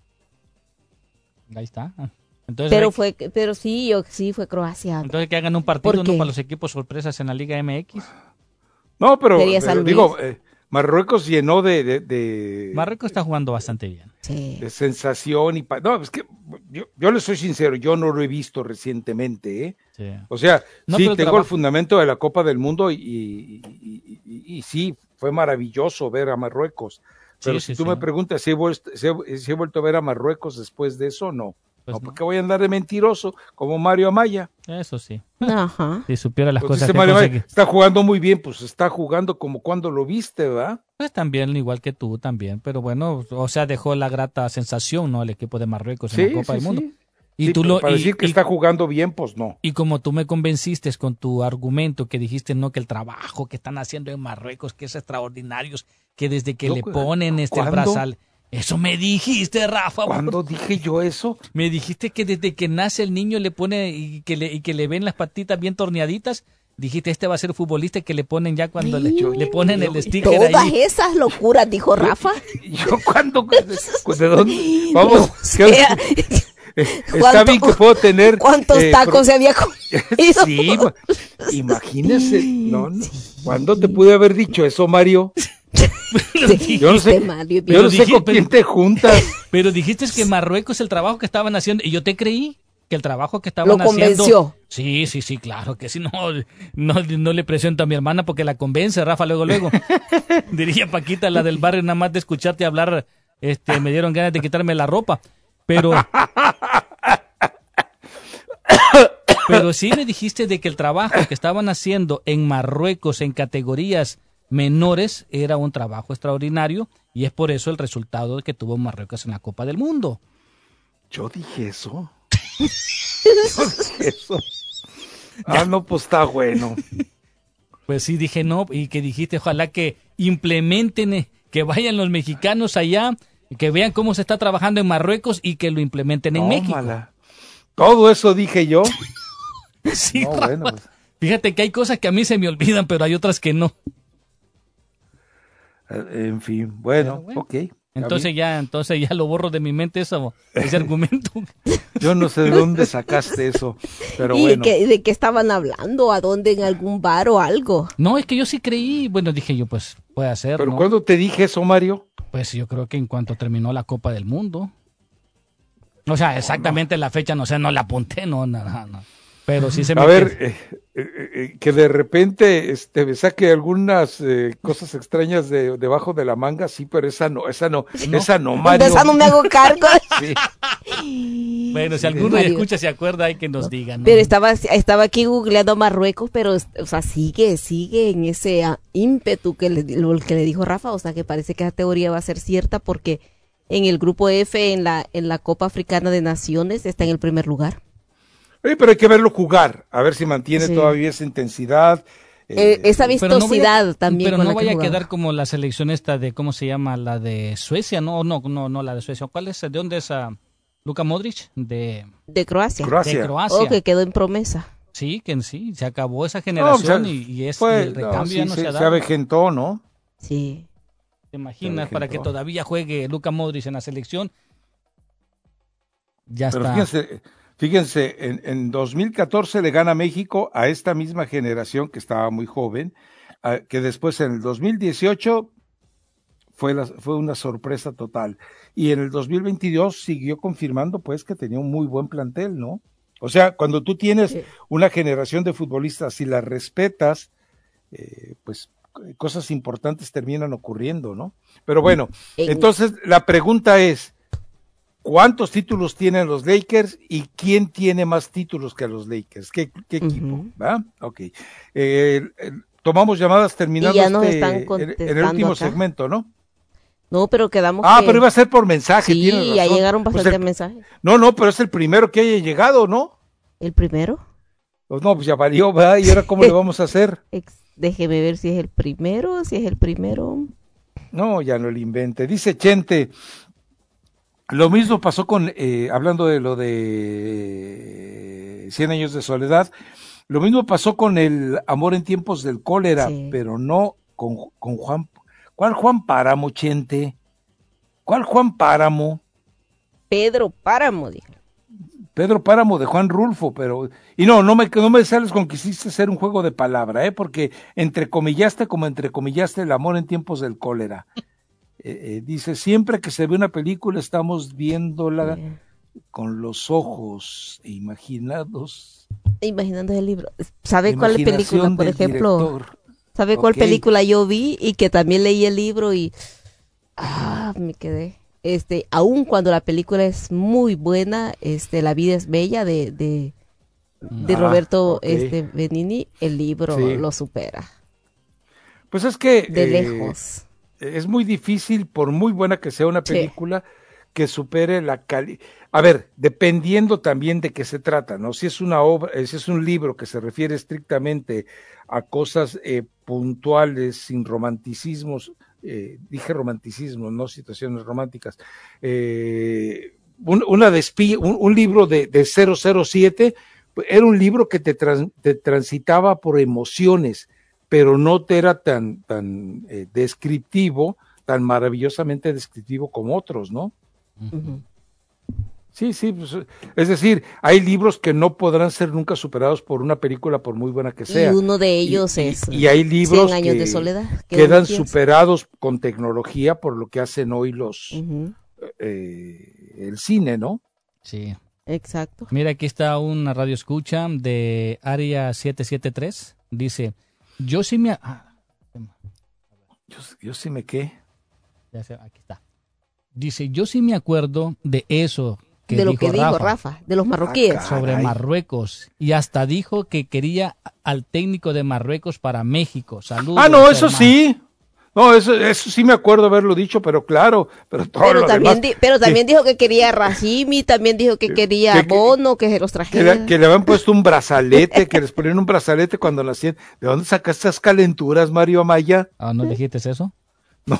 Ahí está. Entonces, pero hay... fue, pero sí, yo sí fue Croacia. Entonces que hagan un partido, ¿no? Para los equipos sorpresas en la Liga M X. No, pero, pero digo, eh, Marruecos llenó de, de, de... Marruecos está jugando bastante bien. Sí. De sensación y... Pa... No, es que yo, yo le soy sincero, yo no lo he visto recientemente, ¿eh? Sí. O sea, no, sí, tengo trabajo... el fundamento de la Copa del Mundo y, y, y, y, y sí, fue maravilloso ver a Marruecos. Pero sí, si sí, tú sí. me preguntas si he, vuelto, si, he, si he vuelto a ver a Marruecos después de eso, no. Pues no, no, porque voy a andar de mentiroso como Mario Amaya. Eso sí. Ajá. Si supiera las pues cosas que Mario Amaya está jugando muy bien, pues está jugando como cuando lo viste, ¿verdad? Pues también, igual que tú también, pero bueno, o sea, dejó la grata sensación, ¿no? El equipo de Marruecos en sí, la Copa sí, del Mundo. Sí. Y sí, tú lo, para y, decir que y, está jugando bien, pues no. Y como tú me convenciste con tu argumento que dijiste, no, que el trabajo que están haciendo en Marruecos, que es extraordinario, que desde que no, le ponen este brazal... Eso me dijiste, Rafa. ¿Cuándo dije yo eso? Me dijiste que desde que nace el niño le pone y que le, y que le ven las patitas bien torneaditas. Dijiste, este va a ser futbolista que le ponen ya cuando le, le ponen el sticker todas ahí. Todas esas locuras, dijo Rafa. ¿Yo, yo cuándo? ¿De dónde? Vamos. No, sea, está bien que puedo tener... ¿Cuántos eh, tacos pro... se había comido? Sí, imagínese. No, no. ¿Cuándo te pude haber dicho eso, Mario? Yo no sé, Mario, yo no sé con quién te juntas. Pero dijiste que Marruecos el trabajo que estaban haciendo, y yo te creí que el trabajo que estaban ¿Lo haciendo... convenció? Sí, sí, sí, claro, que si no, no, no le presento a mi hermana porque la convence, Rafa, luego, luego. Diría Paquita, la del barrio, nada más de escucharte hablar, este, me dieron ganas de quitarme la ropa. Pero... Pero sí me dijiste de que el trabajo que estaban haciendo en Marruecos en categorías menores era un trabajo extraordinario y es por eso el resultado que tuvo Marruecos en la Copa del Mundo. Yo dije eso. Yo dije eso. Ah, no, pues está bueno. Pues sí, dije no, y que dijiste, ojalá que implementen, que vayan los mexicanos allá, que vean cómo se está trabajando en Marruecos y que lo implementen en no, México. Mala. Todo eso dije yo. Sí, no, bueno, pues. Fíjate que hay cosas que a mí se me olvidan, pero hay otras que no. En fin, bueno, bueno. ok. Entonces ya, entonces ya lo borro de mi mente eso, ese argumento. Yo no sé de dónde sacaste eso, pero ¿Y bueno. ¿Y de qué estaban hablando? ¿A dónde? ¿En algún bar o algo? No, es que yo sí creí, bueno, dije yo, pues puede ser. ¿Pero ¿no? cuándo te dije eso, Mario? Pues yo creo que en cuanto terminó la Copa del Mundo. O sea, exactamente no, no. la fecha, no sé, no la apunté, no, no, no. Pero sí se me... A ver, eh, eh, eh, que de repente este, me saque algunas eh, cosas extrañas de debajo de la manga, sí, pero esa no, esa no, no. esa no, Mario. De esa no me hago cargo. Sí. Bueno, si alguno Mario. escucha, se acuerda, hay que nos digan. ¿no? Pero estaba, estaba aquí googleando Marruecos, pero, o sea, sigue, sigue en ese uh, ímpetu que le, lo que le dijo Rafa, o sea, que parece que esa teoría va a ser cierta porque en el grupo F, en la, en la Copa Africana de Naciones, está en el primer lugar. Oye, pero hay que verlo jugar, a ver si mantiene sí. todavía esa intensidad. Eh, esa vistosidad pero no a, también. Pero con no la vaya que a quedar como la selección esta de, ¿cómo se llama? La de Suecia, no, no, no, no la de Suecia. ¿Cuál es? ¿De dónde es uh, Luka Modric? De, de Croacia. Croacia. De Croacia. Oh, que quedó en promesa. Sí, que en sí, se acabó esa generación no, ya, y, y, es, fue, y el recambio no, sí, ya no se, se ha dado. Se avejentó, ¿no? Sí. ¿Te imaginas para que todavía juegue Luka Modric en la selección? Ya pero está. Fíjense, fíjense en, en dos mil catorce le gana México a esta misma generación que estaba muy joven, a, que después en el dos mil dieciocho fue, la, fue una sorpresa total. Y en el dos mil veintidós siguió confirmando pues que tenía un muy buen plantel, ¿no? O sea, cuando tú tienes sí. una generación de futbolistas y la respetas, eh, pues cosas importantes terminan ocurriendo, ¿no? Pero bueno, en... entonces la pregunta es, ¿cuántos títulos tienen los Lakers y quién tiene más títulos que los Lakers? ¿Qué, qué equipo? Uh-huh. ¿Va? Ok. Eh, eh, tomamos llamadas terminando este, en, en el último acá. segmento, ¿no? No, pero quedamos Ah, que... pero iba a ser por mensaje. Sí, ya llegaron bastantes pues mensajes. No, no, pero es el primero que haya llegado, ¿no? ¿El primero? Pues no, pues ya valió, ¿verdad? ¿Y ahora cómo le vamos a hacer? Déjeme ver si es el primero, si es el primero. No, ya no le invente. Dice Chente, lo mismo pasó con, eh, hablando de lo de Cien años de soledad, lo mismo pasó con el Amor en tiempos del cólera, sí. pero no con, con Juan. ¿Cuál Juan Páramo, Chente? ¿Cuál Juan Páramo? Pedro Páramo, dije. Pedro Páramo de Juan Rulfo, pero... Y no, no me, no me sales con que quisiste hacer un juego de palabra, ¿eh? Porque entrecomillaste como entrecomillaste el amor en tiempos del cólera. Eh, eh, dice, siempre que se ve una película estamos viéndola sí. con los ojos imaginados. Imaginando el libro. ¿Sabe cuál película, por ejemplo? Director. ¿Sabe cuál okay. película yo vi y que también leí el libro y... Ah, me quedé... Este, aun cuando la película es muy buena, este, La vida es bella de, de, de ah, Roberto okay. este, Benigni, el libro sí. lo supera. Pues es que de eh, lejos. Es muy difícil, por muy buena que sea una película, sí. que supere la calidad. A ver, dependiendo también de qué se trata, ¿no? Si es una obra, si es un libro que se refiere estrictamente a cosas eh, puntuales, sin romanticismos. Eh, dije romanticismo, no situaciones románticas, eh, un, una despi, un, un libro de, de cero cero siete, era un libro que te, trans, te transitaba por emociones, pero no te era tan, tan eh, descriptivo, tan maravillosamente descriptivo como otros, ¿no? Uh-huh. Sí, sí, pues, es decir, hay libros que no podrán ser nunca superados por una película por muy buena que sea. Y uno de ellos y, es y, y hay libros Cien años que de soledad, quedan superados con tecnología por lo que hacen hoy los uh-huh. eh, el cine, ¿no? Sí. Exacto. Mira, aquí está una radio escucha de Área siete siete tres, dice, yo sí me... Ah, yo, yo sí me qué. Ya sé, aquí está. Dice, yo sí me acuerdo de eso. Que de lo dijo que dijo Rafa, Rafa, de los marroquíes. Ah, sobre Marruecos. Y hasta dijo que quería al técnico de Marruecos para México. Saludos. Ah, no, eso hermano. sí. No, eso, eso sí me acuerdo haberlo dicho, pero claro. Pero, todo pero, lo también, demás, di, pero también que, dijo que quería a Rahimi, también dijo que, que quería que, Bono, que se los trajera. Que le, que le habían puesto un brazalete, que les ponían un brazalete cuando nacían. ¿De dónde sacaste esas calenturas, Mario Amaya? Ah, ¿no dijiste eso? No.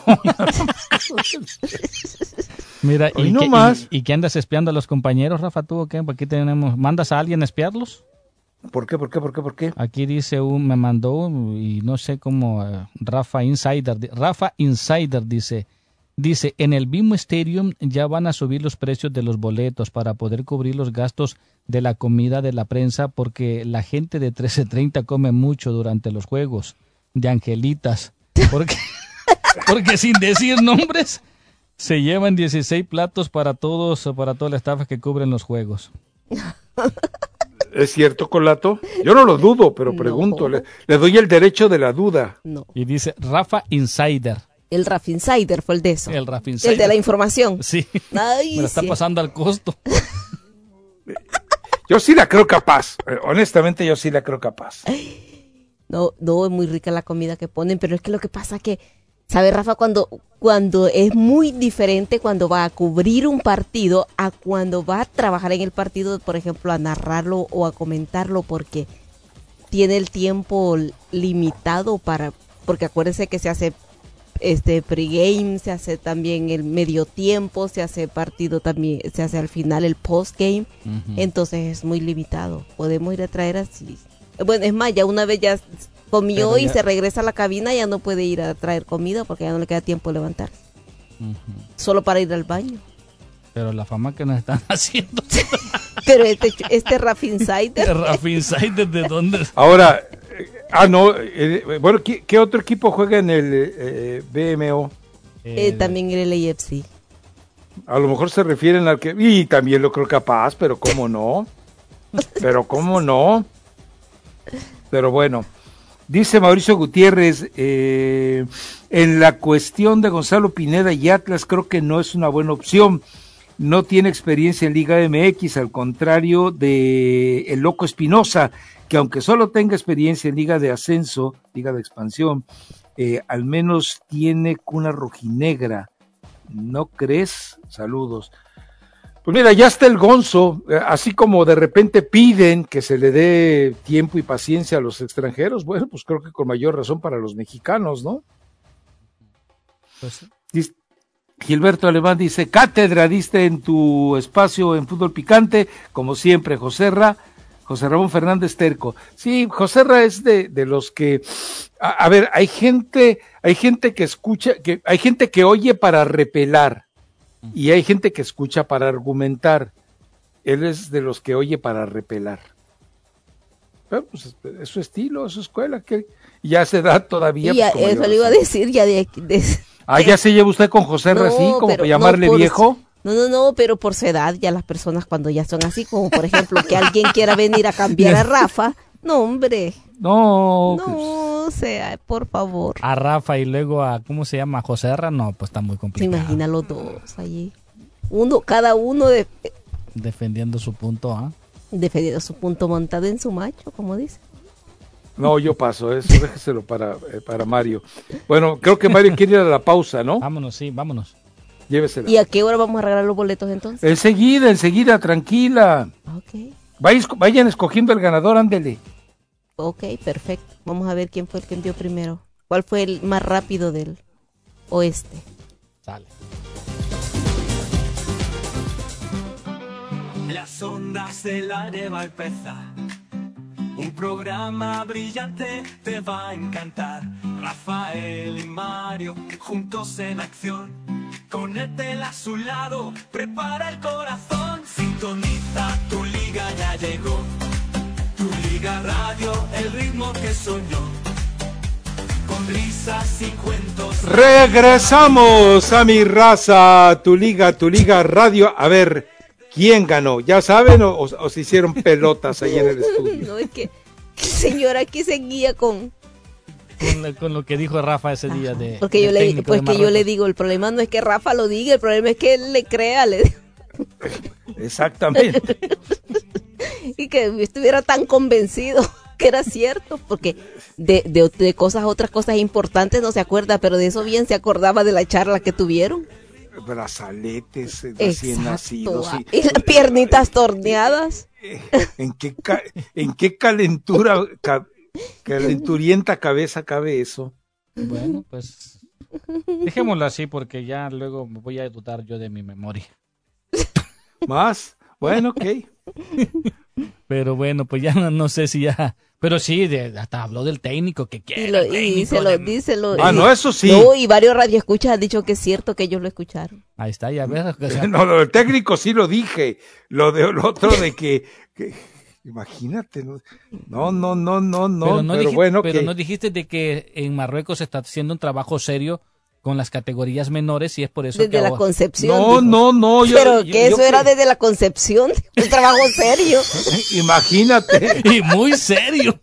Mira, ¿y, no que, más. Y, ¿y qué andas espiando a los compañeros, Rafa? ¿Tú o qué? Aquí tenemos, ¿mandas a alguien a espiarlos? ¿Por qué, por qué, por qué, por qué? Aquí dice, un, me mandó, y no sé cómo, uh, Rafa Insider, Rafa Insider dice, dice, en el B I M Stadium ya van a subir los precios de los boletos para poder cubrir los gastos de la comida de la prensa, porque la gente de trece treinta come mucho durante los juegos, de angelitas, porque, porque sin decir nombres... Se llevan dieciséis platos para todos, para toda la estafa que cubren los juegos. ¿Es cierto, Colato? Yo no lo dudo, pero pregunto, no. le, le doy el derecho de la duda. No. Y dice Rafa Insider. El Rafa Insider fue el de eso. El Rafa Insider. El de la información. Sí. Ay, Me la está sí. pasando al costo. Yo sí la creo capaz. Honestamente, yo sí la creo capaz. No, no, es muy rica la comida que ponen, pero es que lo que pasa que ¿sabe, Rafa? Cuando, cuando es muy diferente cuando va a cubrir un partido a cuando va a trabajar en el partido, por ejemplo, a narrarlo o a comentarlo, porque tiene el tiempo limitado para, porque acuérdense que se hace este pregame, se hace también el medio tiempo, se hace partido también, se hace al final el postgame, uh-huh. Entonces es muy limitado. Podemos ir a traer así. Bueno, es más, ya una vez ya comió y se regresa a la cabina, ya no puede ir a traer comida porque ya no le queda tiempo de levantarse. Uh-huh. Solo para ir al baño. Pero la fama que nos están haciendo. Pero este, este Rafa Insider. Rafa Insider, ¿de dónde? Ahora, eh, ah, no, eh, bueno, ¿qué, ¿qué otro equipo juega en el eh, B M O? Eh, también en el A F C. A lo mejor se refieren al que, y también lo creo capaz, pero cómo no. Pero cómo no. Pero bueno. Dice Mauricio Gutiérrez, eh, en la cuestión de Gonzalo Pineda y Atlas creo que no es una buena opción. no tiene experiencia en Liga M X, al contrario de el Loco Espinosa, que aunque solo tenga experiencia en Liga de Ascenso, Liga de Expansión, eh, al menos tiene cuna rojinegra. ¿No crees? Saludos. Pues mira, ya está el Gonzo, así como de repente piden que se le dé tiempo y paciencia a los extranjeros, bueno, pues creo que con mayor razón para los mexicanos, ¿no? Pues, Gilberto Alemán dice, cátedra diste en tu espacio en Fútbol Picante, como siempre, Joserra, José Ramón Fernández Terco. Sí, Joserra es de, de los que, a, a ver, hay gente, hay gente que escucha, que hay gente que oye para repelar, y hay gente que escucha para argumentar. Él es de los que oye para repelar. Pero, pues, es su estilo, es su escuela, que ya se da todavía. Y ya, pues, eso le iba a decir ya de, de Ah, ya se lleva usted con José no, así, como para llamarle no, por, viejo. No, no, no, pero por su edad, ya las personas cuando ya son así, como por ejemplo que alguien quiera venir a cambiar a Rafa, no, hombre. No, no, o sea, por favor. A Rafa y luego a, ¿cómo se llama? José Arra, no, pues está muy complicado. Se imagina los dos allí. Uno, cada uno de... defendiendo su punto, ¿ah? ¿eh? Defendiendo su punto montado en su macho, como dice. No, yo paso, eso déjeselo para, eh, para Mario. Bueno, creo que Mario quiere ir a la pausa, ¿no? Vámonos, sí, vámonos. Llévesela. ¿Y a qué hora vamos a regalar los boletos entonces? Enseguida, enseguida, tranquila. Ok. Vayan, vayan escogiendo el ganador, ándele. Ok, perfecto. Vamos a ver quién fue el que envió primero. ¿Cuál fue el más rápido del oeste? Sale. Las ondas de la neva empezar. Un programa brillante te va a encantar. Rafael y Mario juntos en acción. Con Etel a su lado, prepara el corazón. Sintoniza, tu liga ya llegó. Tu Liga Radio, el ritmo que soñó. Con risas y cuentos. Regresamos a Mi Raza, tu liga, tu Liga Radio. A ver, ¿quién ganó? ¿Ya saben o, o, o se hicieron pelotas ahí en el estudio? No, es que el señor aquí seguía con... Con, la, con lo que dijo Rafa ese día de... Porque yo le, pues que yo le digo, el problema no es que Rafa lo diga, el problema es que él le crea. Le... Exactamente. Y que estuviera tan convencido que era cierto, porque de, de, de cosas, otras cosas importantes no se acuerda, pero de eso bien se acordaba de la charla que tuvieron. Brazaletes recién nacidos. Y, y las piernitas torneadas. ¿En qué, ca, en qué calentura, ca, calenturienta cabeza cabe eso? Bueno, pues dejémoslo así porque ya luego me voy a dudar yo de mi memoria. ¿Más? Bueno, ok. Pero bueno, pues ya no, no sé si ya... Pero sí, de, hasta habló del técnico que quiere. Y, lo, y se lo de... dice. Lo, ah, y, no, eso sí. No, y varios radioescuchas han dicho que es cierto que ellos lo escucharon. Ahí está, ya ves. O sea... No, lo del técnico sí lo dije. Lo de lo otro de que... que... Imagínate, no, no, no, no, no, no pero, no pero dijiste, bueno. Pero que... no dijiste de que en Marruecos se está haciendo un trabajo serio con las categorías menores y es por eso desde que... la ahora... concepción. No, dijo. no, no. Yo, pero yo, que eso yo, era que... desde la concepción, un trabajo serio. Imagínate. Y muy serio.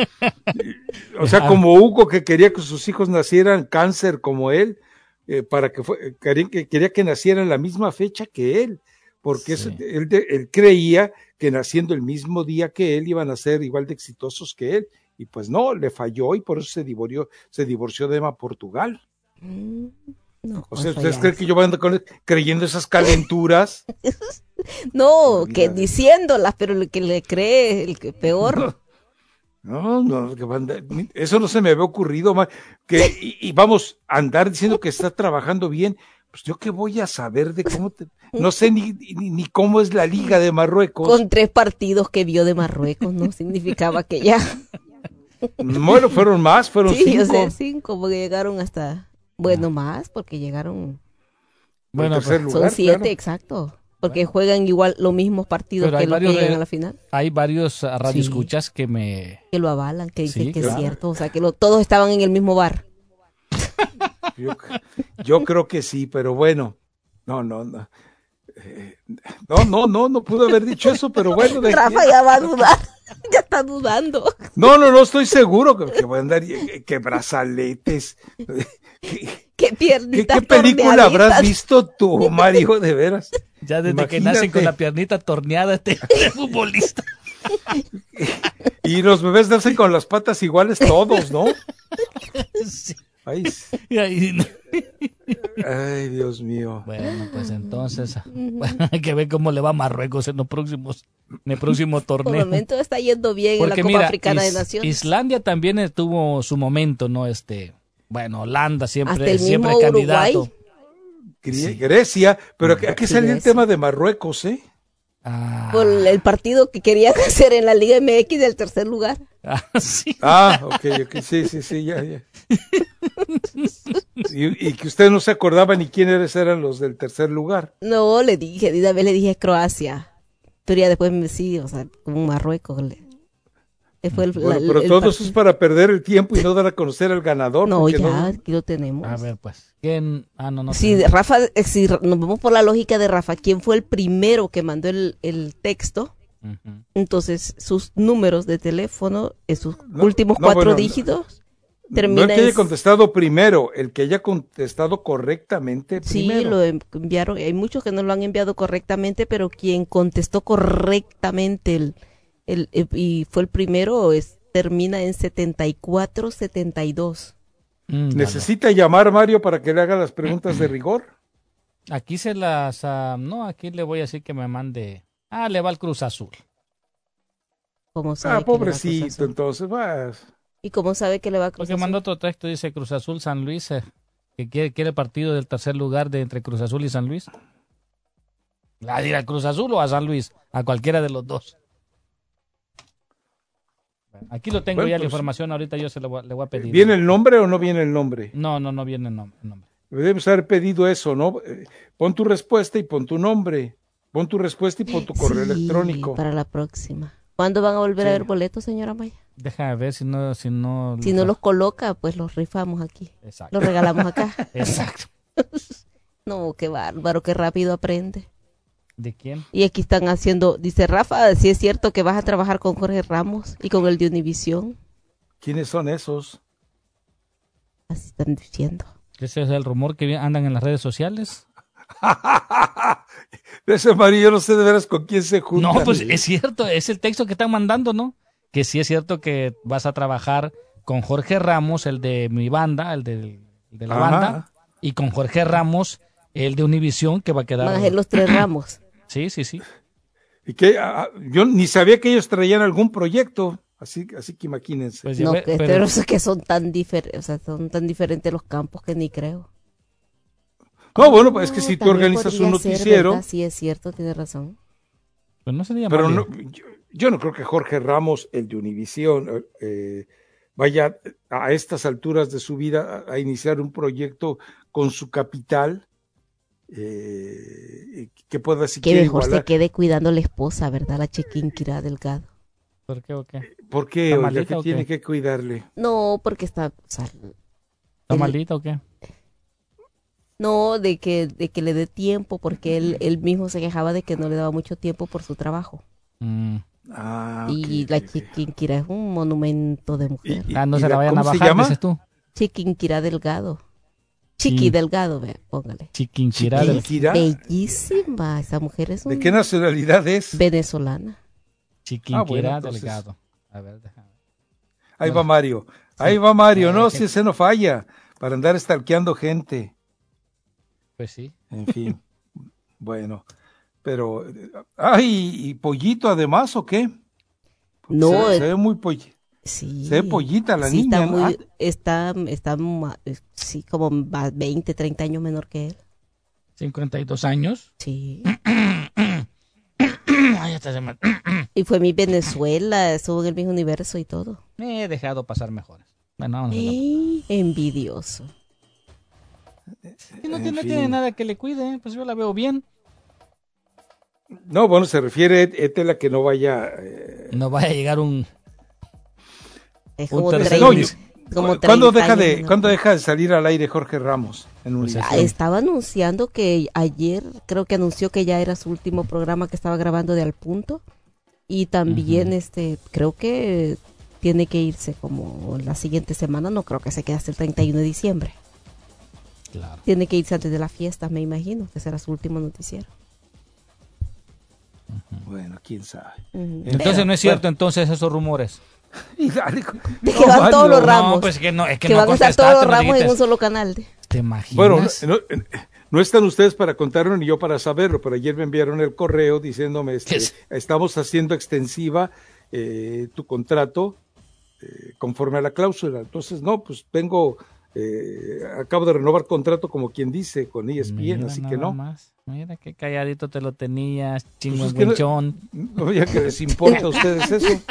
O sea, como Hugo que quería que sus hijos nacieran cáncer como él, eh, para que fue, quería, que quería que nacieran la misma fecha que él, porque sí. eso, él, él creía que naciendo el mismo día que él iban a ser igual de exitosos que él, y pues no, le falló y por eso se divorció, se divorció de Emma Portugal. Mm, no, o sea, ¿ustedes creen que yo voy a andar con, creyendo esas calenturas? No, que Mira. diciéndolas, pero el que le cree, el que peor. No, no, que andar, eso no se me había ocurrido, que, y, y vamos a andar diciendo que está trabajando bien. Pues yo qué voy a saber de cómo te... No sé ni, ni, ni cómo es la Liga de Marruecos. Con tres partidos que vio de Marruecos, no significaba que ya... Bueno, fueron más, fueron sí, cinco. Sí, o sea, cinco, porque llegaron hasta... Bueno, más, porque llegaron... Bueno, pues, lugar, son siete, claro. Exacto. Porque bueno. juegan igual los mismos partidos Pero que los que llegan de, a la final. Hay varios radioescuchas sí. que me... Que lo avalan, que dicen sí, que claro. es cierto. O sea, que lo, todos estaban en el mismo bar. Yo, yo creo que sí, pero bueno, no, no, no, eh, no, no, no, no pude haber dicho eso, pero bueno. De Rafa ya va a dudar, ya está dudando. No, no, no estoy seguro que, que voy a andar, que, que brazaletes, que, qué piernitas ¿Qué, qué película habrás visto tú, Mario, de veras? Ya desde Imagínate. que nacen con la piernita torneada este, este futbolista. Y los bebés nacen con las patas iguales todos, ¿no? Sí. Ay, Y ahí no. ay, Dios mío. Bueno, pues entonces, bueno, hay que ver cómo le va a Marruecos en los próximos, en el próximo Por el torneo. momento está yendo bien Porque en la Copa mira, Africana Is- de Naciones. Islandia también tuvo su momento, ¿no? Este, bueno, Holanda Hasta siempre, el siempre mismo candidato. Uruguay. Gre- Grecia, pero aquí- aquí Sí, salió el Grecia. tema de Marruecos, ¿eh? Ah, Por el partido que querían hacer en la Liga M X del tercer lugar. ah, sí. Ah, ok, ok, sí, sí, sí, ya, ya. Y, y que usted no se acordaba ni quiénes eran los del tercer lugar. No, le dije, de una vez le dije Croacia. Pero ya después me sí, o sea, como Marruecos. Le, le fue el, Bueno, la- pero el todo partido. eso es para perder el tiempo y no dar a conocer al ganador. No, porque ya, aquí lo tenemos. A ver, pues. ¿Quién? Ah, no, no. Si sé. Rafa, eh, si nos vamos por la lógica de Rafa, ¿quién fue el primero que mandó el, el texto? Ujú. Entonces, sus números de teléfono, en sus No, últimos no, cuatro bueno, dígitos, No termina el que haya en... contestado primero, el que haya contestado correctamente Sí, primero. lo enviaron. Hay muchos que no lo han enviado correctamente, pero quien contestó correctamente el, el, el- y fue el primero es, termina en setenta y cuatro setenta y dos. Mm, dale. ¿Necesita llamar Mario para que le haga las preguntas de rigor? Aquí se las... ah, no, aquí le voy a decir que me mande... Ah, le va al Cruz Azul. ¿Cómo sabe Ah, que le va a Cruz pobrecito, Azul? entonces, vas. ¿Y cómo sabe que le va a Cruz Porque Azul? mandó otro texto, dice Cruz Azul San Luis, eh, que quiere, quiere partido del tercer lugar de entre Cruz Azul y San Luis. ¿A ir a Cruz Azul o a San Luis? A cualquiera de los dos. Aquí lo tengo Bueno, ya la pues, información, ahorita yo se lo voy, le voy a pedir. ¿Viene el nombre o no viene el nombre? No, no, no viene el nom- el nombre. Debes haber pedido eso, ¿no? Eh, Pon tu respuesta y pon tu nombre. Pon tu respuesta y pon tu correo Sí, electrónico. para la próxima. ¿Cuándo van a volver a Sí. ver boletos, señora Maya? Déjame ver si no... Si no, Si no los coloca, pues los rifamos aquí. Exacto. Los regalamos acá. Exacto. No, qué bárbaro, qué rápido aprende. ¿De quién? Y aquí están haciendo, dice Rafa, si es cierto que vas a trabajar con Jorge Ramos y con el de Univisión. ¿Quiénes son esos? Así están diciendo. Ese es el rumor que vi- andan en las redes sociales. Ese Mario, yo no sé de veras con quién se junta. No, pues es cierto, es el texto que están mandando, ¿no? Que sí es cierto que vas a trabajar con Jorge Ramos, el de mi banda, el de, el de la Ajá. banda, y con Jorge Ramos, el de Univisión, que va a quedar... Van a ser los tres Ramos. Sí, sí, sí. Y que ah, yo ni sabía que ellos traían algún proyecto, así, así que imagínense. Pues ya No, ve- que, pero- pero es que son tan diferentes, o sea, son tan diferentes los campos que ni creo. No, bueno, pues es que si tú También organizas podría un ser, noticiero, ¿verdad? Sí, es cierto, tiene razón. pues no sería pero mal. no, yo, yo no creo que Jorge Ramos, el de Univisión, eh, vaya a estas alturas de su vida a, a iniciar un proyecto con su capital eh, que pueda Que siquiera mejor igualar. se quede cuidando a la esposa, ¿verdad? La Chiquinquirá Delgado. ¿Por qué o qué? ¿Por qué? ¿Está Oiga, malita que o tiene qué? que cuidarle. No, porque está, o sea, ¿Está el- malita o qué? no, de que, de que le dé tiempo, porque él, él mismo se quejaba de que no le daba mucho tiempo por su trabajo. Mm. Ah, Y ok, la ok, ok. Chiquinquirá es un monumento de mujer. Y- Ah, no y se la vayan a ¿cómo se bajar, llama? dices tú. Chiquinquirá Delgado. Chiqui Sí. Delgado, ve, póngale. Chiquinquirá del... Chiquinquirá. Bellísima, esa mujer es ¿De un- qué nacionalidad es? venezolana. Chiquinquirá Ah, bueno, entonces- Delgado. A ver, déjame. Ahí va Mario. Ahí va Mario, Ah, no, ok. si ese no falla, para andar stalkeando gente. Pues sí. En fin, bueno, pero, eh, ay, ¿y pollito además o qué? No, se, ve- eh, se ve muy pollito. Sí. Se ve pollita la Sí, niña, Está, ¿no? muy, Ah. está, está ma- eh, sí, como más veinte, treinta años menor que él. cincuenta y dos años. Sí. Ay, hasta se me... Y fue mi Venezuela, estuvo en el mismo universo y todo. Me he dejado pasar mejores. Bueno, vámonos. Eh, envidioso. Y no, En tiene, no fin. tiene nada que le cuide, pues yo la veo bien. No, bueno, se refiere Etela que no vaya. eh, No vaya a llegar un... Es Un como tercer- treinta, no, yo- como ¿cuándo, treinta deja años de, menor. ¿Cuándo deja de salir al aire Jorge Ramos? En Pues Univisión? Ah, estaba anunciando que ayer, creo que anunció que ya era su último programa que estaba grabando de Al Punto. Y también, Ujú. este, creo que tiene que irse como la siguiente semana, no creo que se quede hasta el treinta y uno de diciembre. Claro. Tiene que irse antes de la fiesta, me imagino, que será su último noticiero. Bueno, quién sabe. Uh-huh. Entonces Pero, no es cierto, bueno. entonces esos rumores. Y dale, De no, que van Mario. todos los ramos. No, pues que no, es que, que no van a estar contestaste, todos los no ramos en dijiste. un solo canal. De... ¿Te imaginas? Bueno, no, no, no están ustedes para contarlo ni yo para saberlo, pero ayer me enviaron el correo diciéndome, este, es? estamos haciendo extensiva eh, tu contrato eh, conforme a la cláusula. Entonces, no, pues vengo, eh, acabo de renovar contrato como quien dice con E S P N, Mira, así nada que no. más. Mira qué calladito te lo tenías, Pues es que chingüengüenchón. no, no, ya que les importa a ustedes eso.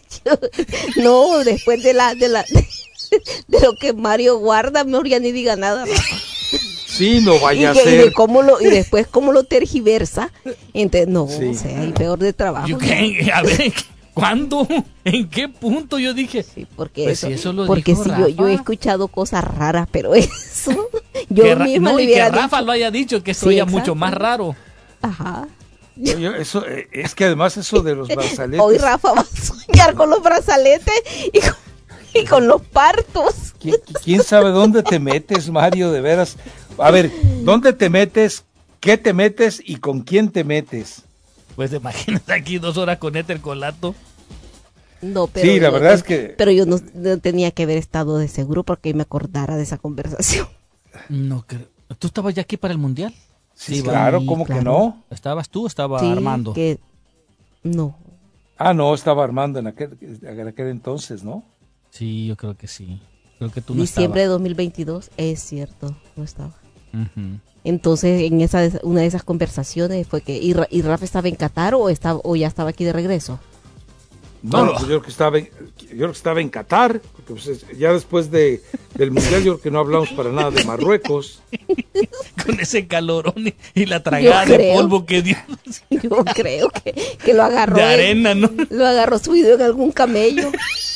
No, después de la, de la, de lo que Mario guarda, mejor ya ni diga nada. Rafa. Sí, no vaya y, que, a y, ser. de cómo lo, y después cómo lo tergiversa. Entonces, no, Sí. o sea, hay peor de trabajo. Yo, ¿qué? A ver, ¿cuándo? ¿En qué punto? Yo dije. Sí, porque Pues eso, si eso lo porque dijo sí, yo, yo he Rafa. escuchado cosas raras, pero eso yo que Ra- misma no, le y que hubiera Rafa dicho. lo haya dicho, que eso Sí, ya exacto. mucho más raro. Ajá. Yo- yo- eso, eh, es que además eso de los brazaletes. Hoy Rafa va a soñar con los brazaletes y con, y con los partos. ¿Qui- ¿Quién sabe dónde te metes, Mario? De veras. A ver, ¿dónde te metes? ¿Qué te metes? ¿Y con quién te metes? Pues imagínate aquí dos horas con Éter Colato. No, pero Sí, la yo- verdad es que- Pero yo no, no tenía que haber estado de seguro porque me acordara de esa conversación. No creo. ¿Tú estabas ya aquí para el mundial? Sí, va. claro, sí, ¿cómo claro. que no? ¿Estabas tú o estaba Sí, Armando? que no. Ah, no, estaba Armando en aquel, en aquel entonces, ¿no? Sí, yo creo que sí. Creo que tú no Diciembre de estabas. dos mil veintidós, es cierto, no estaba. Ujú. Entonces, en esa una de esas conversaciones fue que y, Ra- y Rafa estaba en Qatar o estaba o ya estaba aquí de regreso. No, no, pues yo creo que estaba en, yo creo que estaba en Qatar, porque pues, es- ya después de, del Mundial yo creo que no hablamos para nada de Marruecos. Con ese calorón y- y la tragada Yo de creo. polvo que dio. Yo creo que, que lo agarró De en- arena, ¿no? lo agarró subido en algún camello.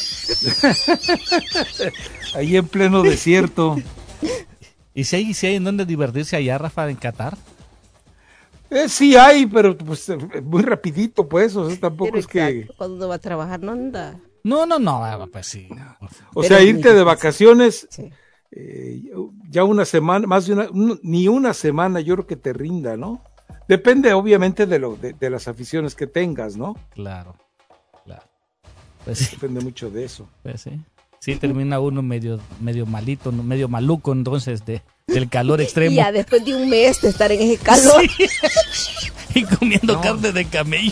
Ahí en pleno desierto. ¿Y si hay, si hay en dónde divertirse allá, Rafa, en Qatar? Eh, sí hay, pero pues eh, muy rapidito, pues, o sea, tampoco Pero es que... exacto, cuando uno va a trabajar no anda. No, no, no, ah, pues sí. O Pero sea, es muy irte de difícil. vacaciones, Sí. eh, ya una semana, más de una, un- ni una semana yo creo que te rinda, ¿no? Depende obviamente de, lo, de, de las aficiones que tengas, ¿no? Claro, claro. Pues sí, Depende mucho de eso. pues sí. Sí, termina uno medio, medio malito, ¿no? Medio maluco, entonces, de, del calor Y extremo. ya después de un mes de estar en ese calor, Y comiendo carne de camello.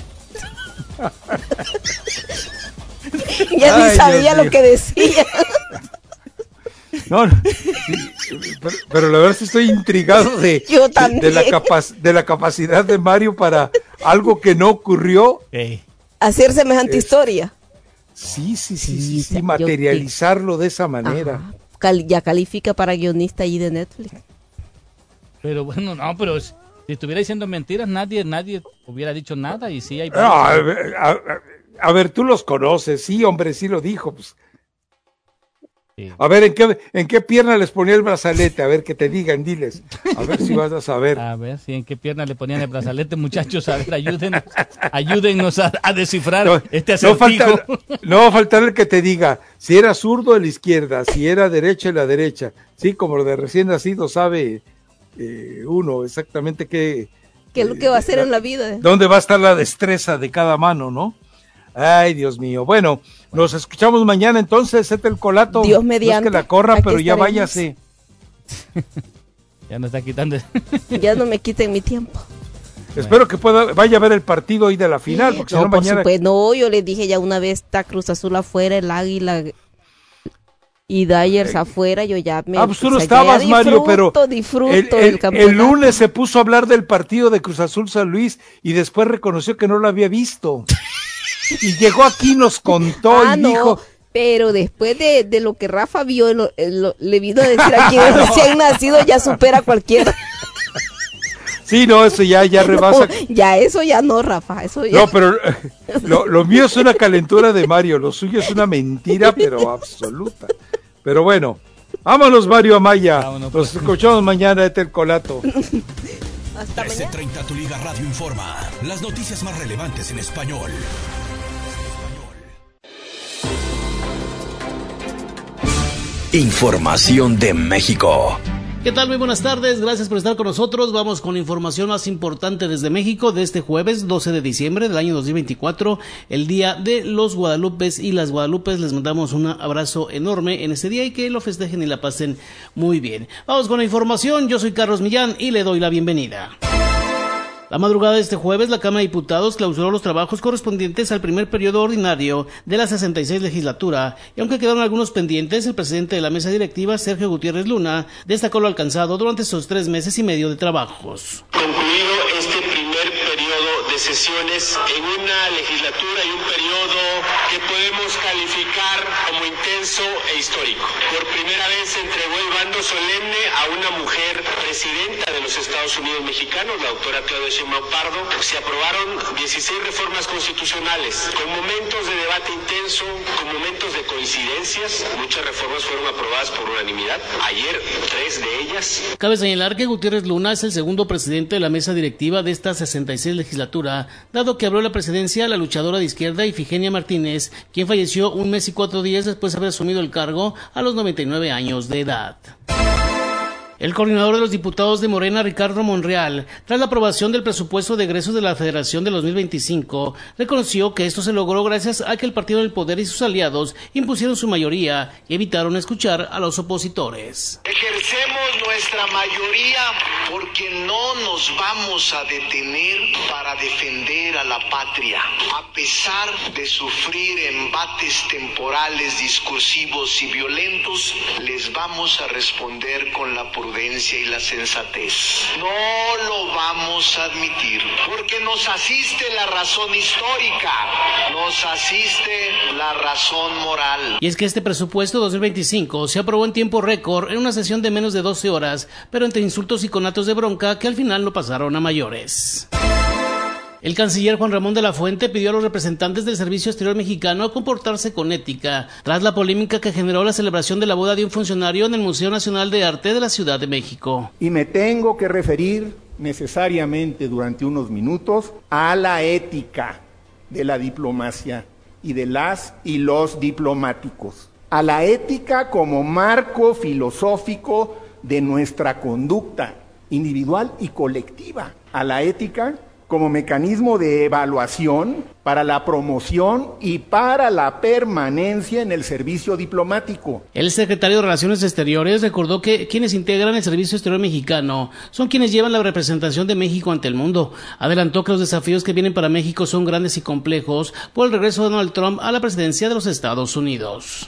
ya Ay, ni sabía Dios lo mío. que decía. No, no, sí, pero, pero la verdad sí estoy intrigado de, Yo de, también. de la capac- de la capacidad de Mario para algo que no ocurrió. Ey, Hacer semejante Es- historia. Sí, sí, sí, Sí, sí, o sea, sí, yo- materializarlo de esa manera. Ajá. Cal- ya califica para guionista ahí de Netflix. pero bueno, no, pero si si estuviera diciendo mentiras, nadie, nadie hubiera dicho nada y sí hay... No, a, ver, a- a- a ver, tú los conoces, sí, hombre, sí lo dijo. Pues. Sí. A ver, ¿en qué, ¿en qué pierna les ponía el brazalete? A ver, que te digan, diles. A ver si vas a saber. A ver, si en qué pierna le ponían el brazalete, muchachos, a ver, ayúdenos, ayúdennos a, a descifrar No, este no, acertijo. falta, no va a faltar el que te diga si era zurdo en la izquierda, si era derecha en la derecha. Sí, como lo de recién nacido sabe eh, uno exactamente qué, ¿Qué es lo que va a hacer en la vida? dónde va a estar la destreza de cada mano, ¿no? Ay, Dios mío. Bueno, nos escuchamos mañana entonces, Éter Colato. Dios No mediante, es que la corra, aquí pero ya estaremos. váyase. Ya nos está quitando. Ya no me quiten mi tiempo. Espero que pueda, vaya a ver el partido hoy de la final, porque si No, no por mañana... supuesto, no, yo les dije ya una vez está Cruz Azul afuera, el Águila y Dyers afuera, yo ya me... Ah, pues tú no o sea, ya estabas, Mario, pero disfruto, disfruto el, del el- campeonato. el lunes se puso a hablar del partido de Cruz Azul San Luis y después reconoció que no lo había visto. Y llegó aquí y nos contó Ah, y no, dijo, pero después de, de lo que Rafa vio, en lo- en lo- le vino a decir aquí de recién nacido, ya supera a cualquiera. sí, no, eso ya, ya rebasa. No, ya eso ya no, Rafa, eso ya. No, pero eh, lo, lo mío es una calentura de Mario, lo suyo es una mentira, pero absoluta. Pero bueno, vámonos Mario Amaya, Vámonos, pues. nos escuchamos mañana, Éter Colato. Hasta trece mañana. treinta Tu Liga Radio informa. Las noticias más relevantes en español. Información de México. ¿Qué tal? Muy buenas tardes, gracias por estar con nosotros. Vamos con la información más importante desde México de este jueves doce de diciembre del año dos mil veinticuatro, el día de los Guadalupes y las Guadalupes. Les mandamos un abrazo enorme en este día y que lo festejen y la pasen muy bien. Vamos con la información, yo soy Carlos Millán y le doy la bienvenida. La madrugada de este jueves, la Cámara de Diputados clausuró los trabajos correspondientes al primer periodo ordinario de la sesenta y seis legislatura, y aunque quedaron algunos pendientes, el presidente de la mesa directiva, Sergio Gutiérrez Luna, destacó lo alcanzado durante estos tres meses y medio de trabajos. Concluido este primer periodo de sesiones en una legislatura y un periodo que podemos calificar como intenso e histórico. Por primera vez se entregó el bando solemne a una mujer presidenta de los Estados Unidos mexicanos, la doctora Claudia Sheinbaum Pardo. Se aprobaron dieciséis reformas constitucionales, con momentos de debate intenso, con momentos de coincidencias. Muchas reformas fueron aprobadas por unanimidad. Ayer, tres de ellas. Cabe señalar que Gutiérrez Luna es el segundo presidente de la mesa directiva de esta sesenta y seis legislatura, dado que abrió la presidencia la luchadora de izquierda Ifigenia Martínez, quien falleció un mes y cuatro días después de haber asumido el cargo a los noventa y nueve años de edad. El coordinador de los diputados de Morena, Ricardo Monreal, tras la aprobación del presupuesto de egresos de la Federación de dos mil veinticinco, reconoció que esto se logró gracias a que el partido del poder y sus aliados impusieron su mayoría y evitaron escuchar a los opositores. Ejercemos nuestra mayoría porque no nos vamos a detener para defender a la patria. A pesar de sufrir embates temporales, discursivos y violentos, les vamos a responder con la prudencia y la sensatez. No lo vamos a admitir, porque nos asiste la razón histórica, nos asiste la razón moral. Y es que este presupuesto dos mil veinticinco se aprobó en tiempo récord en una sesión de menos de doce horas, pero entre insultos y conatos de bronca que al final no pasaron a mayores. El canciller Juan Ramón de la Fuente pidió a los representantes del Servicio Exterior Mexicano comportarse con ética, tras la polémica que generó la celebración de la boda de un funcionario en el Museo Nacional de Arte de la Ciudad de México. Y me tengo que referir necesariamente durante unos minutos a la ética de la diplomacia y de las y los diplomáticos. A la ética como marco filosófico de nuestra conducta individual y colectiva. A la ética como mecanismo de evaluación para la promoción y para la permanencia en el servicio diplomático. El secretario de Relaciones Exteriores recordó que quienes integran el Servicio Exterior Mexicano son quienes llevan la representación de México ante el mundo. Adelantó que los desafíos que vienen para México son grandes y complejos por el regreso de Donald Trump a la presidencia de los Estados Unidos.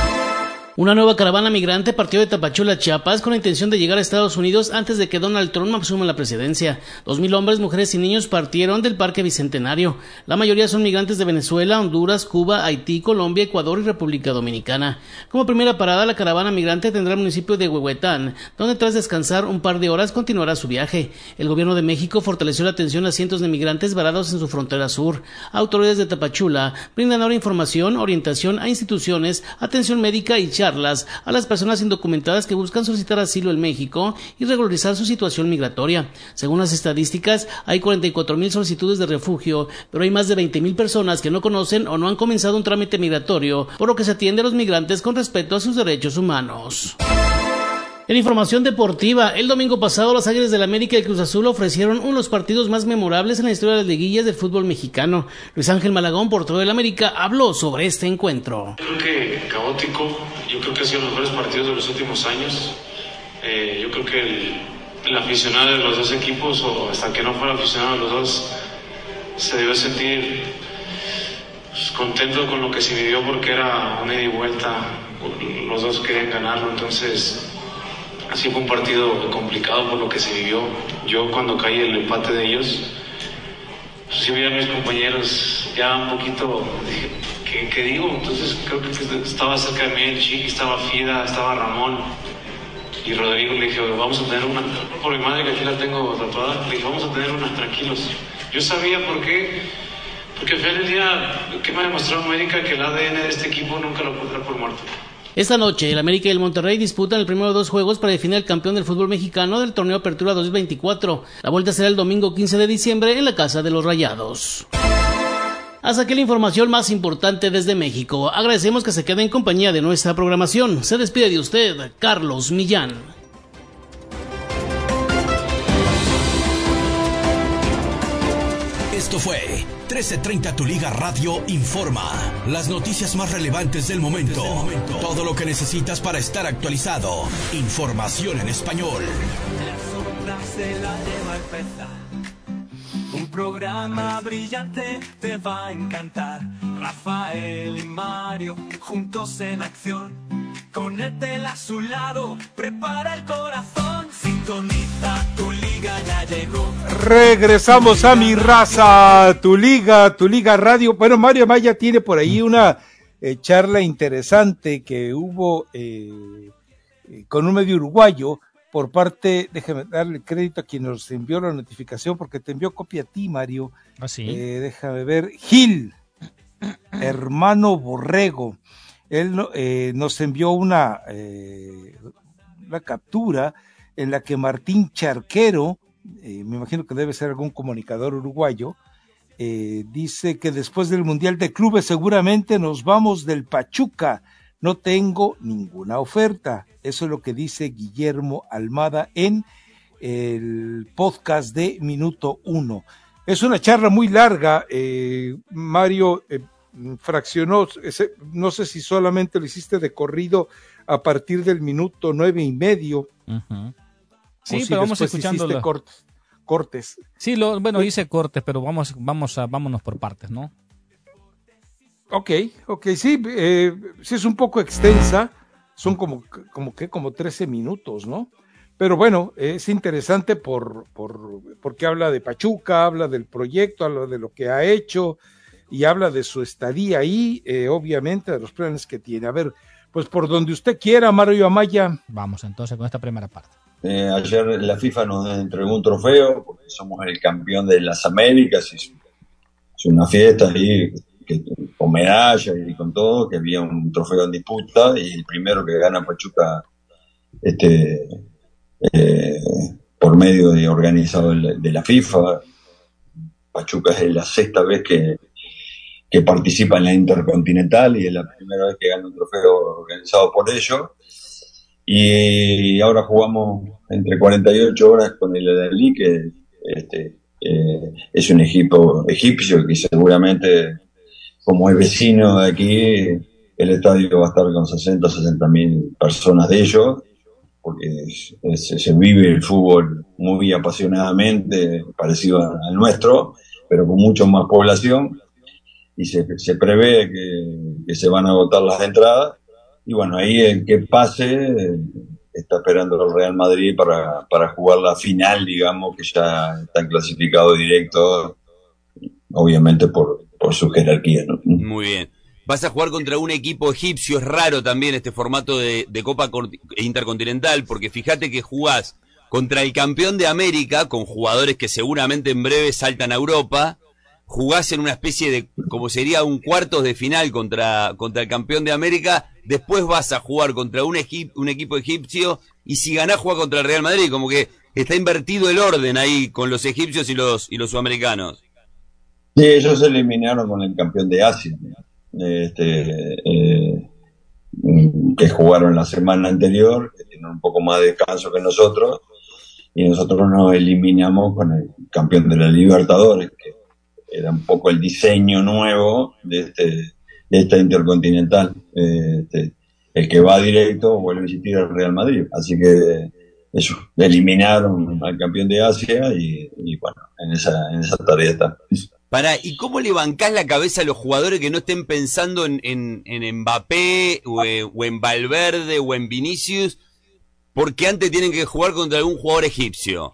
Una nueva caravana migrante partió de Tapachula, Chiapas, con la intención de llegar a Estados Unidos antes de que Donald Trump asuma la presidencia. Dos mil hombres, mujeres y niños partieron del Parque Bicentenario. La mayoría son migrantes de Venezuela, Honduras, Cuba, Haití, Colombia, Ecuador y República Dominicana. Como primera parada, la caravana migrante tendrá el municipio de Huehuetán, donde tras descansar un par de horas continuará su viaje. El gobierno de México fortaleció la atención a cientos de migrantes varados en su frontera sur. Autoridades de Tapachula brindan ahora información, orientación a instituciones, atención médica y charlas a las personas indocumentadas que buscan solicitar asilo en México y regularizar su situación migratoria. Según las estadísticas, hay cuarenta y cuatro mil solicitudes de refugio, pero hay más de veinte mil personas que no conocen o no han comenzado un trámite migratorio, por lo que se atiende a los migrantes con respeto a sus derechos humanos. En información deportiva, el domingo pasado las Águilas del América y el Cruz Azul ofrecieron uno de los partidos más memorables en la historia de las liguillas del fútbol mexicano. Luis Ángel Malagón, portero del América, habló sobre este encuentro. Yo creo que caótico, yo creo que ha sido los mejores partidos de los últimos años. Eh, yo creo que el, el aficionado de los dos equipos, o hasta que no fuera aficionado de los dos, se debió sentir pues, contento con lo que se vivió porque era una ida y vuelta, los dos querían ganarlo, entonces así fue un partido complicado por lo que se vivió. Yo cuando caí el empate de ellos, pues sí vi a mis compañeros ya un poquito, dije, ¿qué, qué digo? Entonces creo que estaba cerca de mí el Chiqui, estaba Fida, estaba Ramón y Rodrigo. Le dije, vamos a tener una, por mi madre que aquí la tengo tatuada, le dije, vamos a tener una, tranquilos. Yo sabía por qué, porque al final del día, ¿qué me ha demostrado América? Que el A D N de este equipo nunca lo pondrá por muerto. Esta noche, el América y el Monterrey disputan el primero de dos juegos para definir al campeón del fútbol mexicano del torneo Apertura dos mil veinticuatro. La vuelta será el domingo quince de diciembre en la Casa de los Rayados. Hasta aquí la información más importante desde México. Agradecemos que se quede en compañía de nuestra programación. Se despide de usted, Carlos Millán. Esto fue trece treinta Tu Liga Radio Informa. Las noticias más relevantes del momento. Todo lo que necesitas para estar actualizado. Información en español. Las ondas de la lleva empezar. Un programa brillante te va a encantar. Rafael y Mario juntos en acción. Con Etel a su lado, prepara el corazón. Sintoniza Tu Liga, ya llegó. Regresamos a Mi Raza, Tu Liga, Tu Liga Radio. Bueno, Mario Amaya tiene por ahí una eh, charla interesante que hubo eh, con un medio uruguayo por parte, déjame darle crédito a quien nos envió la notificación, porque te envió copia a ti, Mario. ¿Ah, sí? Eh, déjame ver, Gil, hermano Borrego. Él eh, nos envió una, eh, una captura en la que Martín Charquero, eh, me imagino que debe ser algún comunicador uruguayo, eh, dice que después del Mundial de Clubes seguramente nos vamos del Pachuca, no tengo ninguna oferta. Eso es lo que dice Guillermo Almada en el podcast de Minuto Uno. Es una charla muy larga, eh, Mario, eh, fraccionó, ese, no sé si solamente lo hiciste de corrido a partir del minuto nueve y medio. Uh-huh. Sí, si pero vamos escuchando cortes, cortes. Sí, lo, bueno, hice cortes, pero vamos, vamos a, vámonos por partes, ¿no? Ok, ok, sí, eh, sí es un poco extensa, son como, como que, como trece minutos, ¿no? Pero bueno, es interesante por, por, porque habla de Pachuca, habla del proyecto, habla de lo que ha hecho, y habla de su estadía ahí, eh, obviamente de los planes que tiene. A ver, pues por donde usted quiera, Mario Amaya. Vamos entonces con esta primera parte. Eh, ayer la FIFA nos entregó un trofeo, porque somos el campeón de las Américas, y es una fiesta ahí, que, con medallas y con todo, que había un trofeo en disputa, y el primero que gana Pachuca, este, eh, por medio de organizado de la FIFA. Pachuca es la sexta vez que que participa en la Intercontinental y es la primera vez que gana un trofeo organizado por ellos. Y ahora jugamos entre cuarenta y ocho horas con el Al-Ahly, que este, eh, es un equipo egipcio que seguramente, como es vecino de aquí, el estadio va a estar con sesenta, sesenta mil personas de ellos, porque es, es, se vive el fútbol muy apasionadamente, parecido al nuestro, pero con mucho más población. Y se, se prevé que, que se van a agotar las entradas, y bueno, ahí el que pase eh, está esperando el Real Madrid para, para jugar la final, digamos, que ya están clasificados directo, obviamente por, por su jerarquía, ¿no? Muy bien. Vas a jugar contra un equipo egipcio, es raro también este formato de, de Copa Intercontinental, porque fíjate que jugás contra el campeón de América, con jugadores que seguramente en breve saltan a Europa. Jugás en una especie de, como sería un cuartos de final contra, contra el campeón de América, después vas a jugar contra un, egip, un equipo egipcio, y si ganás jugás contra el Real Madrid, como que está invertido el orden ahí con los egipcios y los, y los sudamericanos. Sí, ellos se eliminaron con el campeón de Asia, este, eh, que jugaron la semana anterior, que tienen un poco más de descanso que nosotros, y nosotros nos eliminamos con el campeón de la Libertadores, que era un poco el diseño nuevo de este de esta Intercontinental. Este, el que va directo vuelve a existir al Real Madrid. Así que eso, eliminaron al campeón de Asia y, y bueno, en esa, en esa tarea está. Pará, ¿y cómo le bancás la cabeza a los jugadores que no estén pensando en, en, en Mbappé o, eh, o en Valverde o en Vinicius, porque antes tienen que jugar contra algún jugador egipcio?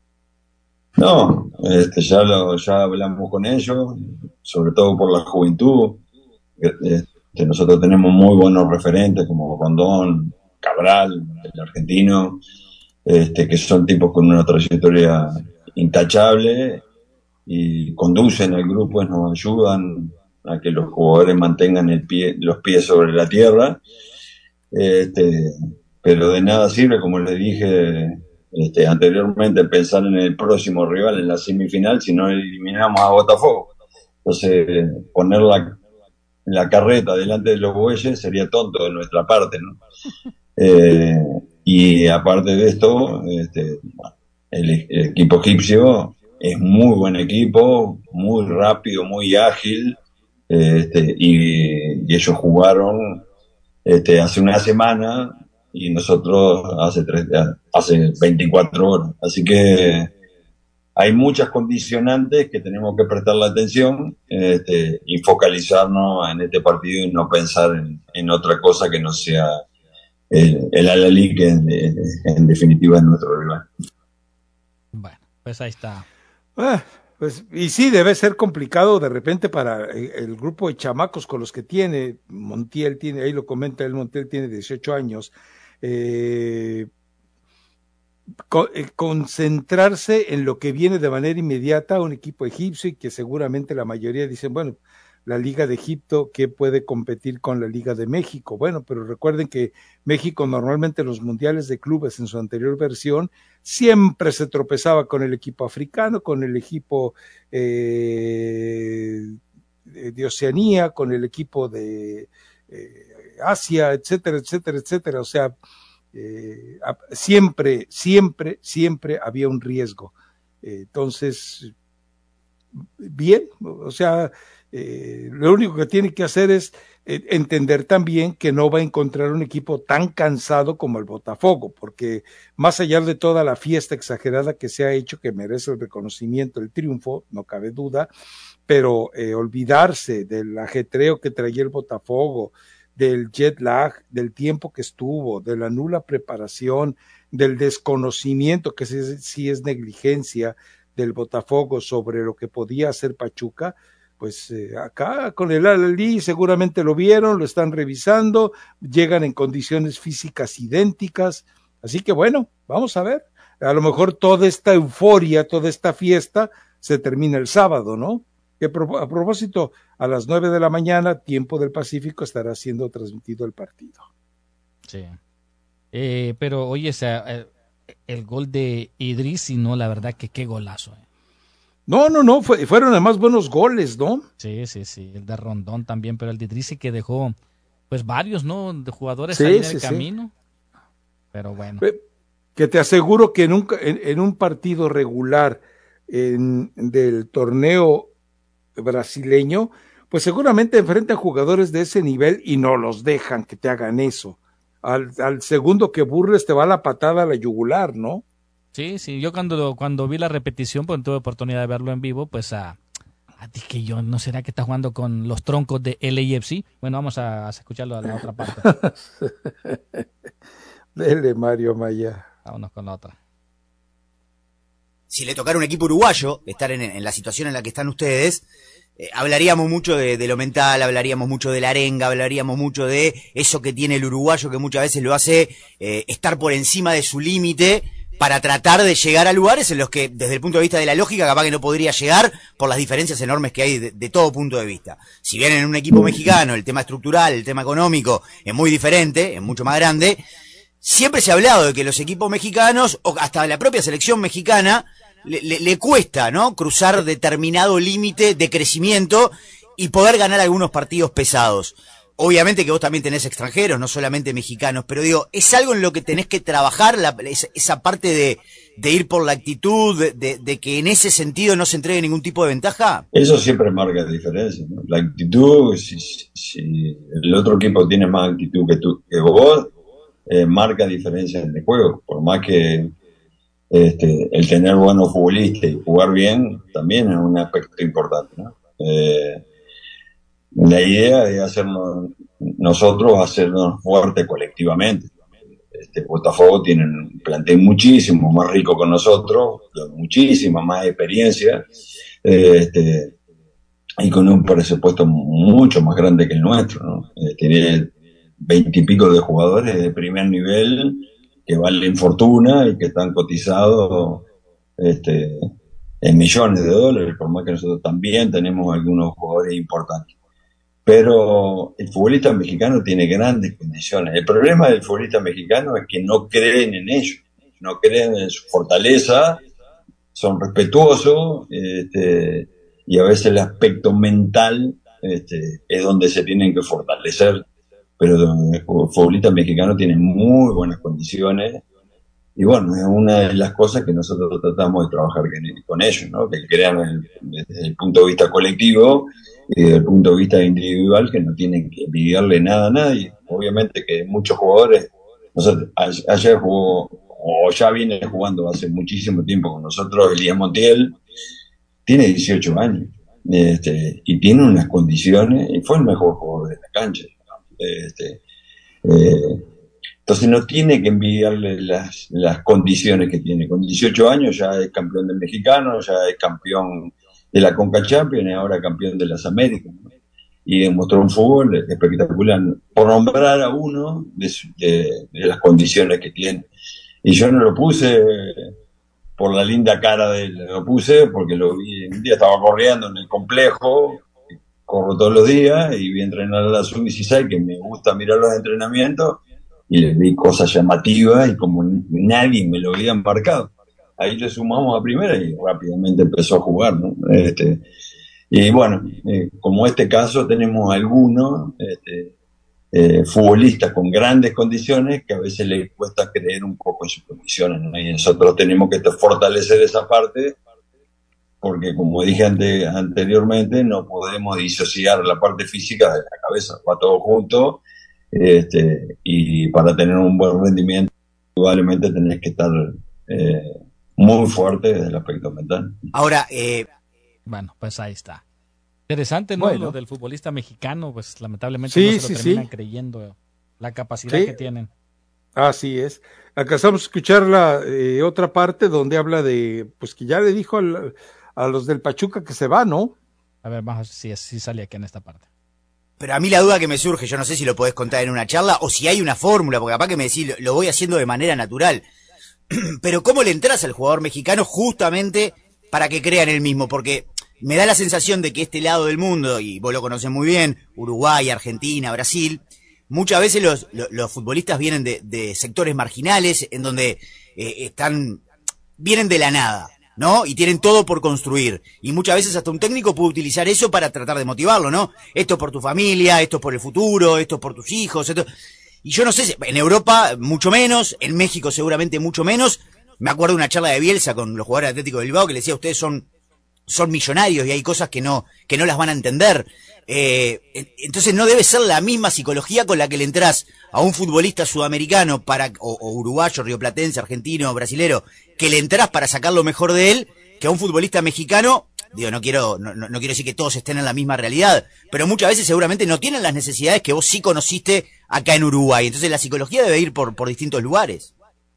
No, este, ya lo, ya hablamos con ellos, sobre todo por la juventud. Este, nosotros tenemos muy buenos referentes como Rondón, Cabral, el argentino, este, que son tipos con una trayectoria intachable y conducen al grupo, nos ayudan a que los jugadores mantengan el pie, los pies sobre la tierra. Este, pero de nada sirve, como les dije Este, anteriormente, pensar en el próximo rival en la semifinal si no eliminamos a Botafogo. Entonces, poner la, la carreta delante de los bueyes sería tonto de nuestra parte, ¿no? Eh, y aparte de esto, este, el, el equipo egipcio es muy buen equipo, muy rápido, muy ágil, este, y, y ellos jugaron este, hace una semana y nosotros hace tres, hace veinticuatro horas. Así que hay muchas condicionantes que tenemos que prestarle atención este, y focalizarnos en este partido y no pensar en, en otra cosa que no sea el, el Al-Ahly, que en, en definitiva es nuestro rival. Bueno, pues ahí está. Ah, pues, y sí, debe ser complicado de repente para el, el grupo de chamacos con los que tiene. Montiel tiene, ahí lo comenta él, Montiel tiene dieciocho años. Eh, co- eh, concentrarse en lo que viene de manera inmediata, un equipo egipcio, y que seguramente la mayoría dicen, bueno, la Liga de Egipto, ¿qué puede competir con la Liga de México? Bueno, pero recuerden que México normalmente en los mundiales de clubes en su anterior versión siempre se tropezaba con el equipo africano, con el equipo eh, de Oceanía, con el equipo de eh, Asia, etcétera, etcétera, etcétera. O sea, eh, siempre, siempre, siempre había un riesgo. Eh, entonces, bien, o sea, Eh, lo único que tiene que hacer es eh, entender también que no va a encontrar un equipo tan cansado como el Botafogo, porque más allá de toda la fiesta exagerada que se ha hecho, que merece el reconocimiento, el triunfo, no cabe duda, pero eh, olvidarse del ajetreo que traía el Botafogo, del jet lag, del tiempo que estuvo, de la nula preparación, del desconocimiento, que sí, sí es negligencia del Botafogo sobre lo que podía hacer Pachuca. Pues eh, acá con el Al-Ahly seguramente lo vieron, lo están revisando, llegan en condiciones físicas idénticas, así que bueno, vamos a ver, a lo mejor toda esta euforia, toda esta fiesta se termina el sábado, ¿no? Que a propósito, a las nueve de la mañana, tiempo del Pacífico, estará siendo transmitido el partido. Sí, eh, pero oye, o sea, el, el gol de Idris, y no, la verdad que qué golazo, eh. No, no, no, fue, fueron además buenos goles, ¿no? Sí, sí, sí, el de Rondón también, pero el de Idrissi que dejó, pues varios, ¿no? De jugadores sí, ahí en sí, el sí. camino, pero bueno. Que te aseguro que en un, en, en un partido regular en, del torneo brasileño, pues seguramente enfrentan jugadores de ese nivel y no los dejan que te hagan eso. Al, al segundo que burles te va la patada a la yugular, ¿no? Sí, sí, yo cuando, cuando vi la repetición, pues tuve oportunidad de verlo en vivo, pues a, a ti que yo, ¿no será que está jugando con los troncos de L A F C? Bueno, vamos a, a escucharlo a la otra parte. Dele, Mario Maya. Vámonos con la otra. Si le tocara un equipo uruguayo, estar en, en la situación en la que están ustedes, eh, hablaríamos mucho de, de lo mental, hablaríamos mucho de la arenga, hablaríamos mucho de eso que tiene el uruguayo, que muchas veces lo hace eh, estar por encima de su límite, para tratar de llegar a lugares en los que, desde el punto de vista de la lógica, capaz que no podría llegar por las diferencias enormes que hay de, de todo punto de vista. Si bien en un equipo mexicano el tema estructural, el tema económico es muy diferente, es mucho más grande, siempre se ha hablado de que los equipos mexicanos, o hasta la propia selección mexicana, le, le, le cuesta, ¿no?, cruzar determinado límite de crecimiento y poder ganar algunos partidos pesados. Obviamente que vos también tenés extranjeros, no solamente mexicanos, pero digo, ¿es algo en lo que tenés que trabajar, la, esa, esa parte de, de ir por la actitud, de, de, de que en ese sentido no se entregue ningún tipo de ventaja? Eso siempre marca diferencia, ¿no? La actitud, si, si el otro equipo tiene más actitud que tú, que vos, eh, marca diferencia en el juego, por más que este, el tener buenos futbolistas y jugar bien también es un aspecto importante, ¿no? Eh, La idea es hacernos, nosotros hacernos fuertes colectivamente. Este Botafogo tiene un plantel muchísimo más rico que nosotros, con muchísima más experiencia, este, y con un presupuesto mucho más grande que el nuestro, ¿no? Eh, tiene veintipico de jugadores de primer nivel que valen fortuna y que están cotizados este, en millones de dólares, por más que nosotros también tenemos algunos jugadores importantes. Pero el futbolista mexicano tiene grandes condiciones. El problema del futbolista mexicano es que no creen en ellos, no creen en su fortaleza, son respetuosos, este, y a veces el aspecto mental este, es donde se tienen que fortalecer. Pero el futbolista mexicano tiene muy buenas condiciones y bueno, es una de las cosas que nosotros tratamos de trabajar con ellos, ¿no? Que crean el, desde el punto de vista colectivo y desde el punto de vista individual, que no tienen que envidiarle nada a nadie. Obviamente que muchos jugadores, nosotros, ayer jugó, o ya viene jugando hace muchísimo tiempo con nosotros, Elías Montiel, tiene dieciocho años, este, y tiene unas condiciones, y fue el mejor jugador de la cancha. Este, eh, entonces no tiene que envidiarle las, las condiciones que tiene. Con dieciocho años ya es campeón del mexicano, ya es campeón de la Conca Champions y ahora campeón de las Américas, ¿no? Y demostró un fútbol espectacular, por nombrar a uno de, de, de las condiciones que tiene. Y yo no lo puse por la linda cara de él, lo puse porque lo vi, un día estaba corriendo en el complejo, corro todos los días, y vi entrenar a la sub dieciséis, que me gusta mirar los entrenamientos, y le vi cosas llamativas, y como nadie me lo había marcado. Ahí le sumamos a primera y rápidamente empezó a jugar, ¿no? Este, y bueno, eh, como este caso tenemos algunos este, eh, futbolistas con grandes condiciones que a veces les cuesta creer un poco en sus condiciones, ¿no? Y nosotros tenemos que fortalecer esa parte, porque como dije ante, anteriormente, no podemos disociar la parte física de la cabeza, va todo junto, este, y para tener un buen rendimiento, probablemente tenés que estar eh, muy fuerte desde el aspecto mental. Ahora, eh... bueno, pues ahí está. Interesante, ¿no? Bueno. Lo del futbolista mexicano, pues lamentablemente sí, no se sí, lo terminan sí. creyendo la capacidad sí. que tienen. Así es. Alcanzamos a escuchar la eh, otra parte donde habla de, pues que ya le dijo al, a los del Pachuca que se va, ¿no? A ver, vamos a ver si, si sale aquí en esta parte. Pero a mí la duda que me surge, yo no sé si lo podés contar en una charla o si hay una fórmula, porque capaz que me decís, lo, lo voy haciendo de manera natural. Pero ¿cómo le entras al jugador mexicano justamente para que crea en él mismo? Porque me da la sensación de que este lado del mundo, y vos lo conocés muy bien, Uruguay, Argentina, Brasil, muchas veces los, los, los futbolistas vienen de, de sectores marginales, en donde eh, están, vienen de la nada, ¿no? Y tienen todo por construir. Y muchas veces hasta un técnico puede utilizar eso para tratar de motivarlo, ¿no? Esto por tu familia, esto por el futuro, esto por tus hijos, esto... Y yo no sé, en Europa mucho menos, en México seguramente mucho menos. Me acuerdo de una charla de Bielsa con los jugadores de Atlético de Bilbao que le decía, ustedes son, son millonarios y hay cosas que no, que no las van a entender. Eh, entonces no debe ser la misma psicología con la que le entras a un futbolista sudamericano para, o, o uruguayo, rioplatense, argentino, brasilero, que le entras para sacar lo mejor de él, que a un futbolista mexicano. Digo, no quiero, no, no quiero decir que todos estén en la misma realidad, pero muchas veces seguramente no tienen las necesidades que vos sí conociste acá en Uruguay. Entonces la psicología debe ir por, por distintos lugares.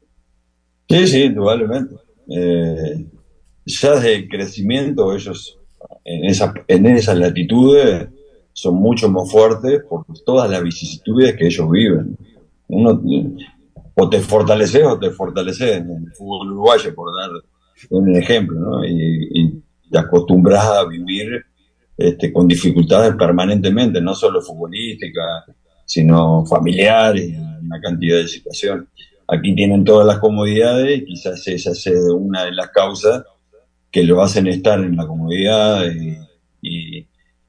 Sí, sí, indudablemente. Eh, ya desde el crecimiento ellos en esa, en esas latitudes son mucho más fuertes por todas las vicisitudes que ellos viven. Uno, o te fortaleces o te fortaleces en el fútbol uruguayo, por dar un ejemplo, ¿no? Y, y te acostumbras a vivir este, con dificultades permanentemente, no solo futbolísticas, sino familiares, una cantidad de situaciones. Aquí tienen todas las comodidades y quizás esa sea una de las causas que lo hacen estar en la comodidad y, y,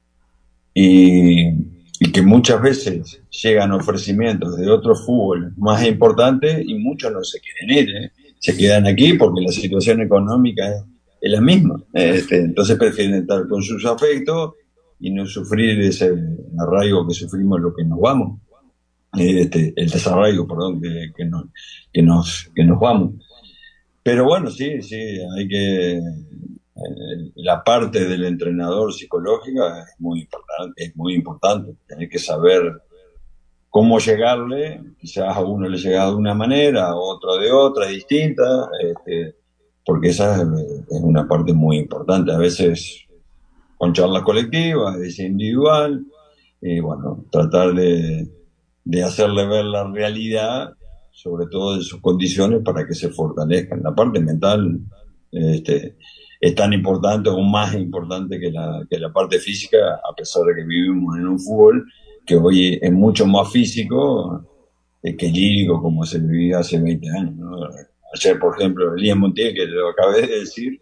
y, y que muchas veces llegan ofrecimientos de otros fútbol más importantes y muchos no se quieren ir, ¿eh? Se quedan aquí porque la situación económica es, es la misma. Este, entonces prefieren estar con sus afectos y no sufrir ese arraigo que sufrimos los que nos vamos. Este, el desarraigo, perdón, que, que, nos, que, nos, que nos vamos. Pero bueno, sí, sí, hay que... Eh, la parte del entrenador psicológica es muy importante, es muy importante. Tener que saber cómo llegarle, quizás a uno le llega de una manera, a otro de otra, distinta, este, porque esa es, es una parte muy importante. A veces con charlas colectivas, a veces individual, y bueno, tratar de, de hacerle ver la realidad, sobre todo de sus condiciones, para que se fortalezcan. La parte mental este, es tan importante o más importante que la, que la parte física, a pesar de que vivimos en un fútbol que hoy es mucho más físico que lírico, como se vivía hace veinte años, ¿no? Ayer, por ejemplo, Elías Montiel, que lo acabé de decir,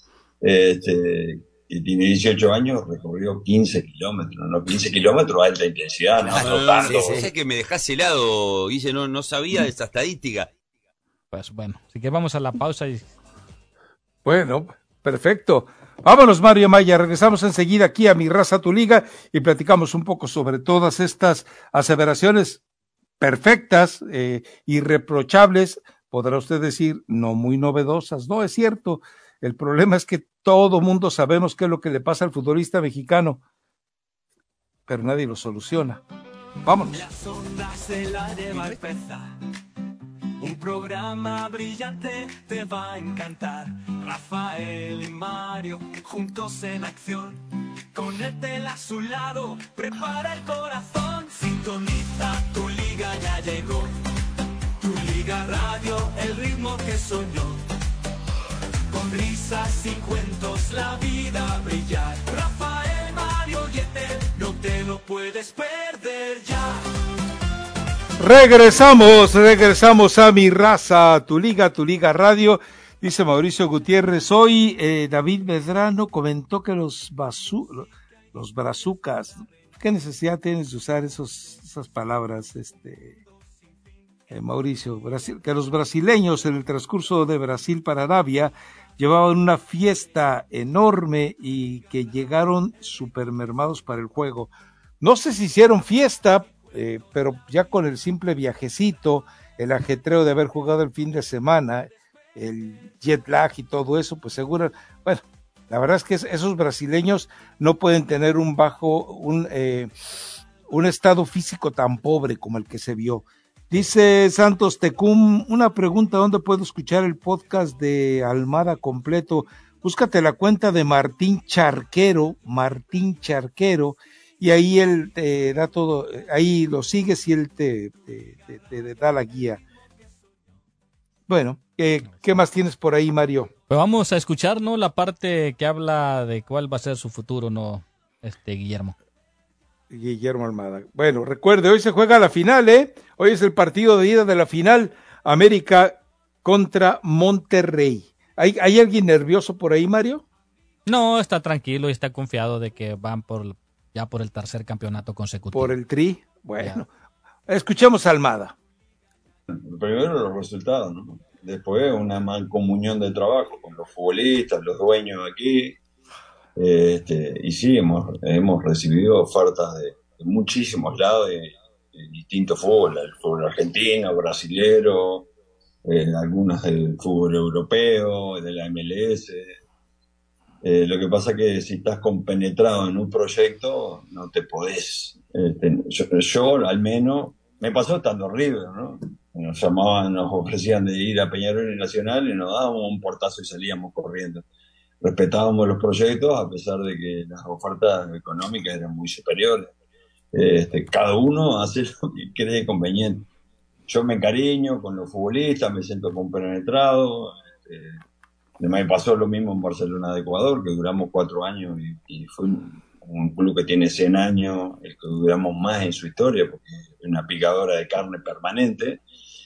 este, que tiene dieciocho años, recorrió quince kilómetros, ¿no? quince kilómetros a alta intensidad, no, no, no tanto. Sí, sí. Que me dejás helado, Guille, no, no sabía esa estadística. Pues bueno, así que vamos a la pausa y... Bueno, perfecto. Vámonos, Mario Maya, regresamos enseguida aquí a Mi Raza, Tu Liga y platicamos un poco sobre todas estas aseveraciones perfectas, eh, irreprochables, podrá usted decir, no muy novedosas. No, es cierto, el problema es que todo mundo sabemos qué es lo que le pasa al futbolista mexicano, pero nadie lo soluciona. Vámonos. Las ondas de la lleva empezar. Un programa brillante te va a encantar. Rafael y Mario juntos en acción. Con Etel a su lado, prepara el corazón. Sintoniza, Tu Liga ya llegó. Tu Liga Radio, el ritmo que soñó. Con risas y cuentos la vida brillar. Rafael, Mario y Etel, no te lo puedes perder ya. Regresamos, regresamos a Mi Raza, Tu Liga, Tu Liga Radio. Dice Mauricio Gutiérrez, hoy eh, David Medrano comentó que los basu, los brazucas, ¿qué necesidad tienes de usar esos, esas palabras, este eh, Mauricio? Brasil, que los brasileños en el transcurso de Brasil para Arabia llevaban una fiesta enorme y que llegaron super mermados para el juego. No sé si hicieron fiesta, eh, pero ya con el simple viajecito, el ajetreo de haber jugado el fin de semana, el jet lag y todo eso, pues seguro, bueno, la verdad es que esos brasileños no pueden tener un bajo, un, eh, un estado físico tan pobre como el que se vio. Dice Santos Tecum, una pregunta, ¿dónde puedo escuchar el podcast de Almada completo? Búscate la cuenta de Martín Charquero, Martín Charquero, y ahí él te da todo, ahí lo sigues y él te, te, te, te da la guía. Bueno, eh, ¿qué más tienes por ahí, Mario? Pues vamos a escuchar, ¿no?, la parte que habla de cuál va a ser su futuro, ¿no?, este Guillermo. Guillermo Almada. Bueno, recuerde, hoy se juega la final, ¿eh? Hoy es el partido de ida de la final, América contra Monterrey. ¿Hay, ¿hay alguien nervioso por ahí, Mario? No, está tranquilo y está confiado de que van por ya por el tercer campeonato consecutivo. Por el tri, bueno. Ya. Escuchemos a Almada. Primero los resultados, ¿no? Después una mancomunión de trabajo con los futbolistas, los dueños aquí. Este, y sí, hemos, hemos recibido ofertas de, de muchísimos lados, de, de distintos fútbol, el fútbol argentino, brasilero, eh, algunas del fútbol europeo, de la M L S. Eh, lo que pasa que si estás compenetrado en un proyecto, no te podés. Este, yo, yo, al menos, me pasó estando en River, ¿no? Nos llamaban, nos ofrecían de ir a Peñarol y Nacional y nos dábamos un portazo y salíamos corriendo. Respetábamos los proyectos a pesar de que las ofertas económicas eran muy superiores. Este, cada uno hace lo que cree conveniente. Yo me encariño con los futbolistas, me siento compenetrado. Este, me pasó lo mismo en Barcelona de Ecuador, que duramos cuatro años y, y fue un, un club que tiene cien años, el que duramos más en su historia, porque es una picadora de carne permanente.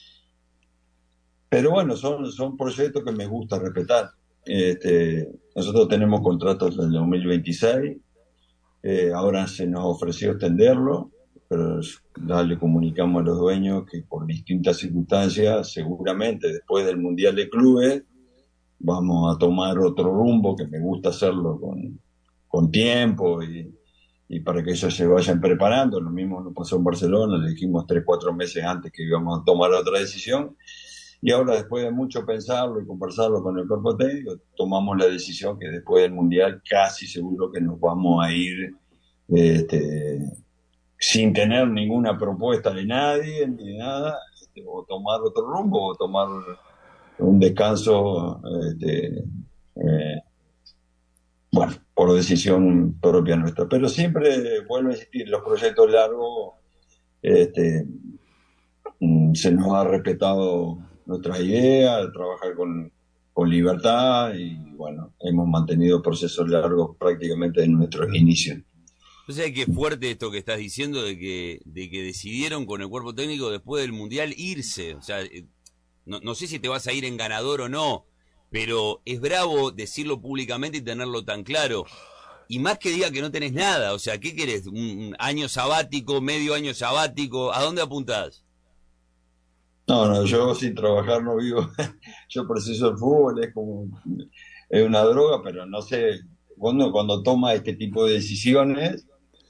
Pero bueno, son, son proyectos que me gusta respetar. Este, nosotros tenemos contratos del dos mil veintiséis, eh, ahora se nos ofreció extenderlo, pero ya le comunicamos a los dueños que por distintas circunstancias, seguramente después del Mundial de Clubes, vamos a tomar otro rumbo, que me gusta hacerlo con, con tiempo y, y para que ellos se vayan preparando. Lo mismo nos pasó en Barcelona, le dijimos tres, cuatro meses antes que íbamos a tomar otra decisión. Y ahora, después de mucho pensarlo y conversarlo con el cuerpo técnico, tomamos la decisión que después del Mundial casi seguro que nos vamos a ir este, sin tener ninguna propuesta de nadie, ni de nada, este, o tomar otro rumbo, o tomar un descanso, este, eh, bueno, por decisión propia nuestra. Pero siempre, vuelvo a insistir, los proyectos largos, este, se nos ha respetado nuestras ideas, trabajar con, con libertad y bueno, hemos mantenido procesos largos prácticamente en nuestros inicios. O sea, que fuerte esto que estás diciendo de que, de que decidieron con el cuerpo técnico después del Mundial irse. O sea, no, no sé si te vas a ir en ganador o no, pero es bravo decirlo públicamente y tenerlo tan claro. Y más que diga que no tenés nada, o sea, ¿qué querés? ¿Un año sabático, medio año sabático? ¿A dónde apuntás? No, no, yo sin trabajar no vivo. Yo preciso el fútbol, es como es una droga, pero no sé, cuando, cuando toma este tipo de decisiones,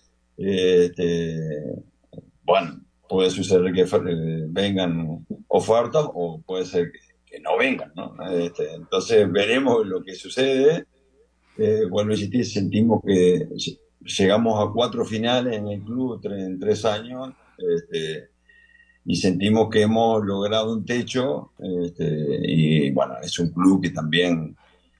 eh, este, bueno, puede suceder que eh, vengan ofertas o puede ser que, que no vengan, ¿no? Este, entonces veremos lo que sucede. Eh, vuelvo a insistir, sentimos que llegamos a cuatro finales en el club tre- en tres años. Este, y sentimos que hemos logrado un techo, este, y bueno, es un club que también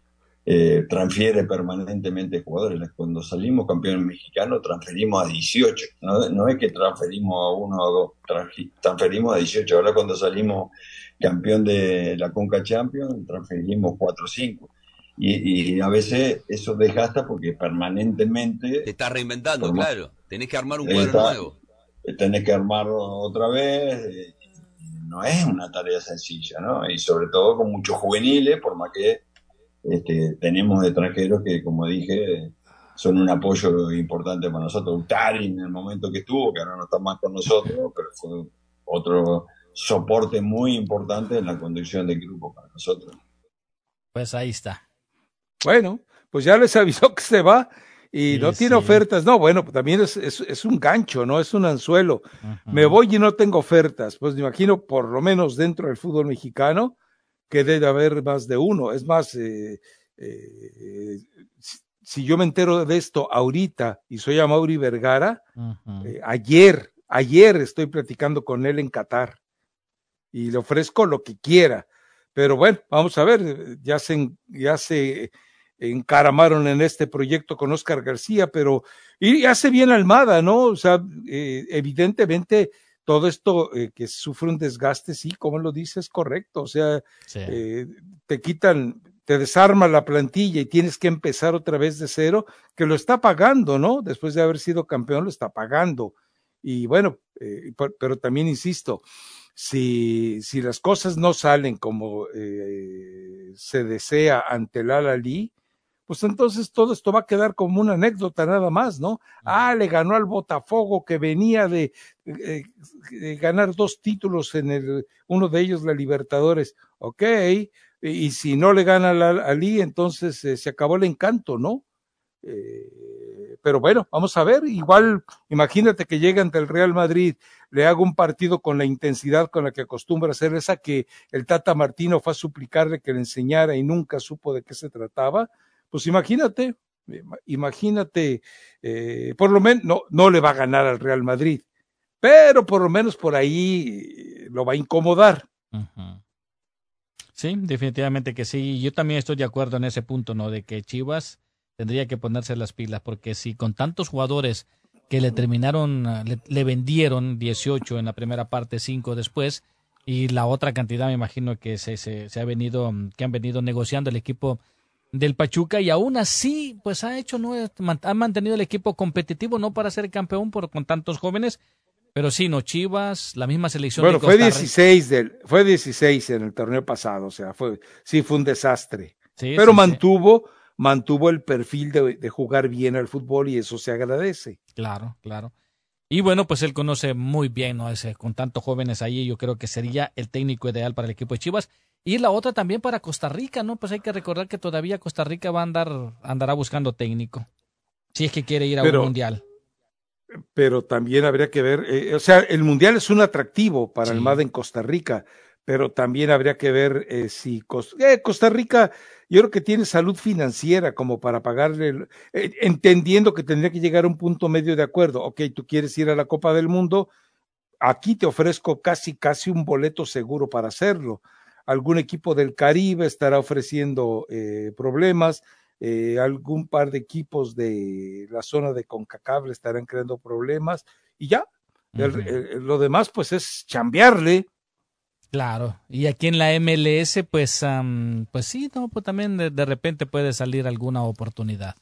eh, transfiere permanentemente jugadores. Cuando salimos campeones mexicanos transferimos a dieciocho, no, no es que transferimos a uno o dos, transferimos a dieciocho. Ahora cuando salimos campeón de la Conca Champions transferimos cuatro o cinco. Y, y a veces eso desgasta porque permanentemente... Te estás reinventando, forma, claro. Tenés que armar un cuadro está, nuevo. Tenés que armarlo otra vez. Eh, no es una tarea sencilla, ¿no? Y sobre todo con muchos juveniles, por más que este, tenemos extranjeros que, como dije, son un apoyo importante para nosotros. Utari en el momento que estuvo, que ahora no está más con nosotros, pero fue otro soporte muy importante en la conducción del grupo para nosotros. Pues ahí está. Bueno, pues ya les avisó que se va y sí, no tiene sí. ofertas. No, bueno, también es, es, es un gancho, ¿no? Es un anzuelo. Uh-huh. Me voy y no tengo ofertas. Pues me imagino, por lo menos dentro del fútbol mexicano, que debe haber más de uno. Es más, eh, eh, si, si yo me entero de esto ahorita y soy a Mauri Vergara, uh-huh. eh, ayer, ayer estoy platicando con él en Qatar y le ofrezco lo que quiera. Pero bueno, vamos a ver, ya se, ya se encaramaron en este proyecto con Oscar García, pero y hace bien Almada, ¿no? O sea, eh, evidentemente todo esto eh, que sufre un desgaste, sí, como lo dices, correcto. O sea, sí. eh, te quitan, te desarma la plantilla y tienes que empezar otra vez de cero, que lo está pagando, ¿no? Después de haber sido campeón, lo está pagando. Y bueno, eh, pero también insisto, Si, si las cosas no salen como eh, se desea ante el Al-Ahly, pues entonces todo esto va a quedar como una anécdota nada más, ¿no? Ah, le ganó al Botafogo que venía de, eh, de ganar dos títulos en el, uno de ellos la Libertadores, ok, y si no le gana al Al-Ahly, entonces eh, se acabó el encanto, ¿no? Eh, pero bueno, vamos a ver, igual imagínate que llega ante el Real Madrid, le haga un partido con la intensidad con la que acostumbra hacer, esa que el Tata Martino fue a suplicarle que le enseñara y nunca supo de qué se trataba, pues imagínate, imagínate, eh, por lo menos no, no le va a ganar al Real Madrid, pero por lo menos por ahí lo va a incomodar. Uh-huh. Sí, definitivamente que sí, yo también estoy de acuerdo en ese punto, ¿no? De que Chivas tendría que ponerse las pilas, porque si con tantos jugadores que le terminaron, le, le vendieron dieciocho en la primera parte, cinco después, y la otra cantidad me imagino que se, se, se ha venido, que han venido negociando el equipo del Pachuca, y aún así, pues ha hecho, no ha mantenido el equipo competitivo, no para ser campeón por con tantos jóvenes, pero sí, no, Chivas, la misma selección bueno, de Costa fue dieciséis del, fue dieciséis en el torneo pasado, o sea, fue, sí fue un desastre, sí, pero sí, mantuvo sí. mantuvo el perfil de, de jugar bien al fútbol y eso se agradece. Claro, claro. Y bueno, pues él conoce muy bien, ¿no? Ese, con tantos jóvenes ahí, yo creo que sería el técnico ideal para el equipo de Chivas. Y la otra también para Costa Rica, ¿no? Pues hay que recordar que todavía Costa Rica va a andar, andará buscando técnico, si es que quiere ir a pero, un mundial. Pero también habría que ver, eh, o sea, el mundial es un atractivo para sí. Almada en Costa Rica, pero también habría que ver eh, si Costa, eh, Costa Rica, yo creo que tiene salud financiera como para pagarle, eh, entendiendo que tendría que llegar a un punto medio de acuerdo. Ok, tú quieres ir a la Copa del Mundo, aquí te ofrezco casi, casi un boleto seguro para hacerlo. Algún equipo del Caribe estará ofreciendo eh, problemas, eh, algún par de equipos de la zona de CONCACAF estarán creando problemas, y ya, uh-huh. el, el, lo demás pues es chambearle. Claro, y aquí en la M L S, pues, um, pues sí, no, pues también de, de repente puede salir alguna oportunidad.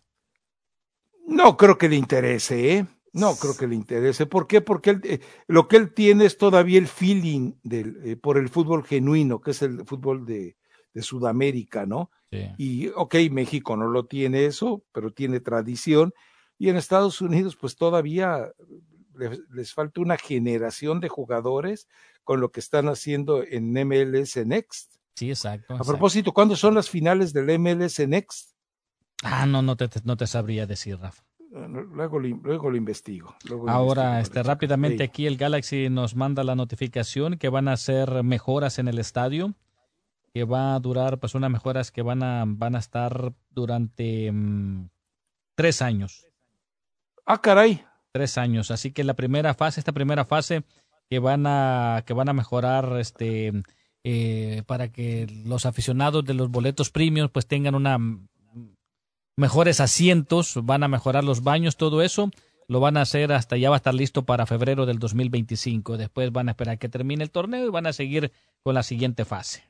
No creo que le interese, ¿eh? No creo que le interese. ¿Por qué? Porque él, eh, lo que él tiene es todavía el feeling del, eh, por el fútbol genuino, que es el fútbol de, de Sudamérica, ¿no? Sí. Y, ok, México no lo tiene eso, pero tiene tradición. Y en Estados Unidos, pues todavía les, les falta una generación de jugadores con lo que están haciendo en M L S Next. Sí, exacto. A exacto. propósito, ¿cuándo son las finales del M L S Next? Ah, no, no te, no te sabría decir, Rafa. Luego lo, luego lo investigo. Luego lo Ahora, investigo este, rápidamente sí. Aquí el Galaxy nos manda la notificación que van a hacer mejoras en el estadio, que va a durar, pues unas mejoras que van a, van a estar durante mmm, tres años. Ah, caray. Tres años. Así que la primera fase, esta primera fase que van a, que van a mejorar, este, eh, para que los aficionados de los boletos premium pues tengan una mejores asientos, van a mejorar los baños, todo eso lo van a hacer hasta ya va a estar listo para febrero del dos mil veinticinco. Después van a esperar que termine el torneo y van a seguir con la siguiente fase.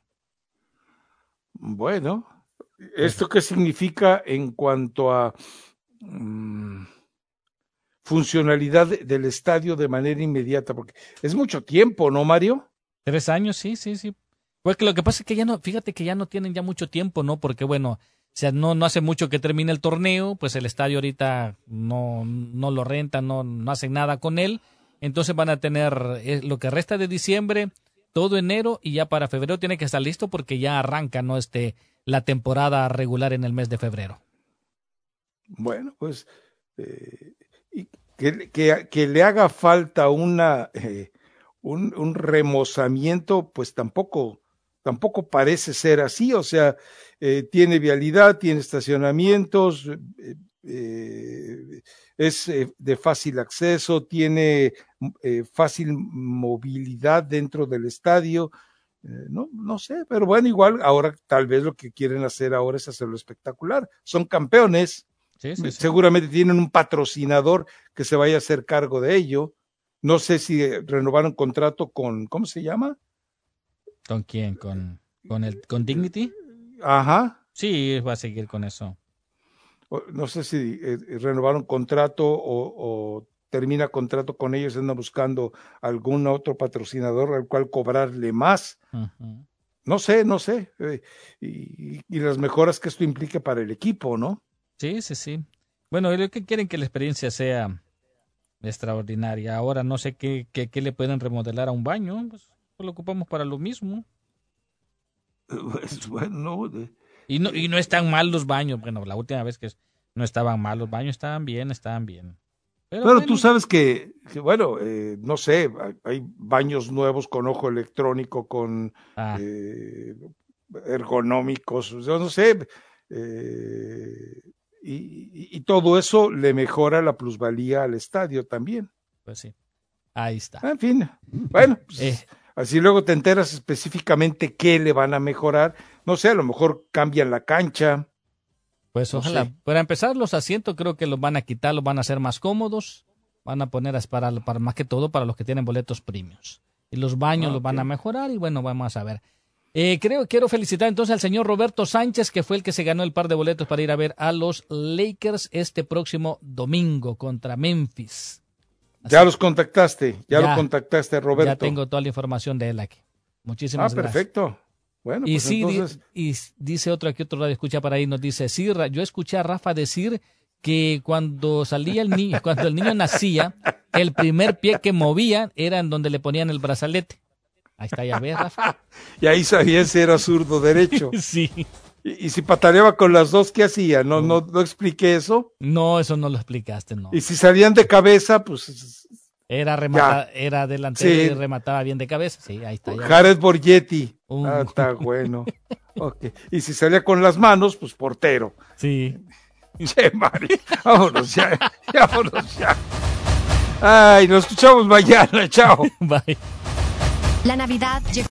Bueno, ¿esto qué significa en cuanto a mmm, funcionalidad del estadio de manera inmediata? Porque es mucho tiempo, ¿no, Mario? Tres años, sí, sí, sí. Pues que lo que pasa es que ya no, fíjate que ya no tienen ya mucho tiempo, ¿no? Porque bueno, o sea, no, no hace mucho que termine el torneo, pues el estadio ahorita no, no lo rentan, no, no hacen nada con él. Entonces van a tener eh, lo que resta de diciembre, todo enero, y ya para febrero tiene que estar listo porque ya arranca, ¿no? Este, la temporada regular en el mes de febrero. Bueno, pues eh, y que, que, que le haga falta una eh, un, un remozamiento, pues tampoco tampoco parece ser así. O sea, eh, tiene vialidad, tiene estacionamientos, eh, eh, es eh, de fácil acceso, tiene eh, fácil movilidad dentro del estadio. Eh, no, no sé, pero bueno, igual ahora tal vez lo que quieren hacer ahora es hacerlo espectacular. Son campeones. Sí, sí, sí. Seguramente tienen un patrocinador que se vaya a hacer cargo de ello. No sé si renovaron contrato con, ¿cómo se llama? ¿Con quién? ¿Con, con, el, con Dignity? Ajá. Sí, va a seguir con eso. No sé si eh, renovaron contrato o, o termina contrato con ellos, andan buscando algún otro patrocinador al cual cobrarle más. Uh-huh. No sé, no sé. Eh, y, y las mejoras que esto implique para el equipo, ¿no? Sí, sí, sí. Bueno, lo que quieren que la experiencia sea extraordinaria. Ahora no sé qué, qué, qué le pueden remodelar a un baño. Pues lo ocupamos para lo mismo. Pues, bueno, de... y no y no están mal los baños. Bueno, la última vez que no estaban mal los baños, estaban bien, estaban bien. Pero, Pero bueno. tú sabes que, que bueno, eh, no sé, hay, hay baños nuevos con ojo electrónico, con ah. eh, ergonómicos, yo no sé, eh, y, y, y todo eso le mejora la plusvalía al estadio también. Pues sí, ahí está. En fin, bueno, pues, eh. así luego te enteras específicamente qué le van a mejorar. No sé, a lo mejor cambian la cancha. Pues no ojalá. sé. Para empezar, los asientos creo que los van a quitar, los van a hacer más cómodos. Van a poner para, para más que todo para los que tienen boletos premios. Y los baños ah, los okay. van a mejorar y bueno, vamos a ver. Eh, creo, quiero felicitar entonces al señor Roberto Sánchez, que fue el que se ganó el par de boletos para ir a ver a los Lakers este próximo domingo contra Memphis. Así ya los contactaste, ya, ya lo contactaste, Roberto. Ya tengo toda la información de él aquí. Muchísimas ah, gracias. perfecto. Bueno, y pues sí, entonces... y dice otro aquí, otro radio escucha para ahí, nos dice, sí, yo escuché a Rafa decir que cuando salía el niño, cuando el niño nacía, el primer pie que movía era en donde le ponían el brazalete. Ahí está, ya ves, Rafa. Y ahí sabía si era zurdo derecho. Sí. Y, y si pataleaba con las dos, ¿qué hacía? ¿No, no, no expliqué eso? No, eso no lo explicaste, no. Y si salían de cabeza, pues... Era, remata, era delantero sí. Y remataba bien de cabeza. Sí, ahí está. Ya Jared Borgetti. Uh. Ah, está bueno. Okay. Y si salía con las manos, pues portero. Sí. Che, Mari. Vámonos ya. Vámonos ya. Ay, nos escuchamos mañana. Chao. Bye. La Navidad llegó.